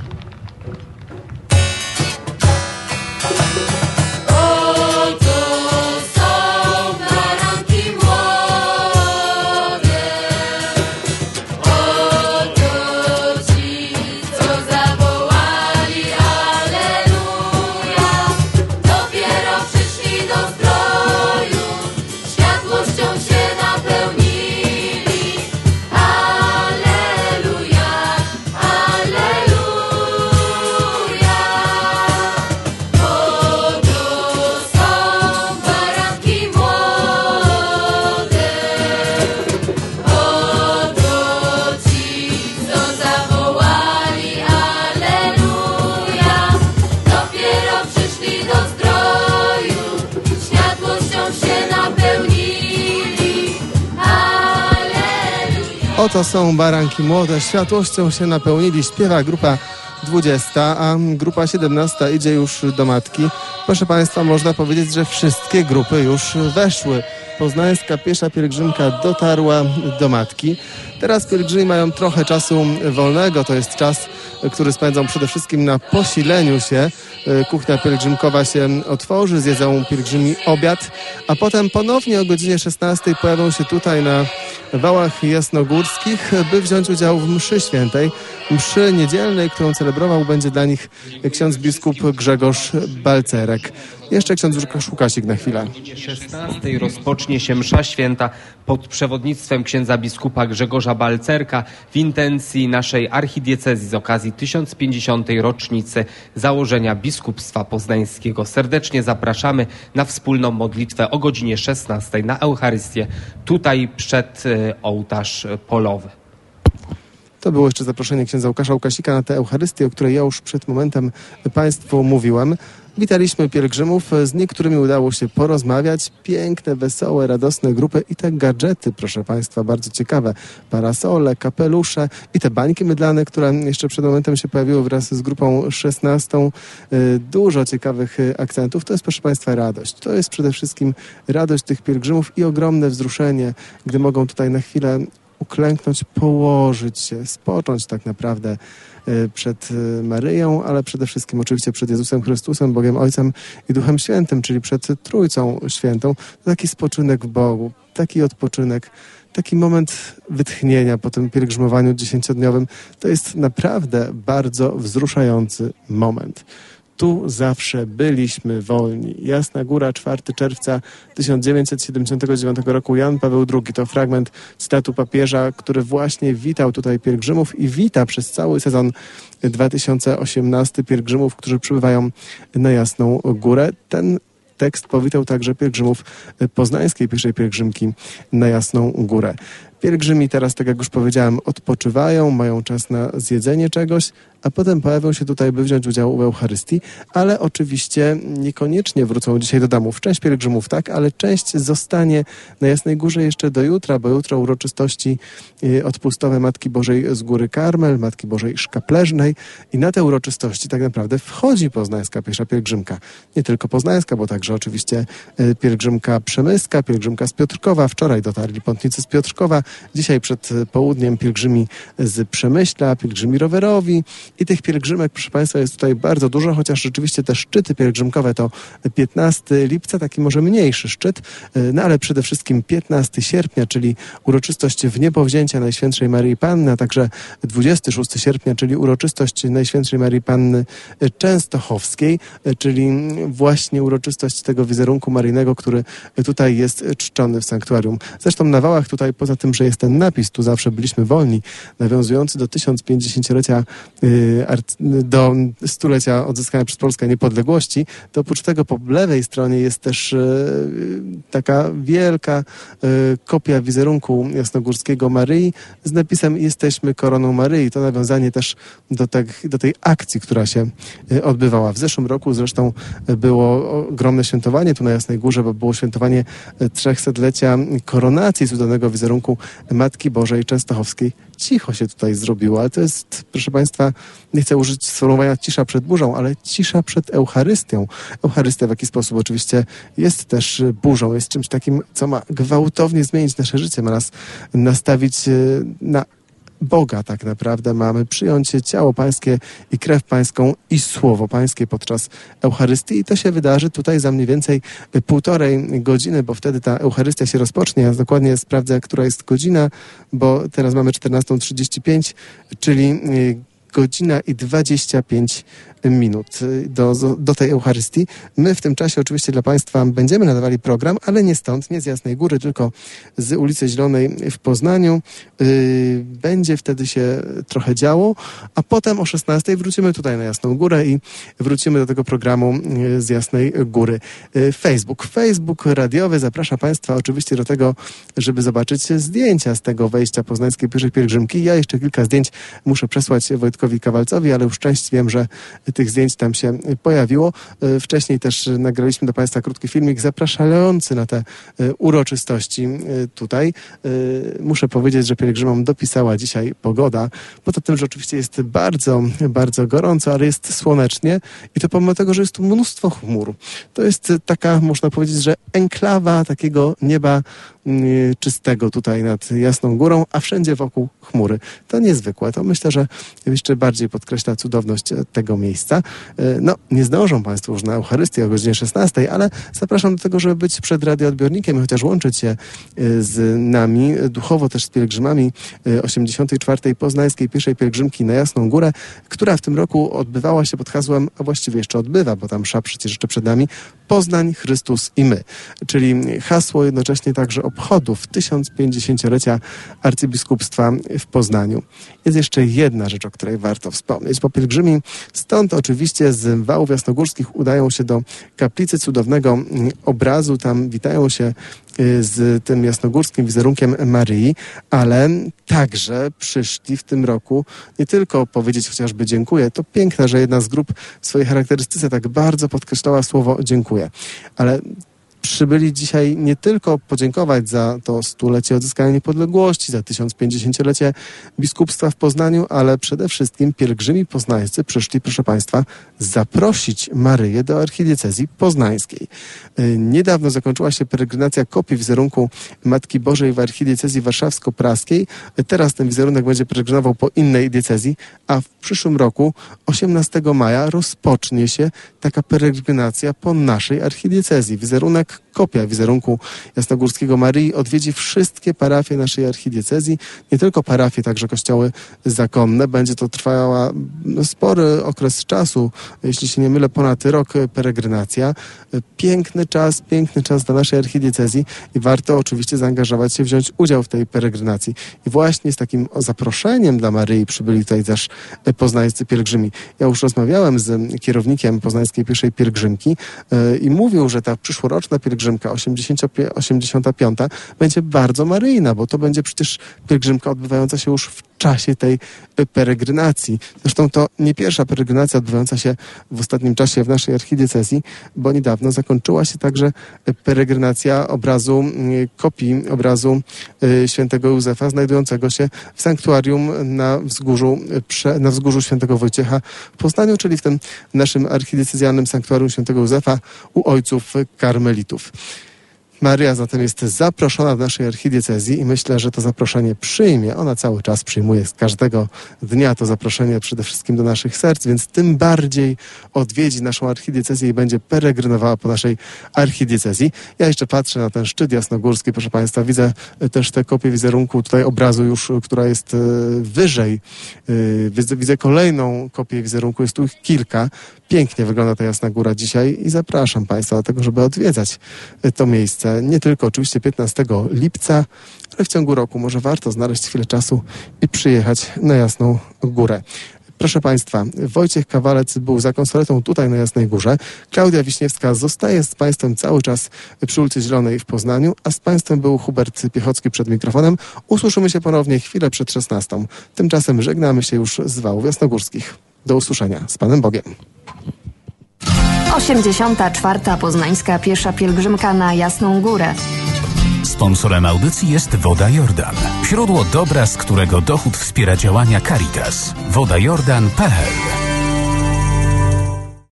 Oto są baranki młode, światłością się napełnili, śpiewa grupa dwudziesta, a grupa siedemnasta idzie już do matki. Proszę Państwa, można powiedzieć, że wszystkie grupy już weszły. Poznańska piesza pielgrzymka dotarła do matki. Teraz pielgrzymi mają trochę czasu wolnego, to jest czas, który spędzą przede wszystkim na posileniu się. Kuchnia pielgrzymkowa się otworzy, zjedzą pielgrzymi obiad, a potem ponownie o godzinie szesnastej pojawią się tutaj na Wałach Jasnogórskich, by wziąć udział w mszy świętej, mszy niedzielnej, którą celebrował będzie dla nich ksiądz biskup Grzegorz Balcerek. Jeszcze ksiądz Łukasik na chwilę. O godzinie szesnastej rozpocznie się msza święta pod przewodnictwem księdza biskupa Grzegorza Balcerka w intencji naszej archidiecezji z okazji tysiąc pięćdziesiątej rocznicy założenia biskupstwa poznańskiego. Serdecznie zapraszamy na wspólną modlitwę o godzinie szesnastej na Eucharystię, tutaj przed ołtarz polowy. To było jeszcze zaproszenie księdza Łukasza Łukasika na tę Eucharystię, o której ja już przed momentem Państwu mówiłem. Witaliśmy pielgrzymów, z niektórymi udało się porozmawiać. Piękne, wesołe, radosne grupy i te gadżety, proszę Państwa, bardzo ciekawe. Parasole, kapelusze i te bańki mydlane, które jeszcze przed momentem się pojawiły wraz z grupą szesnastą. Dużo ciekawych akcentów. To jest, proszę Państwa, radość. To jest przede wszystkim radość tych pielgrzymów i ogromne wzruszenie, gdy mogą tutaj na chwilę uklęknąć, położyć się, spocząć tak naprawdę przed Maryją, ale przede wszystkim oczywiście przed Jezusem Chrystusem, Bogiem Ojcem i Duchem Świętym, czyli przed Trójcą Świętą. To taki spoczynek w Bogu, taki odpoczynek, taki moment wytchnienia po tym pielgrzymowaniu dziesięciodniowym. To jest naprawdę bardzo wzruszający moment. Tu zawsze byliśmy wolni. Jasna Góra, czwartego czerwca tysiąc dziewięćset siedemdziesiątego dziewiątego roku. Jan Paweł drugi. To fragment cytatu papieża, który właśnie witał tutaj pielgrzymów i wita przez cały sezon dwa tysiące osiemnasty pielgrzymów, którzy przybywają na Jasną Górę. Ten tekst powitał także pielgrzymów poznańskiej pierwszej pielgrzymki na Jasną Górę. Pielgrzymi teraz, tak jak już powiedziałem, odpoczywają, mają czas na zjedzenie czegoś, a potem pojawią się tutaj, by wziąć udział w Eucharystii, ale oczywiście niekoniecznie wrócą dzisiaj do domów. Część pielgrzymów tak, ale część zostanie na Jasnej Górze jeszcze do jutra, bo jutro uroczystości odpustowe Matki Bożej z Góry Karmel, Matki Bożej Szkapleżnej i na te uroczystości tak naprawdę wchodzi poznańska piesza pielgrzymka. Nie tylko poznańska, bo także oczywiście pielgrzymka przemyska, pielgrzymka z Piotrkowa. Wczoraj dotarli pątnicy z Piotrkowa. Dzisiaj przed południem pielgrzymi z Przemyśla, pielgrzymi rowerowi I tych pielgrzymek, proszę Państwa, jest tutaj bardzo dużo, chociaż rzeczywiście te szczyty pielgrzymkowe to piętnastego lipca, taki może mniejszy szczyt, no ale przede wszystkim piętnastego sierpnia, czyli uroczystość wniebowzięcia Najświętszej Maryi Panny, a także dwudziestego szóstego sierpnia, czyli uroczystość Najświętszej Maryi Panny Częstochowskiej, czyli właśnie uroczystość tego wizerunku maryjnego, który tutaj jest czczony w sanktuarium. Zresztą na wałach tutaj, poza tym, że jest ten napis, tu zawsze byliśmy wolni, nawiązujący do tysiąc pięćdziesięciolecia, do stulecia odzyskania przez Polskę niepodległości, to oprócz tego po lewej stronie jest też taka wielka kopia wizerunku jasnogórskiego Maryi z napisem "Jesteśmy koroną Maryi". To nawiązanie też do, te, do tej akcji, która się odbywała. W zeszłym roku zresztą było ogromne świętowanie tu na Jasnej Górze, bo było świętowanie trzechsetlecia koronacji cudownego wizerunku Matki Bożej Częstochowskiej. Cicho się tutaj zrobiło, ale to jest, proszę Państwa, nie chcę użyć sformułowania cisza przed burzą, ale cisza przed Eucharystią. Eucharystia w jakiś sposób oczywiście jest też burzą, jest czymś takim, co ma gwałtownie zmienić nasze życie, ma nas nastawić na Boga tak naprawdę. Mamy przyjąć ciało Pańskie i krew Pańską i Słowo Pańskie podczas Eucharystii i to się wydarzy tutaj za mniej więcej półtorej godziny, bo wtedy ta Eucharystia się rozpocznie. Ja dokładnie sprawdzę, która jest godzina, bo teraz mamy czternasta trzydzieści pięć, czyli godzina i dwadzieścia pięć minut do, do tej Eucharystii. My w tym czasie oczywiście dla Państwa będziemy nadawali program, ale nie stąd, nie z Jasnej Góry, tylko z ulicy Zielonej w Poznaniu. Yy, będzie wtedy się trochę działo, a potem o szesnastej wrócimy tutaj na Jasną Górę i wrócimy do tego programu z Jasnej Góry. Yy, Facebook. Facebook radiowy zaprasza Państwa oczywiście do tego, żeby zobaczyć zdjęcia z tego wejścia poznańskiej pierwszej pielgrzymki. Ja jeszcze kilka zdjęć muszę przesłać Wojtkowi Kawalcowi, ale już część wiem, że tych zdjęć tam się pojawiło. Wcześniej też nagraliśmy do Państwa krótki filmik zapraszający na te uroczystości tutaj. Muszę powiedzieć, że pielgrzymom dopisała dzisiaj pogoda. Poza tym, że oczywiście jest bardzo, bardzo gorąco, ale jest słonecznie i to pomimo tego, że jest tu mnóstwo chmur. To jest taka, można powiedzieć, że enklawa takiego nieba czystego tutaj nad Jasną Górą, a wszędzie wokół chmury. To niezwykłe. To myślę, że jeszcze bardziej podkreśla cudowność tego miejsca. No, nie zdążą Państwo już na Eucharystię o godzinie szesnastej, ale zapraszam do tego, żeby być przed radioodbiornikiem i chociaż łączyć się z nami, duchowo też z pielgrzymami osiemdziesiątej czwartej Poznańskiej Pierwszej Pielgrzymki na Jasną Górę, która w tym roku odbywała się pod hasłem, a właściwie jeszcze odbywa, bo tam msza przecież jeszcze przed nami, Poznań, Chrystus i my. Czyli hasło jednocześnie także obchodów tysiąc pięćdziesięciolecia arcybiskupstwa w Poznaniu. Jest jeszcze jedna rzecz, o której warto wspomnieć, bo pielgrzymi stąd oczywiście z wałów jasnogórskich udają się do kaplicy cudownego obrazu, tam witają się z tym jasnogórskim wizerunkiem Maryi, ale także przyszli w tym roku nie tylko powiedzieć chociażby dziękuję, to piękne, że jedna z grup w swojej charakterystyce tak bardzo podkreślała słowo dziękuję, ale przybyli dzisiaj nie tylko podziękować za to stulecie odzyskania niepodległości, za tysiąc pięćdziesięciolecie biskupstwa w Poznaniu, ale przede wszystkim pielgrzymi poznańscy przyszli, proszę Państwa, zaprosić Maryję do archidiecezji poznańskiej. Niedawno zakończyła się peregrinacja kopii wizerunku Matki Bożej w archidiecezji warszawsko-praskiej. Teraz ten wizerunek będzie peregrinował po innej diecezji, a w przyszłym roku, osiemnastego maja, rozpocznie się taka peregrinacja po naszej archidiecezji. Wizerunek, kopia wizerunku jasnogórskiego Maryi odwiedzi wszystkie parafie naszej archidiecezji, nie tylko parafie, także kościoły zakonne. Będzie to trwała spory okres czasu, jeśli się nie mylę, ponad rok peregrinacja. Piękny czas, piękny czas dla naszej archidiecezji i warto oczywiście zaangażować się, wziąć udział w tej peregrinacji. I właśnie z takim zaproszeniem dla Maryi przybyli tutaj też poznańscy pielgrzymi. Ja już rozmawiałem z kierownikiem poznańskiej pierwszej pielgrzymki yy, i mówił, że ta przyszłoroczna pielgrzymka osiemdziesiąta piąta będzie bardzo maryjna, bo to będzie przecież pielgrzymka odbywająca się już w czasie tej peregrinacji. Zresztą to nie pierwsza peregrinacja odbywająca się w ostatnim czasie w naszej archidiecezji, bo niedawno zakończyła się także peregrinacja obrazu, kopii obrazu świętego Józefa, znajdującego się w sanktuarium na wzgórzu, na wzgórzu świętego Wojciecha w Poznaniu, czyli w tym naszym archidiecezjalnym sanktuarium świętego Józefa u ojców karmelitów. Maria zatem jest zaproszona do naszej archidiecezji i myślę, że to zaproszenie przyjmie. Ona cały czas przyjmuje z każdego dnia to zaproszenie przede wszystkim do naszych serc, więc tym bardziej odwiedzi naszą archidiecezję i będzie peregrinowała po naszej archidiecezji. Ja jeszcze patrzę na ten szczyt jasnogórski, proszę Państwa. Widzę też tę kopię wizerunku, tutaj obrazu już, która jest wyżej. Widzę, widzę kolejną kopię wizerunku, jest tu ich kilka. Pięknie wygląda ta Jasna Góra dzisiaj i zapraszam Państwa do tego, żeby odwiedzać to miejsce. Nie tylko oczywiście piętnastego lipca, ale w ciągu roku może warto znaleźć chwilę czasu i przyjechać na Jasną Górę. Proszę Państwa, Wojciech Kawalec był za konsoletą tutaj na Jasnej Górze. Klaudia Wiśniewska zostaje z Państwem cały czas przy ulicy Zielonej w Poznaniu, a z Państwem był Hubert Piechocki przed mikrofonem. Usłyszymy się ponownie chwilę przed szesnastą. Tymczasem żegnamy się już z Wałów Jasnogórskich. Do usłyszenia. Z Panem Bogiem. osiemdziesiąta czwarta Poznańska Piesza Pielgrzymka na Jasną Górę. Sponsorem audycji jest Woda Jordan. Źródło dobra, z którego dochód wspiera działania Caritas. woda jordan kropka p l